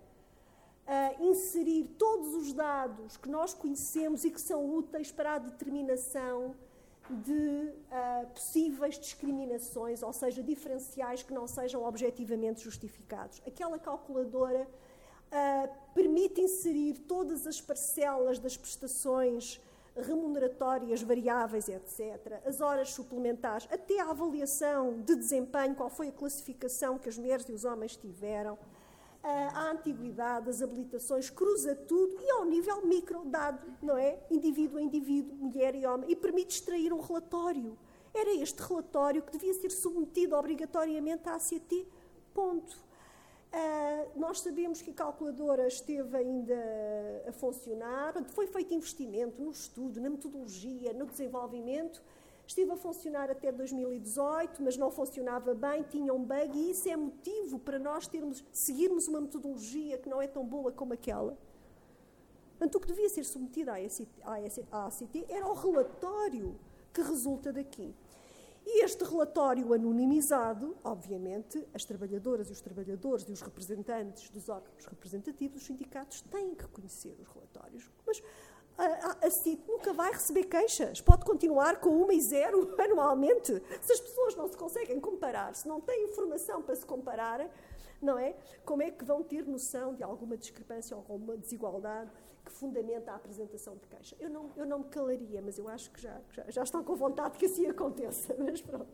inserir todos os dados que nós conhecemos e que são úteis para a determinação de possíveis discriminações, ou seja, diferenciais que não sejam objetivamente justificados. Aquela calculadora permite inserir todas as parcelas das prestações remuneratórias, variáveis, etc., as horas suplementares, até a avaliação de desempenho, qual foi a classificação que as mulheres e os homens tiveram, a antiguidade, as habilitações, cruza tudo e ao nível micro, dado, não é? Indivíduo a indivíduo, mulher e homem, e permite extrair um relatório. Era este relatório que devia ser submetido obrigatoriamente à ACT, ponto. Nós sabemos que a calculadora esteve ainda a funcionar, foi feito investimento no estudo, na metodologia, no desenvolvimento, esteve a funcionar até 2018, mas não funcionava bem, tinha um bug, e isso é motivo para nós seguirmos uma metodologia que não é tão boa como aquela. Portanto, o que devia ser submetido à ACT era o relatório que resulta daqui. E este relatório anonimizado, obviamente, as trabalhadoras e os trabalhadores e os representantes dos órgãos representativos, os sindicatos, têm que conhecer os relatórios. Mas a CIT nunca vai receber queixas. Pode continuar com 1 e 0 anualmente. Se as pessoas não se conseguem comparar, se não têm informação para se compararem, não é? Como é que vão ter noção de alguma discrepância ou alguma desigualdade que fundamenta a apresentação de queixa? Eu não me calaria, mas eu acho que já estão com vontade que assim aconteça. Mas pronto.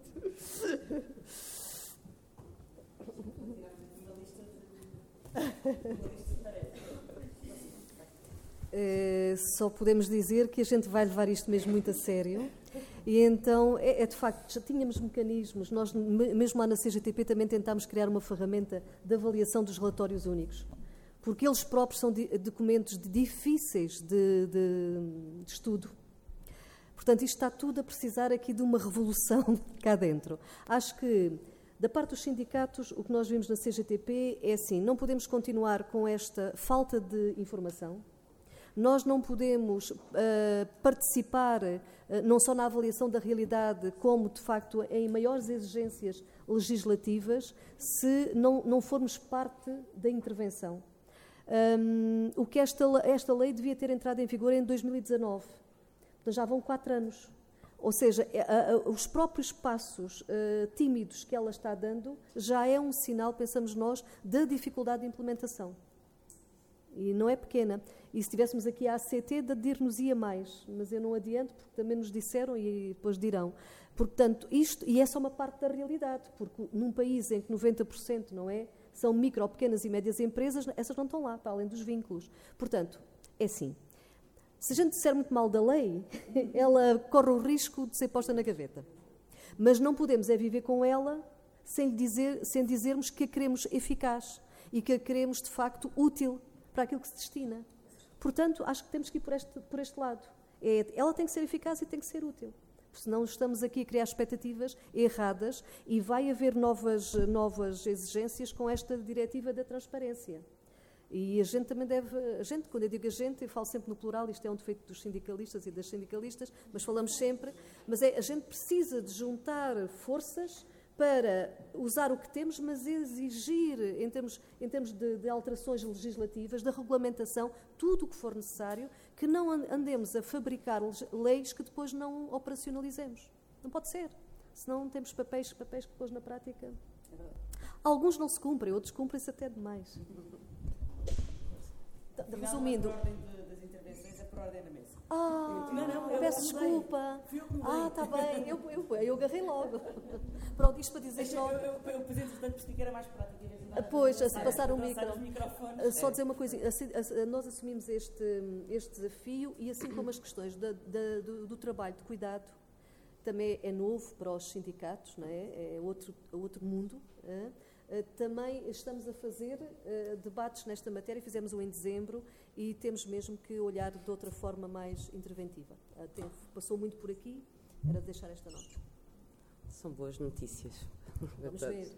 Só podemos dizer que a gente vai levar isto mesmo muito a sério. E então, de facto, já tínhamos mecanismos. Nós, mesmo lá na CGTP, também tentámos criar uma ferramenta de avaliação dos relatórios únicos, porque eles próprios são documentos difíceis de estudo. Portanto, isto está tudo a precisar aqui de uma revolução cá dentro. Acho que, da parte dos sindicatos, o que nós vimos na CGTP é assim: não podemos continuar com esta falta de informação. Nós não podemos participar não só na avaliação da realidade, como, de facto, em maiores exigências legislativas, se não formos parte da intervenção. O que esta lei devia ter entrado em vigor em 2019. Então, já vão 4 anos. Ou seja, os próprios passos tímidos que ela está dando já é um sinal, pensamos nós, da dificuldade de implementação. E não é pequena. E se tivéssemos aqui a ACT, dir-nos-ia mais. Mas eu não adianto, porque também nos disseram e depois dirão. Portanto, isto, e é só uma parte da realidade, porque num país em que 90%, não é, são micro, pequenas e médias empresas, essas não estão lá, para além dos vínculos. Portanto, é assim. Se a gente disser muito mal da lei, ela corre o risco de ser posta na gaveta. Mas não podemos viver com ela sem dizermos que a queremos eficaz e que a queremos, de facto, útil para aquilo que se destina. Portanto, acho que temos que ir por este lado. Ela tem que ser eficaz e tem que ser útil. senão estamos aqui a criar expectativas erradas e vai haver novas exigências com esta diretiva da transparência. E a gente também quando eu digo a gente, eu falo sempre no plural, isto é um defeito dos sindicalistas e das sindicalistas, mas falamos sempre, a gente precisa de juntar forças para usar o que temos, mas exigir, em termos de alterações legislativas, da regulamentação, tudo o que for necessário, que não andemos a fabricar leis que depois não operacionalizemos. Não pode ser. Senão temos papéis que depois na prática... Alguns não se cumprem, outros cumprem-se até demais. Resumindo... das intervenções é por ordem da mesa. Peço desculpa. Está bem. Eu agarrei logo. Pronto, isto para dizer só... Eu depois, entretanto, percebi que era mais prático. Pois, a passar o microfone. Só dizer uma coisa. Nós assumimos este desafio e assim como as questões do trabalho de cuidado, também é novo para os sindicatos, não é? É outro mundo. Também estamos a fazer debates nesta matéria, fizemos um em dezembro e temos mesmo que olhar de outra forma mais interventiva. Passou muito por aqui, era deixar esta nota. São boas notícias. Vamos ver.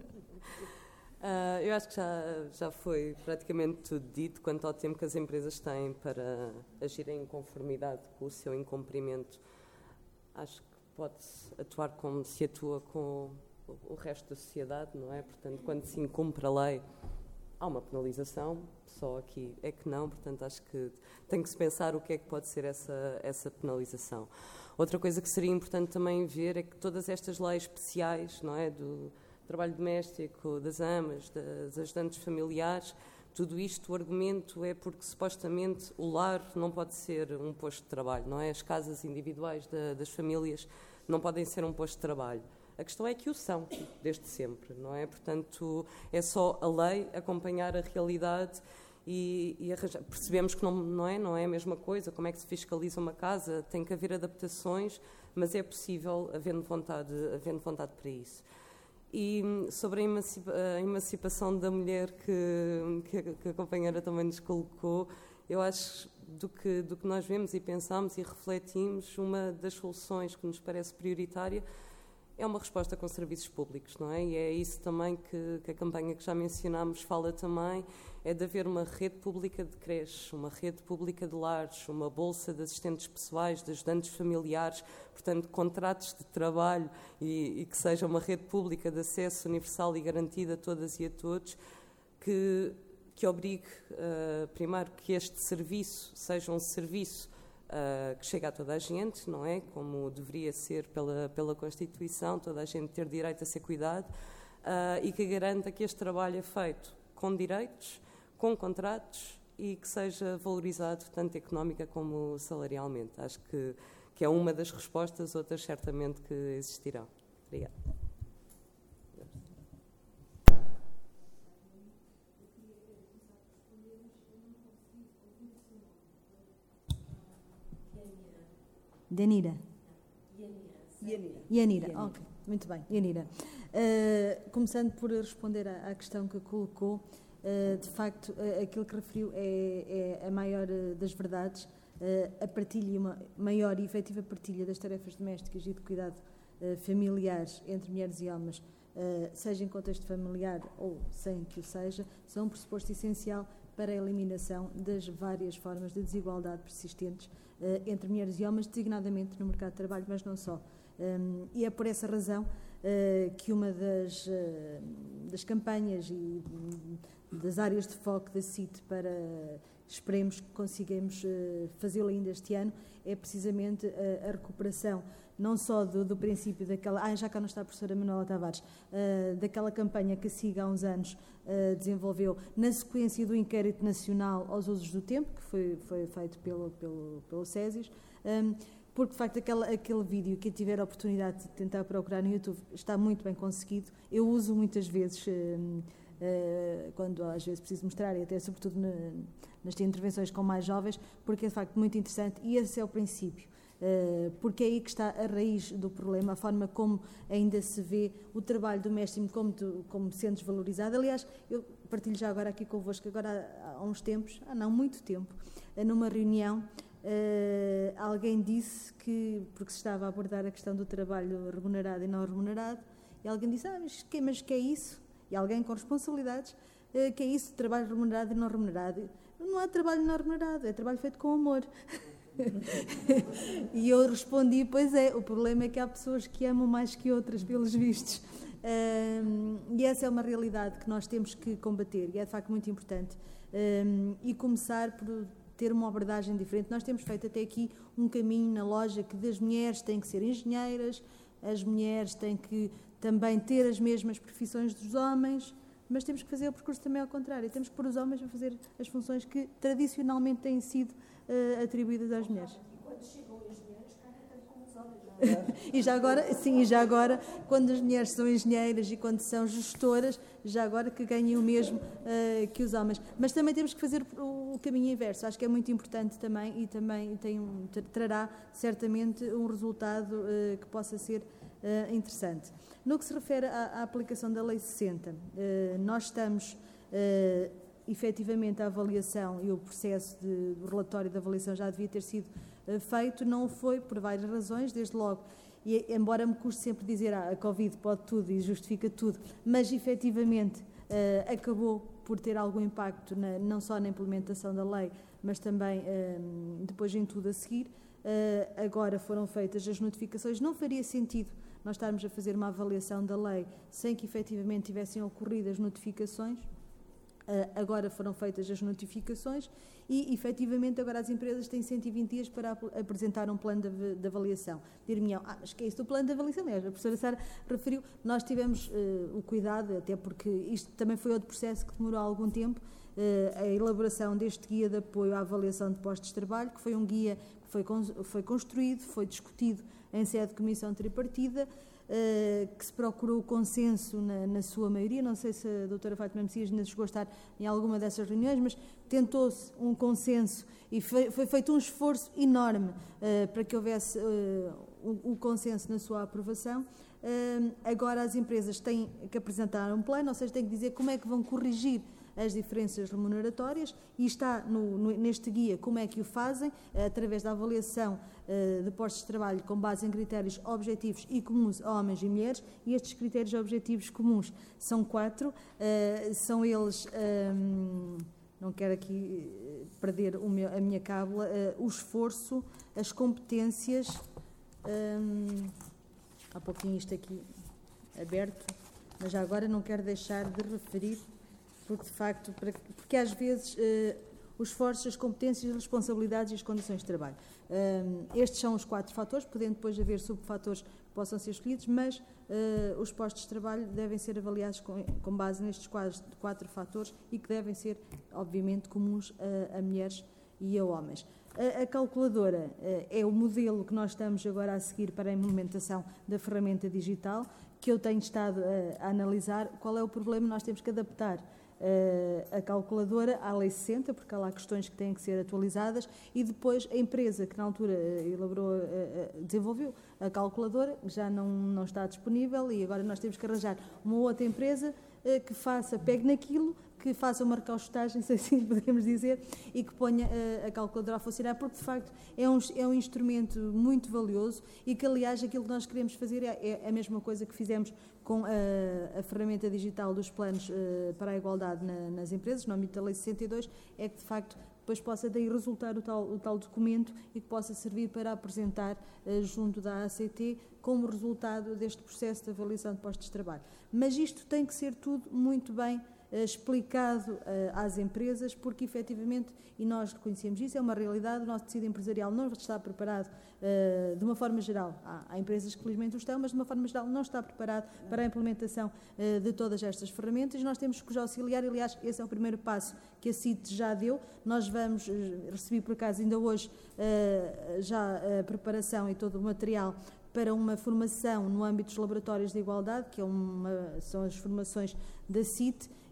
Eu acho que já foi praticamente tudo dito quanto ao tempo que as empresas têm para agirem em conformidade com o seu incumprimento. Acho que pode-se atuar como se atua com o resto da sociedade, não é? Portanto, quando se incumpre a lei, há uma penalização, só aqui é que não, portanto, acho que tem que se pensar o que é que pode ser essa penalização. Outra coisa que seria importante também ver é que todas estas leis especiais, não é? Do trabalho doméstico, das amas, das ajudantes familiares, tudo isto, o argumento é porque supostamente o lar não pode ser um posto de trabalho, não é? As casas individuais das famílias não podem ser um posto de trabalho. A questão é que o são, desde sempre, não é? Portanto, é só a lei acompanhar a realidade e arranjar. Percebemos que não é a mesma coisa. Como é que se fiscaliza uma casa? Tem que haver adaptações, mas é possível, havendo vontade para isso. E sobre a emancipação da mulher que a companheira também nos colocou, eu acho do que nós vemos e pensamos e refletimos, uma das soluções que nos parece prioritária é uma resposta com serviços públicos, não é? E é isso também que a campanha que já mencionámos fala também, é de haver uma rede pública de creches, uma rede pública de lares, uma bolsa de assistentes pessoais, de ajudantes familiares, portanto, contratos de trabalho e que seja uma rede pública de acesso universal e garantido a todas e a todos, que obrigue, primeiro, que este serviço seja um serviço que chega a toda a gente, não é? Como deveria ser pela Constituição, toda a gente ter direito a ser cuidado, e que garanta que este trabalho é feito com direitos, com contratos e que seja valorizado tanto económica como salarialmente. Acho que é uma das respostas, outras certamente que existirão. Obrigada. Yanira. Ok, muito bem. Yanira. Começando por responder à questão que colocou, de facto, aquilo que referiu é a maior das verdades, a partilha e uma maior e efetiva partilha das tarefas domésticas e de cuidado familiares entre mulheres e homens, seja em contexto familiar ou sem que o seja, são um pressuposto essencial para a eliminação das várias formas de desigualdade persistentes entre mulheres e homens, designadamente no mercado de trabalho, mas não só. E é por essa razão que uma das campanhas e das áreas de foco da CIT para esperemos que consigamos fazê-lo ainda este ano, é precisamente a recuperação não só do princípio daquela... já cá não está a professora Manuela Tavares, daquela campanha que a SIG há uns anos desenvolveu na sequência do inquérito nacional aos usos do tempo, que foi feito pelo SESIS, porque de facto aquele vídeo, quem tiver a oportunidade de tentar procurar no YouTube, está muito bem conseguido. Eu uso muitas vezes, quando às vezes preciso mostrar, e até sobretudo nas intervenções com mais jovens, porque é de facto muito interessante, e esse é o princípio. Porque é aí que está a raiz do problema, a forma como ainda se vê o trabalho doméstico como sendo desvalorizado. Aliás, eu partilho já agora aqui convosco, agora há uns tempos, não muito tempo, numa reunião, Alguém disse que, porque se estava a abordar a questão do trabalho remunerado e não remunerado, e alguém disse, mas que é isso? E alguém com responsabilidades, que é isso, trabalho remunerado e não remunerado? Não há trabalho não remunerado, é trabalho feito com amor. E eu respondi, pois é, o problema é que há pessoas que amam mais que outras, pelos vistos. E essa é uma realidade que nós temos que combater, e é de facto muito importante. E começar por ter uma abordagem diferente. Nós temos feito até aqui um caminho na lógica das mulheres têm que ser engenheiras, as mulheres têm que também ter as mesmas profissões dos homens, mas temos que fazer o percurso também ao contrário. Temos que pôr os homens a fazer as funções que tradicionalmente têm sido atribuídas às mulheres. E já agora, quando as mulheres são engenheiras e quando são gestoras, já agora que ganhem o mesmo que os homens. Mas também temos que fazer o caminho inverso. Acho que é muito importante também e também trará certamente um resultado que possa ser interessante. No que se refere à aplicação da Lei 60, nós estamos efetivamente a avaliação e o processo do relatório de avaliação já devia ter sido feito, não foi por várias razões, desde logo, e embora me custe sempre dizer a Covid pode tudo e justifica tudo, mas efetivamente acabou por ter algum impacto não só na implementação da lei, mas também depois em tudo a seguir. Agora foram feitas as notificações, não faria sentido nós estarmos a fazer uma avaliação da lei sem que efetivamente tivessem ocorrido as notificações. Agora foram feitas as notificações e, efetivamente, agora as empresas têm 120 dias para apresentar um plano de avaliação. Dir-me-ão, mas que é isso do plano de avaliação? Aliás, a professora Sara referiu, nós tivemos o cuidado, até porque isto também foi outro processo que demorou algum tempo, a elaboração deste guia de apoio à avaliação de postos de trabalho, que foi um guia que foi construído, foi discutido em sede de comissão tripartida, que se procurou o consenso na sua maioria. Não sei se a doutora Fátima Messias ainda chegou a estar em alguma dessas reuniões, mas tentou-se um consenso e foi feito um esforço enorme para que houvesse o consenso na sua aprovação. Agora as empresas têm que apresentar um plano, ou seja, têm que dizer como é que vão corrigir as diferenças remuneratórias e está neste guia como é que o fazem, através da avaliação de postos de trabalho com base em critérios objetivos e comuns a homens e mulheres, e estes critérios objetivos comuns são 4, são eles, não quero aqui perder a minha cábula, o esforço, as competências, há pouquinho isto aqui aberto, mas já agora não quero deixar de referir, porque de facto, porque às vezes os esforços, as competências, as responsabilidades e as condições de trabalho. Estes são os 4 fatores, podendo depois haver subfatores que possam ser escolhidos, mas os postos de trabalho devem ser avaliados com base nestes 4 fatores e que devem ser, obviamente, comuns a mulheres e a homens. A calculadora é o modelo que nós estamos agora a seguir para a implementação da ferramenta digital, que eu tenho estado a analisar. Qual é o problema? Nós temos que adaptar a calculadora à Lei 60, porque há lá questões que têm que ser atualizadas, e depois a empresa que na altura desenvolveu a calculadora já não está disponível, e agora nós temos que arranjar uma outra empresa que pegue naquilo, que faça uma recaustagem, se assim podemos dizer, e que ponha a calculadora a funcionar, porque de facto é um instrumento muito valioso e que, aliás, aquilo que nós queremos fazer é a mesma coisa que fizemos com a ferramenta digital dos planos para a igualdade nas empresas, no âmbito da Lei 62, é que de facto depois possa daí resultar o tal documento e que possa servir para apresentar junto da ACT como resultado deste processo de avaliação de postos de trabalho. Mas isto tem que ser tudo muito bem explicado às empresas, porque efetivamente, e nós reconhecemos isso, é uma realidade, o nosso tecido empresarial não está preparado de uma forma geral. Há empresas que felizmente o estão, mas de uma forma geral não está preparado para a implementação de todas estas ferramentas, e nós temos que os auxiliar. Aliás, esse é o primeiro passo que a CIT já deu. Nós vamos receber por acaso ainda hoje já a preparação e todo o material para uma formação no âmbito dos laboratórios de igualdade, que são as formações da CIT,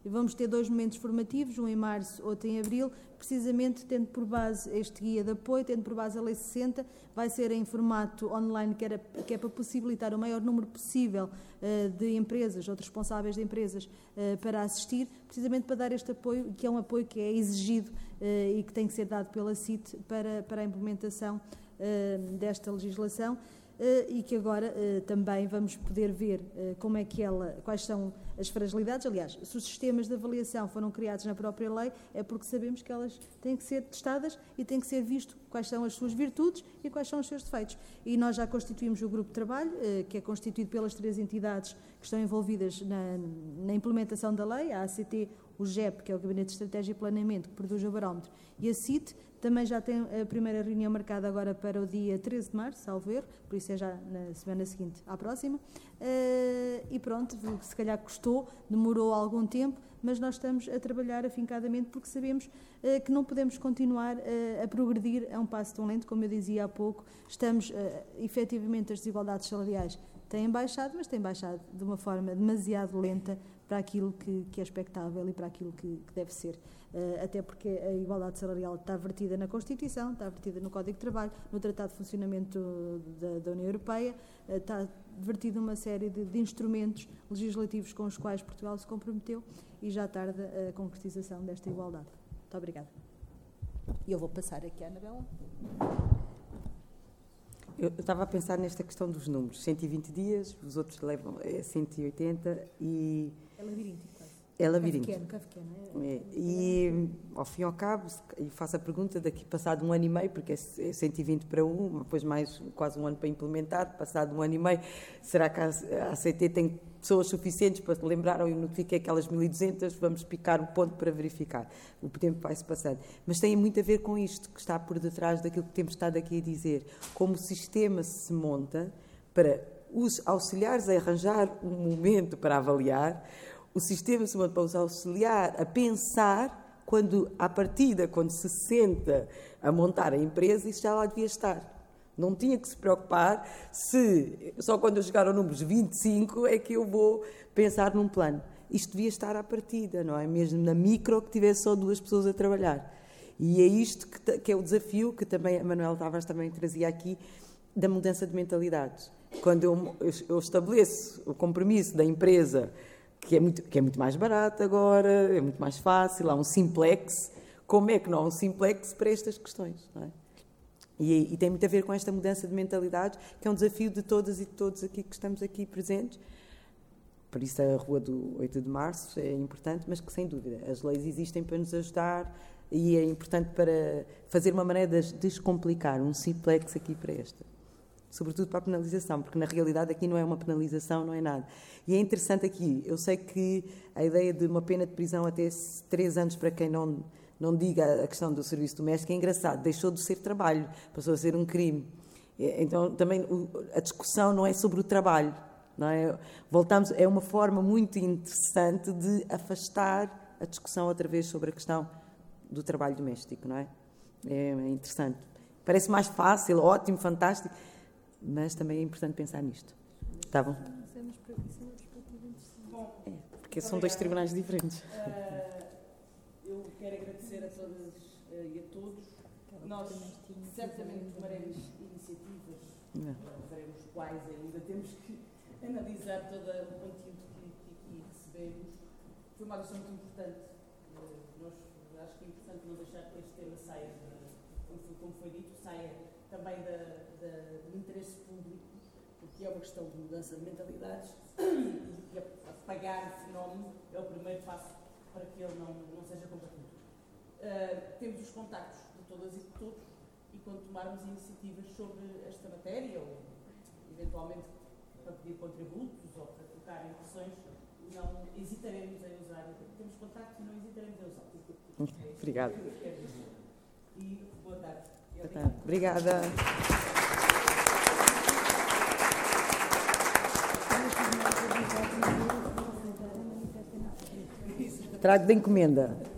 E vamos ter 2 momentos formativos, um em março, outro em abril, precisamente tendo por base este guia de apoio, tendo por base a Lei 60, vai ser em formato online, que é para possibilitar o maior número possível de empresas ou de responsáveis de empresas para assistir, precisamente para dar este apoio, que é um apoio que é exigido e que tem que ser dado pela CIT para a implementação desta legislação. E que agora também vamos poder ver como é que quais são as fragilidades. Aliás, se os sistemas de avaliação foram criados na própria lei, é porque sabemos que elas têm que ser testadas e tem que ser visto quais são as suas virtudes e quais são os seus defeitos. E nós já constituímos o grupo de trabalho, que é constituído pelas 3 entidades que estão envolvidas na implementação da lei, a ACT, o GEP, que é o Gabinete de Estratégia e Planeamento, que produz o barómetro, e a CIT. Também já tem a primeira reunião marcada agora para o dia 13 de março, salvo erro, por isso é já na semana seguinte à próxima. E pronto, se calhar custou, demorou algum tempo, mas nós estamos a trabalhar afincadamente porque sabemos que não podemos continuar a progredir a um passo tão lento, como eu dizia há pouco. Efetivamente, as desigualdades salariais têm baixado, mas têm baixado de uma forma demasiado lenta para aquilo que é expectável e para aquilo que deve ser. Até porque a igualdade salarial está vertida na Constituição, está vertida no Código de Trabalho, no Tratado de Funcionamento da União Europeia, está vertida uma série de instrumentos legislativos com os quais Portugal se comprometeu e já tarda a concretização desta igualdade. Muito obrigada. E eu vou passar aqui à Anabela. Eu estava a pensar nesta questão dos números. 120 dias, os outros levam 180 e... É labiríntico, quase. É labiríntico. Kafkiano, E, ao fim e ao cabo, e faço a pergunta daqui passado 1 ano e meio, porque é 120 para depois mais quase 1 ano para implementar, passado 1 ano e meio, será que a ACT tem pessoas suficientes para se lembrar, ou eu notifiquei aquelas 1.200, vamos picar o ponto para verificar. O tempo vai-se passando. Mas tem muito a ver com isto, que está por detrás daquilo que temos estado aqui a dizer. Como o sistema se monta para os auxiliares a arranjar um momento para avaliar, o sistema se monta para os auxiliar a pensar, à partida, quando se senta a montar a empresa, isso já lá devia estar. Não tinha que se preocupar se só quando eu chegar ao número 25 é que eu vou pensar num plano. Isto devia estar à partida, não é? Mesmo na micro que tivesse só 2 pessoas a trabalhar. E é isto que é o desafio, que também a Manuela Tavares também trazia aqui, da mudança de mentalidades. Quando eu estabeleço o compromisso da empresa, que é muito mais barato agora, é muito mais fácil, há um simplex, como é que não há um simplex para estas questões, não é? E tem muito a ver com esta mudança de mentalidade, que é um desafio de todas e de todos aqui que estamos aqui presentes. Por isso a Rua do 8 de Março é importante, mas que, sem dúvida, as leis existem para nos ajudar e é importante para fazer uma maneira de descomplicar um simplex aqui para esta. Sobretudo para a penalização, porque na realidade aqui não é uma penalização, não é nada. E é interessante aqui, eu sei que a ideia de uma pena de prisão até 3 anos para quem não diga a questão do serviço doméstico é engraçado, deixou de ser trabalho, passou a ser um crime. Então também a discussão não é sobre o trabalho, não é? Voltamos, é uma forma muito interessante de afastar a discussão outra vez sobre a questão do trabalho doméstico, não é? É interessante. Parece mais fácil, ótimo, fantástico, mas também é importante pensar nisto. Está bom? Bom, porque são 2 tribunais diferentes. Eu quero agradecer a todas e a todos. Nós certamente tomaremos iniciativas, veremos quais ainda. Temos que analisar todo o conteúdo que aqui recebemos. Foi uma lição muito importante. Acho que é importante não deixar que este tema saia, como foi dito, saia também do interesse público, porque é uma questão de mudança de mentalidades e apagar o fenómeno é o primeiro passo para que ele não seja combatido. Temos os contactos de todas e de todos e quando tomarmos iniciativas sobre esta matéria ou eventualmente para pedir contributos ou para trocar impressões, não hesitaremos em usar. Temos contactos e não hesitaremos em usar. Obrigada. E boa tarde. Obrigada. Trago de encomenda.